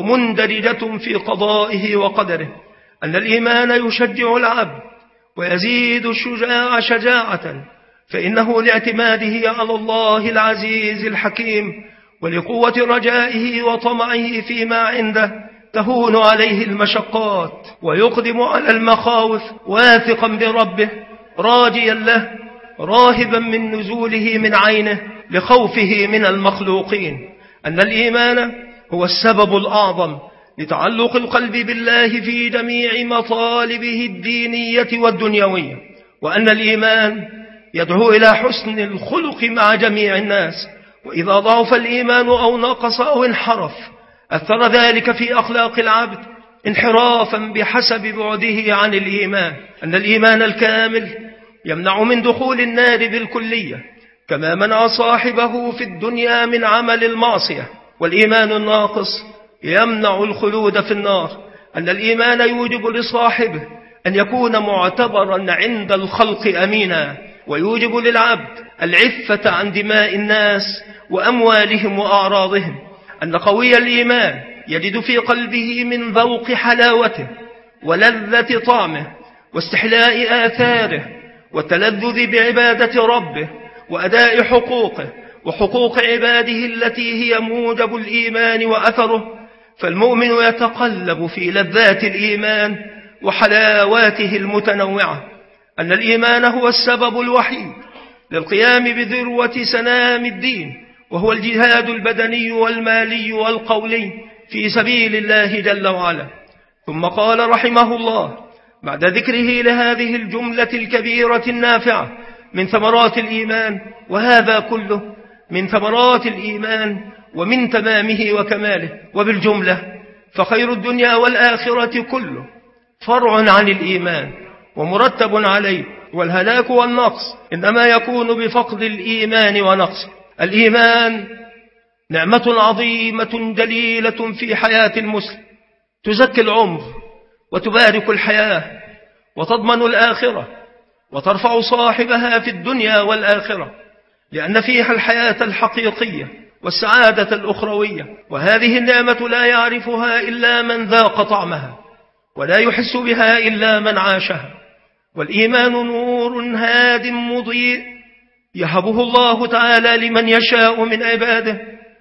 ومندرجة في قضائه وقدره، أن الإيمان يشجع العبد ويزيد الشجاع شجاعة، فإنه لاعتماده على الله العزيز الحكيم ولقوة رجائه وطمعه فيما عنده تهون عليه المشقات ويقدم على المخاوف واثقا بربه راجيا له راهبا من نزوله من عينه لخوفه من المخلوقين، أن الإيمان هو السبب الأعظم لتعلق القلب بالله في جميع مطالبه الدينية والدنيوية، وأن الإيمان يدعو إلى حسن الخلق مع جميع الناس، وإذا ضعف الإيمان أو نقص أو انحرف أثر ذلك في أخلاق العبد انحرافا بحسب بعده عن الإيمان. أن الإيمان الكامل يمنع من دخول النار بالكلية، كما منع صاحبه في الدنيا من عمل المعصية، والإيمان الناقص يمنع الخلود في النار. أن الإيمان يوجب لصاحبه أن يكون معتبرا عند الخلق أمينا، ويوجب للعبد العفة عن دماء الناس وأموالهم وأعراضهم. أن قوي الإيمان يجد في قلبه من ذوق حلاوته ولذة طعمه واستحلاء آثاره والتلذذ بعبادة ربه وأداء حقوقه وحقوق عباده التي هي موجب الإيمان وأثره، فالمؤمن يتقلب في لذات الإيمان وحلاواته المتنوعة. أن الإيمان هو السبب الوحيد للقيام بذروة سنام الدين، وهو الجهاد البدني والمالي والقولي في سبيل الله جل وعلا. ثم قال رحمه الله بعد ذكره لهذه الجملة الكبيرة النافعة من ثمرات الإيمان، وهذا كله من ثمرات الإيمان ومن تمامه وكماله، وبالجملة فخير الدنيا والآخرة كله فرع عن الإيمان ومرتب عليه، والهلاك والنقص إنما يكون بفقد الإيمان ونقص. الإيمان نعمة عظيمة جليلة في حياة المسلم، تزكي العمر وتبارك الحياة وتضمن الآخرة وترفع صاحبها في الدنيا والآخرة، لأن فيها الحياة الحقيقية والسعادة الأخروية، وهذه النعمة لا يعرفها إلا من ذاق طعمها، ولا يحس بها إلا من عاشها. والإيمان نور هاد مضيء يهبه الله تعالى لمن يشاء من عباده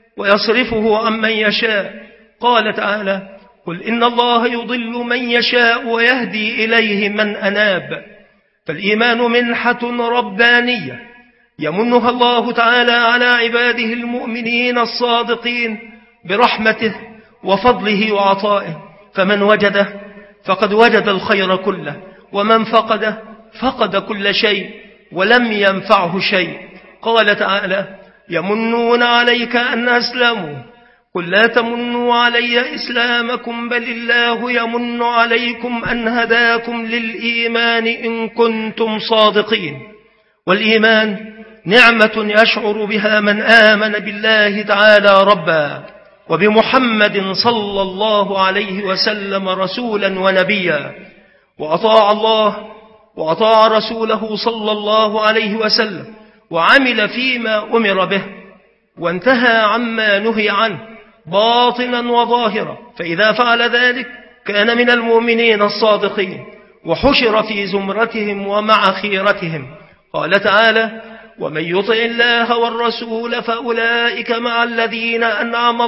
ويصرفه عمن يشاء. قال تعالى: قل إن الله يضل من يشاء ويهدي إليه من أناب. فالإيمان منحة ربانية يمنها الله تعالى على عباده المؤمنين الصادقين برحمته وفضله وعطائه، فمن وجده فقد وجد الخير كله، ومن فقده فقد كل شيء ولم ينفعه شيء. قال تعالى: يمنون عليك أن أسلموا، قل لا تمنوا علي إسلامكم بل الله يمن عليكم أن هداكم للإيمان إن كنتم صادقين. والإيمان نعمة يشعر بها من آمن بالله تعالى ربا وبمحمد صلى الله عليه وسلم رسولا ونبيا، وأطاع الله وأطاع رسوله صلى الله عليه وسلم وعمل فيما أمر به وانتهى عما نهي عنه باطنا وظاهرا، فإذا فعل ذلك كان من المؤمنين الصادقين وحشر في زمرتهم ومع خيرتهم. قال تعالى: ومن يطع الله والرسول فأولئك مع الذين أنعم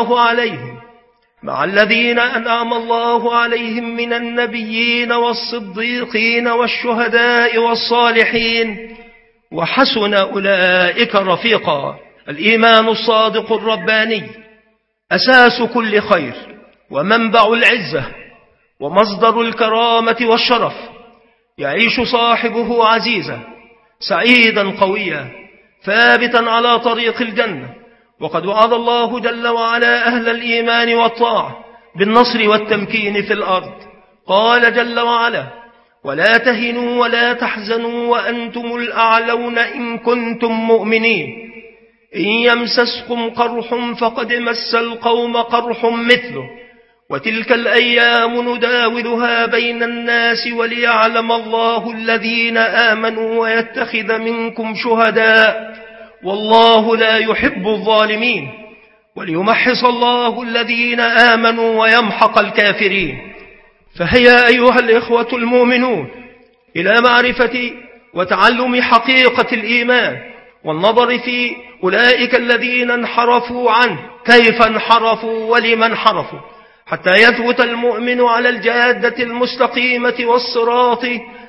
الله عليهم من النبيين والصديقين والشهداء والصالحين وحسن أولئك رفيقا. الإيمان الصادق الرباني أساس كل خير ومنبع العزة ومصدر الكرامة والشرف، يعيش صاحبه عزيزا سعيدا قويا ثابتا على طريق الجنة. وقد وعد الله جل وعلا أهل الإيمان والطاعة بالنصر والتمكين في الأرض. قال جل وعلا: ولا تهنوا ولا تحزنوا وأنتم الأعلون إن كنتم مؤمنين إن يمسسكم قرح فقد مس القوم قرح مثله وتلك الأيام نداولها بين الناس وليعلم الله الذين آمنوا ويتخذ منكم شهداء والله لا يحب الظالمين وليمحص الله الذين آمنوا ويمحق الكافرين. فهيا أيها الإخوة المؤمنون إلى معرفة وتعلم حقيقة الإيمان والنظر في أولئك الذين انحرفوا عنه، كيف انحرفوا ولمن انحرفوا، حتى يثبت المؤمن على الجادة المستقيمة والصراط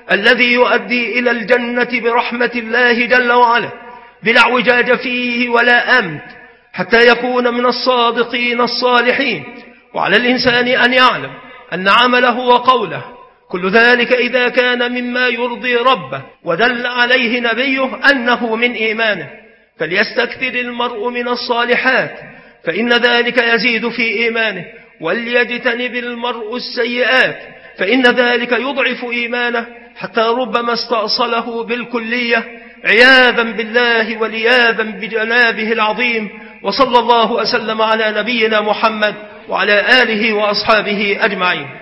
الذي يؤدي إلى الجنة برحمة الله جل وعلا بلا اعوجاج فيه ولا أمت، حتى يكون من الصادقين الصالحين. وعلى الإنسان أن يعلم أن عمله وقوله كل ذلك إذا كان مما يرضي ربه ودل عليه نبيه أنه من إيمانه، فليستكثر المرء من الصالحات فإن ذلك يزيد في إيمانه، وليجتنب المرء السيئات فإن ذلك يضعف إيمانه، حتى ربما استأصله بالكلية عياذا بالله ولياذا بجنابه العظيم. وصلى الله وسلم على نبينا محمد وعلى آله وأصحابه أجمعين.